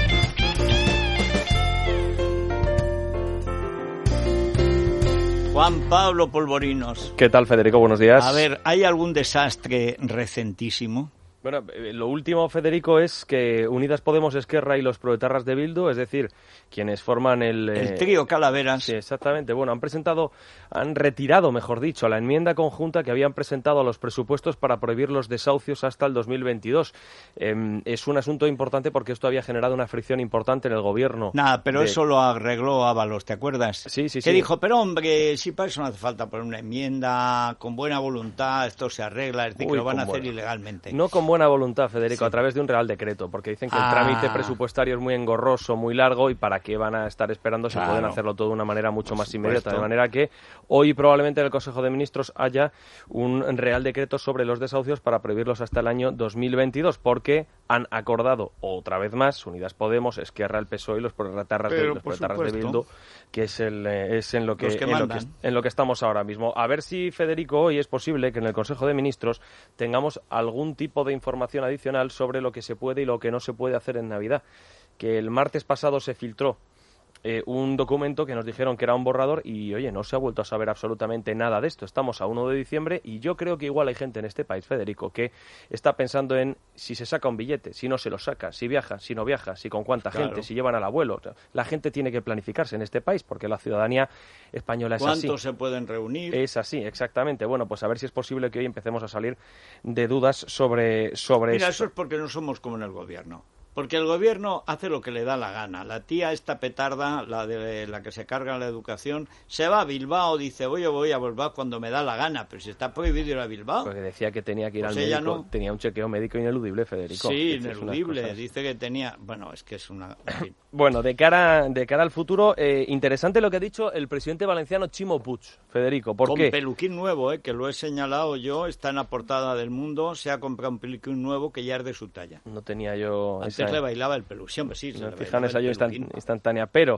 [SPEAKER 2] Juan Pablo Polvorinos.
[SPEAKER 19] ¿Qué tal, Federico? Buenos días.
[SPEAKER 2] A ver, ¿hay algún desastre recentísimo?
[SPEAKER 19] Bueno, lo último, Federico, es que Unidas Podemos, Esquerra y los proetarras de Bildu, es decir, quienes forman el...
[SPEAKER 2] El eh, trío Calaveras.
[SPEAKER 19] Sí, exactamente. Bueno, han presentado, han retirado, mejor dicho, la enmienda conjunta que habían presentado a los presupuestos para prohibir los desahucios hasta el dos mil veintidós. Eh, es un asunto importante porque esto había generado una fricción importante en el gobierno.
[SPEAKER 2] Nada, pero
[SPEAKER 19] de...
[SPEAKER 2] eso lo arregló Ábalos, ¿te acuerdas?
[SPEAKER 19] Sí, sí, sí.
[SPEAKER 2] Que dijo, pero hombre, si para eso no hace falta poner una enmienda, con buena voluntad esto se arregla, es decir, Uy, que lo van a hacer buena. ilegalmente.
[SPEAKER 19] No con buena voluntad, Federico, sí. a través de un Real Decreto, porque dicen que ah. el trámite presupuestario es muy engorroso, muy largo, y para qué van a estar esperando si claro. pueden hacerlo todo de una manera mucho Por más supuesto. inmediata. De manera que hoy probablemente en el Consejo de Ministros haya un Real Decreto sobre los desahucios para prohibirlos hasta el año dos mil veintidós, porque han acordado otra vez más Unidas Podemos, Esquerra, el P S O E y los proetarras de, los proetarras de Bildu, que es, el, es en, lo que, que en, lo que, en lo que estamos ahora mismo. A ver si, Federico, hoy es posible que en el Consejo de Ministros tengamos algún tipo de información adicional sobre lo que se puede y lo que no se puede hacer en Navidad. Que el martes pasado se filtró Eh, un documento que nos dijeron que era un borrador y, oye, no se ha vuelto a saber absolutamente nada de esto. Estamos a uno de diciembre y yo creo que igual hay gente en este país, Federico, que está pensando en si se saca un billete, si no se lo saca, si viaja, si no viaja, si con cuánta claro. gente, si llevan al abuelo. La gente tiene que planificarse en este país porque la ciudadanía española es así.
[SPEAKER 2] ¿Cuántos se pueden reunir?
[SPEAKER 19] Es así, exactamente. Bueno, pues a ver si es posible que hoy empecemos a salir de dudas sobre, sobre
[SPEAKER 2] Mira,
[SPEAKER 19] esto.
[SPEAKER 2] eso es porque no somos como en el gobierno. Porque el gobierno hace lo que le da la gana. La tía esta petarda, la de la que se carga la educación, se va a Bilbao, dice, oye, voy a Bilbao cuando me da la gana, pero si está prohibido ir a Bilbao.
[SPEAKER 19] Porque decía que tenía que ir
[SPEAKER 2] pues
[SPEAKER 19] al médico,
[SPEAKER 2] no...
[SPEAKER 19] tenía un chequeo médico ineludible, Federico.
[SPEAKER 2] Sí, ineludible, cosas... dice que tenía... Bueno, es que es una... En fin.
[SPEAKER 19] Bueno, de cara, de cara al futuro, eh, interesante lo que ha dicho el presidente valenciano Chimo Puig, Federico, ¿por
[SPEAKER 2] Con
[SPEAKER 19] qué?
[SPEAKER 2] Con peluquín nuevo, eh, que lo he señalado yo, está en la portada del Mundo, se ha comprado un peluquín nuevo que ya es de su talla.
[SPEAKER 19] No tenía yo...
[SPEAKER 2] Antes
[SPEAKER 19] esa...
[SPEAKER 2] le bailaba el peluquín. Siempre sí,
[SPEAKER 19] se fijan esa yo instantánea, pero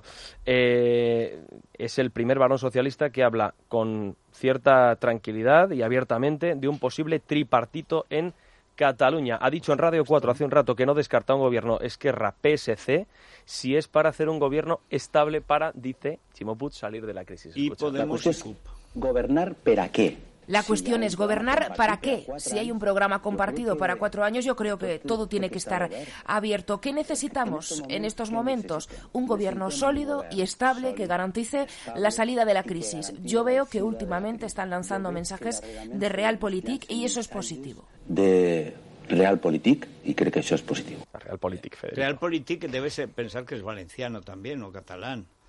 [SPEAKER 19] eh, es el primer varón socialista que habla con cierta tranquilidad y abiertamente de un posible tripartito en Cataluña. Ha dicho en Radio cuatro hace un rato que no descarta un gobierno Esquerra-P S C si es para hacer un gobierno estable para, dice Chimo Puig, salir de la crisis.
[SPEAKER 2] Y podemos
[SPEAKER 20] es gobernar ¿para qué?
[SPEAKER 21] La cuestión es gobernar para qué. Si hay un programa compartido para cuatro años, yo creo que todo tiene que estar abierto. ¿Qué necesitamos en estos momentos? Un gobierno sólido y estable que garantice la salida de la crisis. Yo veo que últimamente están lanzando mensajes de Realpolitik y eso es positivo.
[SPEAKER 20] De Realpolitik y cree que eso es positivo.
[SPEAKER 19] Realpolitik, Federico.
[SPEAKER 2] Realpolitik debe ser, pensar que es valenciano también o catalán.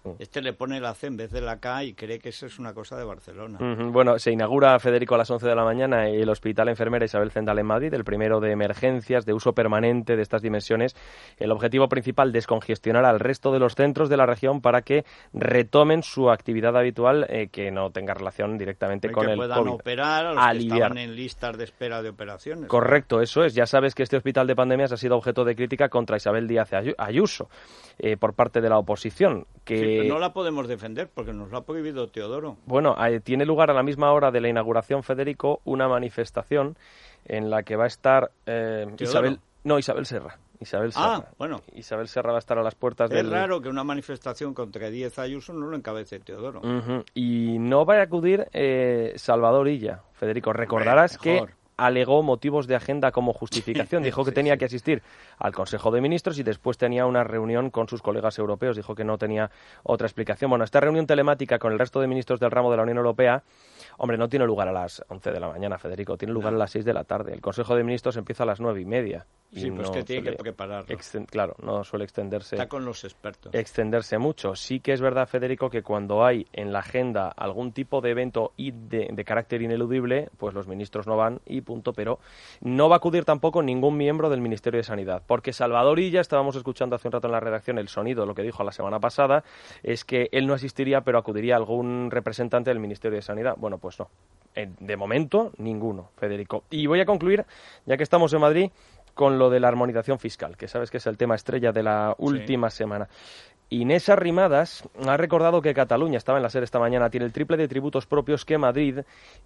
[SPEAKER 2] Este le pone la C en vez de la K y cree que eso es una cosa de Barcelona.
[SPEAKER 19] Uh-huh. Bueno, se inaugura, Federico, a las once de la mañana el Hospital Enfermera Isabel Zendal en Madrid, el primero de emergencias de uso permanente de estas dimensiones. El objetivo principal, descongestionar al resto de los centros de la región para que retomen su actividad habitual, eh, que no tenga relación directamente
[SPEAKER 2] y
[SPEAKER 19] con
[SPEAKER 2] que
[SPEAKER 19] el
[SPEAKER 2] puedan
[SPEAKER 19] COVID.
[SPEAKER 2] operar a los
[SPEAKER 19] Aliviar.
[SPEAKER 2] que estaban en listas de espera de operaciones.
[SPEAKER 19] Correcto, eso es. Ya sabes que este hospital de pandemias ha sido objeto de crítica contra Isabel Díaz Ayuso eh, por parte de la oposición. Que...
[SPEAKER 2] Sí, pero no la podemos defender porque nos lo ha prohibido Teodoro.
[SPEAKER 19] Bueno, eh, tiene lugar a la misma hora de la inauguración, Federico, una manifestación en la que va a estar eh, Isabel... No, Isabel Serra. Isabel Serra.
[SPEAKER 2] Ah, bueno.
[SPEAKER 19] Isabel Serra va a estar a las puertas del...
[SPEAKER 2] Es raro que una manifestación contra Díaz Ayuso no lo encabece Teodoro.
[SPEAKER 19] Uh-huh. Y no va a acudir eh, Salvador Illa, Federico. Recordarás que alegó motivos de agenda como justificación. Dijo que
[SPEAKER 2] sí,
[SPEAKER 19] tenía
[SPEAKER 2] sí.
[SPEAKER 19] que asistir al Consejo de Ministros y después tenía una reunión con sus colegas europeos. Dijo que no tenía otra explicación. Bueno, esta reunión telemática con el resto de ministros del ramo de la Unión Europea, hombre, no tiene lugar a las once de la mañana, Federico. Tiene lugar no. a las seis de la tarde. El Consejo de Ministros empieza a las nueve y media. Y
[SPEAKER 2] sí, pues
[SPEAKER 19] no
[SPEAKER 2] que tiene
[SPEAKER 19] suele
[SPEAKER 2] que prepararlo.
[SPEAKER 19] Extend, claro, no suele extenderse.
[SPEAKER 2] Está con los expertos.
[SPEAKER 19] Extenderse mucho. Sí que es verdad, Federico, que cuando hay en la agenda algún tipo de evento y de, de carácter ineludible, pues los ministros no van y punto. Pero no va a acudir tampoco ningún miembro del Ministerio de Sanidad, porque Salvador Illa, estábamos escuchando hace un rato en la redacción el sonido, lo que dijo la semana pasada, es que él no asistiría, pero acudiría algún representante del Ministerio de Sanidad. Bueno, pues no. De momento, ninguno, Federico. Y voy a concluir, ya que estamos en Madrid, con lo de la armonización fiscal, que sabes que es el tema estrella de la última sí. semana. Inés Arrimadas ha recordado que Cataluña, estaba en la SER esta mañana, tiene el triple de tributos propios que Madrid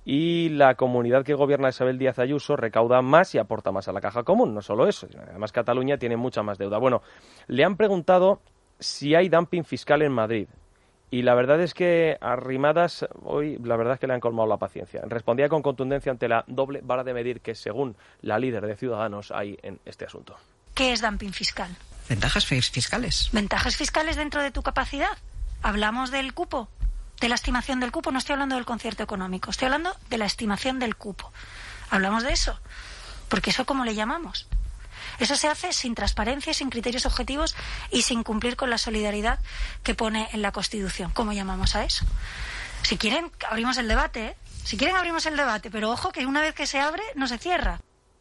[SPEAKER 19] y la comunidad que gobierna Isabel Díaz Ayuso recauda más y aporta más a la caja común. No solo eso, además Cataluña tiene mucha más deuda. Bueno, le han preguntado si hay dumping fiscal en Madrid. Y la verdad es que Arrimadas, hoy la verdad es que le han colmado la paciencia. Respondía con contundencia ante la doble vara de medir que, según la líder de Ciudadanos, hay en este asunto.
[SPEAKER 7] ¿Qué es dumping fiscal?
[SPEAKER 22] Ventajas fiscales.
[SPEAKER 7] ¿Ventajas fiscales dentro de tu capacidad? Hablamos del cupo, de la estimación del cupo. No estoy hablando del concierto económico, estoy hablando de la estimación del cupo. Hablamos de eso, porque eso ¿cómo le llamamos? Eso se hace sin transparencia, sin criterios objetivos y sin cumplir con la solidaridad que pone en la Constitución. ¿Cómo llamamos a eso? Si quieren, abrimos el debate, ¿eh? Si quieren, abrimos el debate, pero ojo que una vez que se abre, no se cierra.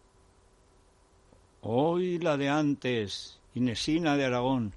[SPEAKER 2] Hoy la de antes, Inesina de Aragón,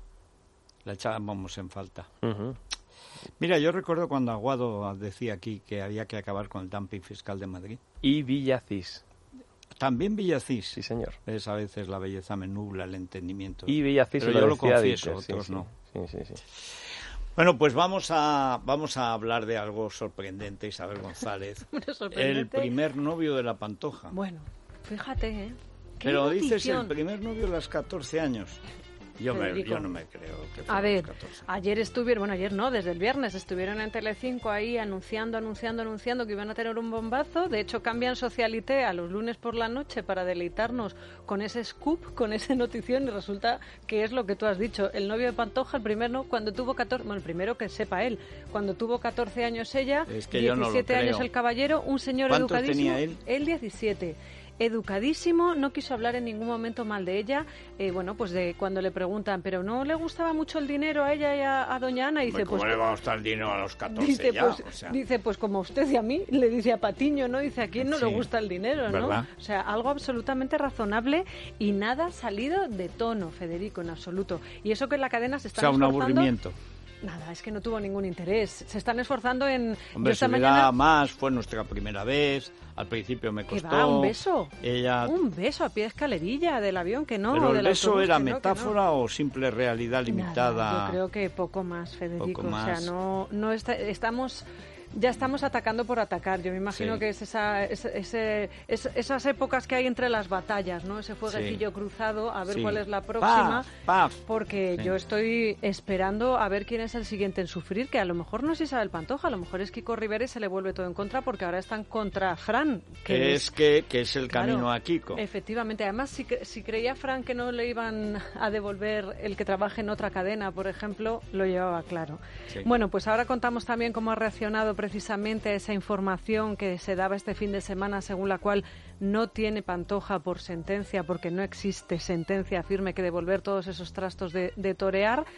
[SPEAKER 2] la echábamos en falta.
[SPEAKER 19] Uh-huh.
[SPEAKER 2] Mira, yo recuerdo cuando Aguado decía aquí que había que acabar con el dumping fiscal de Madrid.
[SPEAKER 19] Y Villacís.
[SPEAKER 2] También Villacís.
[SPEAKER 19] Sí, señor.
[SPEAKER 2] Es a veces la belleza me nubla el entendimiento.
[SPEAKER 19] Y Villacís,
[SPEAKER 2] pero yo lo confieso,
[SPEAKER 19] dices,
[SPEAKER 2] otros
[SPEAKER 19] sí,
[SPEAKER 2] no.
[SPEAKER 19] Sí, sí, sí.
[SPEAKER 2] Bueno, pues vamos a vamos a hablar de algo sorprendente, Isabel González. El primer novio de la Pantoja.
[SPEAKER 23] Bueno, fíjate, ¿eh?
[SPEAKER 2] Pero dices el primer novio a los catorce años. Yo, me, yo no me creo que
[SPEAKER 23] A ver, ayer estuvieron, bueno, ayer no, desde el viernes estuvieron en Telecinco ahí anunciando, anunciando, anunciando que iban a tener un bombazo. De hecho, cambian Socialité a los lunes por la noche para deleitarnos con ese scoop, con esa notición, y resulta que es lo que tú has dicho. El novio de Pantoja, el primer no, cuando tuvo catorce, bueno, el primero que sepa él, cuando tuvo catorce años ella,
[SPEAKER 2] es que
[SPEAKER 23] diecisiete
[SPEAKER 2] yo no lo
[SPEAKER 23] años
[SPEAKER 2] creo.
[SPEAKER 23] El caballero, un señor
[SPEAKER 2] ¿Cuántos
[SPEAKER 23] educadísimo.
[SPEAKER 2] tenía él?
[SPEAKER 23] Él diecisiete. Educadísimo, no quiso hablar en ningún momento mal de ella. Eh, bueno, pues de cuando le preguntan, pero no le gustaba mucho el dinero a ella y a, a doña Ana, y dice,
[SPEAKER 2] ¿cómo
[SPEAKER 23] pues
[SPEAKER 2] le va a gustar el dinero a los catorce
[SPEAKER 23] dice,
[SPEAKER 2] ya?
[SPEAKER 23] Pues,
[SPEAKER 2] o sea.
[SPEAKER 23] dice, pues como a usted y a mí, le dice a Patiño, ¿no? Dice, ¿a quién no
[SPEAKER 2] Sí,
[SPEAKER 23] le gusta el dinero, no?
[SPEAKER 2] ¿verdad?
[SPEAKER 23] O sea, algo absolutamente razonable y nada salido de tono, Federico, en absoluto. Y eso que en la cadena se
[SPEAKER 2] O
[SPEAKER 23] están
[SPEAKER 2] sea, un
[SPEAKER 23] esforzando...
[SPEAKER 2] aburrimiento.
[SPEAKER 23] Nada, es que no tuvo ningún interés. Se están esforzando en...
[SPEAKER 2] Hombre,
[SPEAKER 23] esta
[SPEAKER 2] si
[SPEAKER 23] mañana...
[SPEAKER 2] hubiera más, fue nuestra primera vez, al principio me
[SPEAKER 23] Que
[SPEAKER 2] costó...
[SPEAKER 23] va, un beso.
[SPEAKER 2] Ella...
[SPEAKER 23] Un beso a pie de escalerilla del avión, que no.
[SPEAKER 2] ¿Pero el
[SPEAKER 23] del
[SPEAKER 2] beso
[SPEAKER 23] autobús,
[SPEAKER 2] era
[SPEAKER 23] que no, que
[SPEAKER 2] metáfora
[SPEAKER 23] no.
[SPEAKER 2] o simple realidad limitada?
[SPEAKER 23] Nada, yo creo que poco más, Federico.
[SPEAKER 2] Poco más.
[SPEAKER 23] O sea, no, no está, estamos... Ya estamos atacando por atacar. Yo me imagino
[SPEAKER 2] Sí.
[SPEAKER 23] que es esa, ese, ese, es, esas épocas que hay entre las batallas, ¿no? Ese fueguecillo
[SPEAKER 2] Sí.
[SPEAKER 23] cruzado, a ver
[SPEAKER 2] Sí.
[SPEAKER 23] cuál es la próxima.
[SPEAKER 2] Paf, paf.
[SPEAKER 23] Porque
[SPEAKER 2] Sí.
[SPEAKER 23] yo estoy esperando a ver quién es el siguiente en sufrir, que a lo mejor no es Isabel Pantoja, a lo mejor es Kiko Rivera y se le vuelve todo en contra porque ahora están contra Fran. Que
[SPEAKER 2] es, es que, que es el camino
[SPEAKER 23] Claro,
[SPEAKER 2] a Kiko.
[SPEAKER 23] Efectivamente. Además, si, si creía Fran que no le iban a devolver el que trabaje en otra cadena, por ejemplo, lo llevaba claro.
[SPEAKER 2] Sí.
[SPEAKER 23] Bueno, pues ahora contamos también cómo ha reaccionado precisamente a esa información que se daba este fin de semana, según la cual no tiene Pantoja por sentencia, porque no existe sentencia firme que devolver todos esos trastos de, de torear.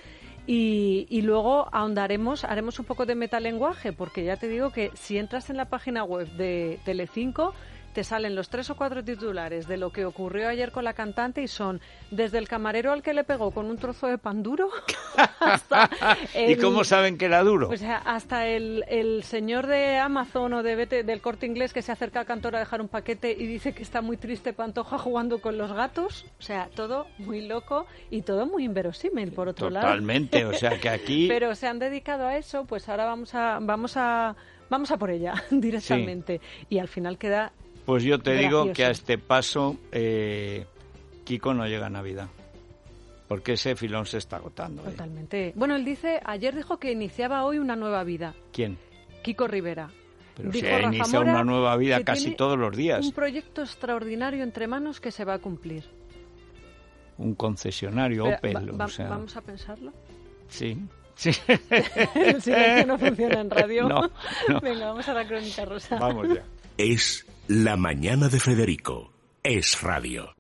[SPEAKER 23] Y, y luego ahondaremos, haremos un poco de metalenguaje, porque ya te digo que si entras en la página web de Telecinco, te salen los tres o cuatro titulares de lo que ocurrió ayer con la cantante y son desde el camarero al que le pegó con un trozo de pan duro hasta el,
[SPEAKER 2] ¿Y cómo saben que era duro?
[SPEAKER 23] O sea, hasta el, el señor de Amazon o de B T, del Corte Inglés que se acerca al cantor a dejar un paquete y dice que está muy triste Pantoja jugando con los gatos. O sea, todo muy loco y todo muy inverosímil, por otro
[SPEAKER 2] Totalmente,
[SPEAKER 23] lado.
[SPEAKER 2] o sea que aquí...
[SPEAKER 23] Pero se han dedicado a eso, pues ahora vamos a vamos a vamos a por ella directamente. Sí. Y al final queda...
[SPEAKER 2] Pues yo te
[SPEAKER 23] gracioso.
[SPEAKER 2] digo que a este paso eh, Kiko no llega a Navidad, porque ese filón se está agotando.
[SPEAKER 23] Totalmente. Eh. Bueno, él dice, ayer dijo que iniciaba hoy una nueva vida.
[SPEAKER 2] ¿Quién?
[SPEAKER 23] Kiko Rivera.
[SPEAKER 2] Pero
[SPEAKER 23] dijo
[SPEAKER 2] se inicia una nueva vida casi todos los días.
[SPEAKER 23] Un proyecto extraordinario entre manos que se va a cumplir.
[SPEAKER 2] Un concesionario
[SPEAKER 23] Pero,
[SPEAKER 2] Opel.
[SPEAKER 23] Va,
[SPEAKER 2] o sea...
[SPEAKER 23] ¿Vamos a pensarlo?
[SPEAKER 2] Sí. Sí.
[SPEAKER 23] El silencio no funciona en radio.
[SPEAKER 2] No, no.
[SPEAKER 23] Venga, vamos a la crónica rosa.
[SPEAKER 2] Vamos ya.
[SPEAKER 1] Es La Mañana de Federico. Es radio.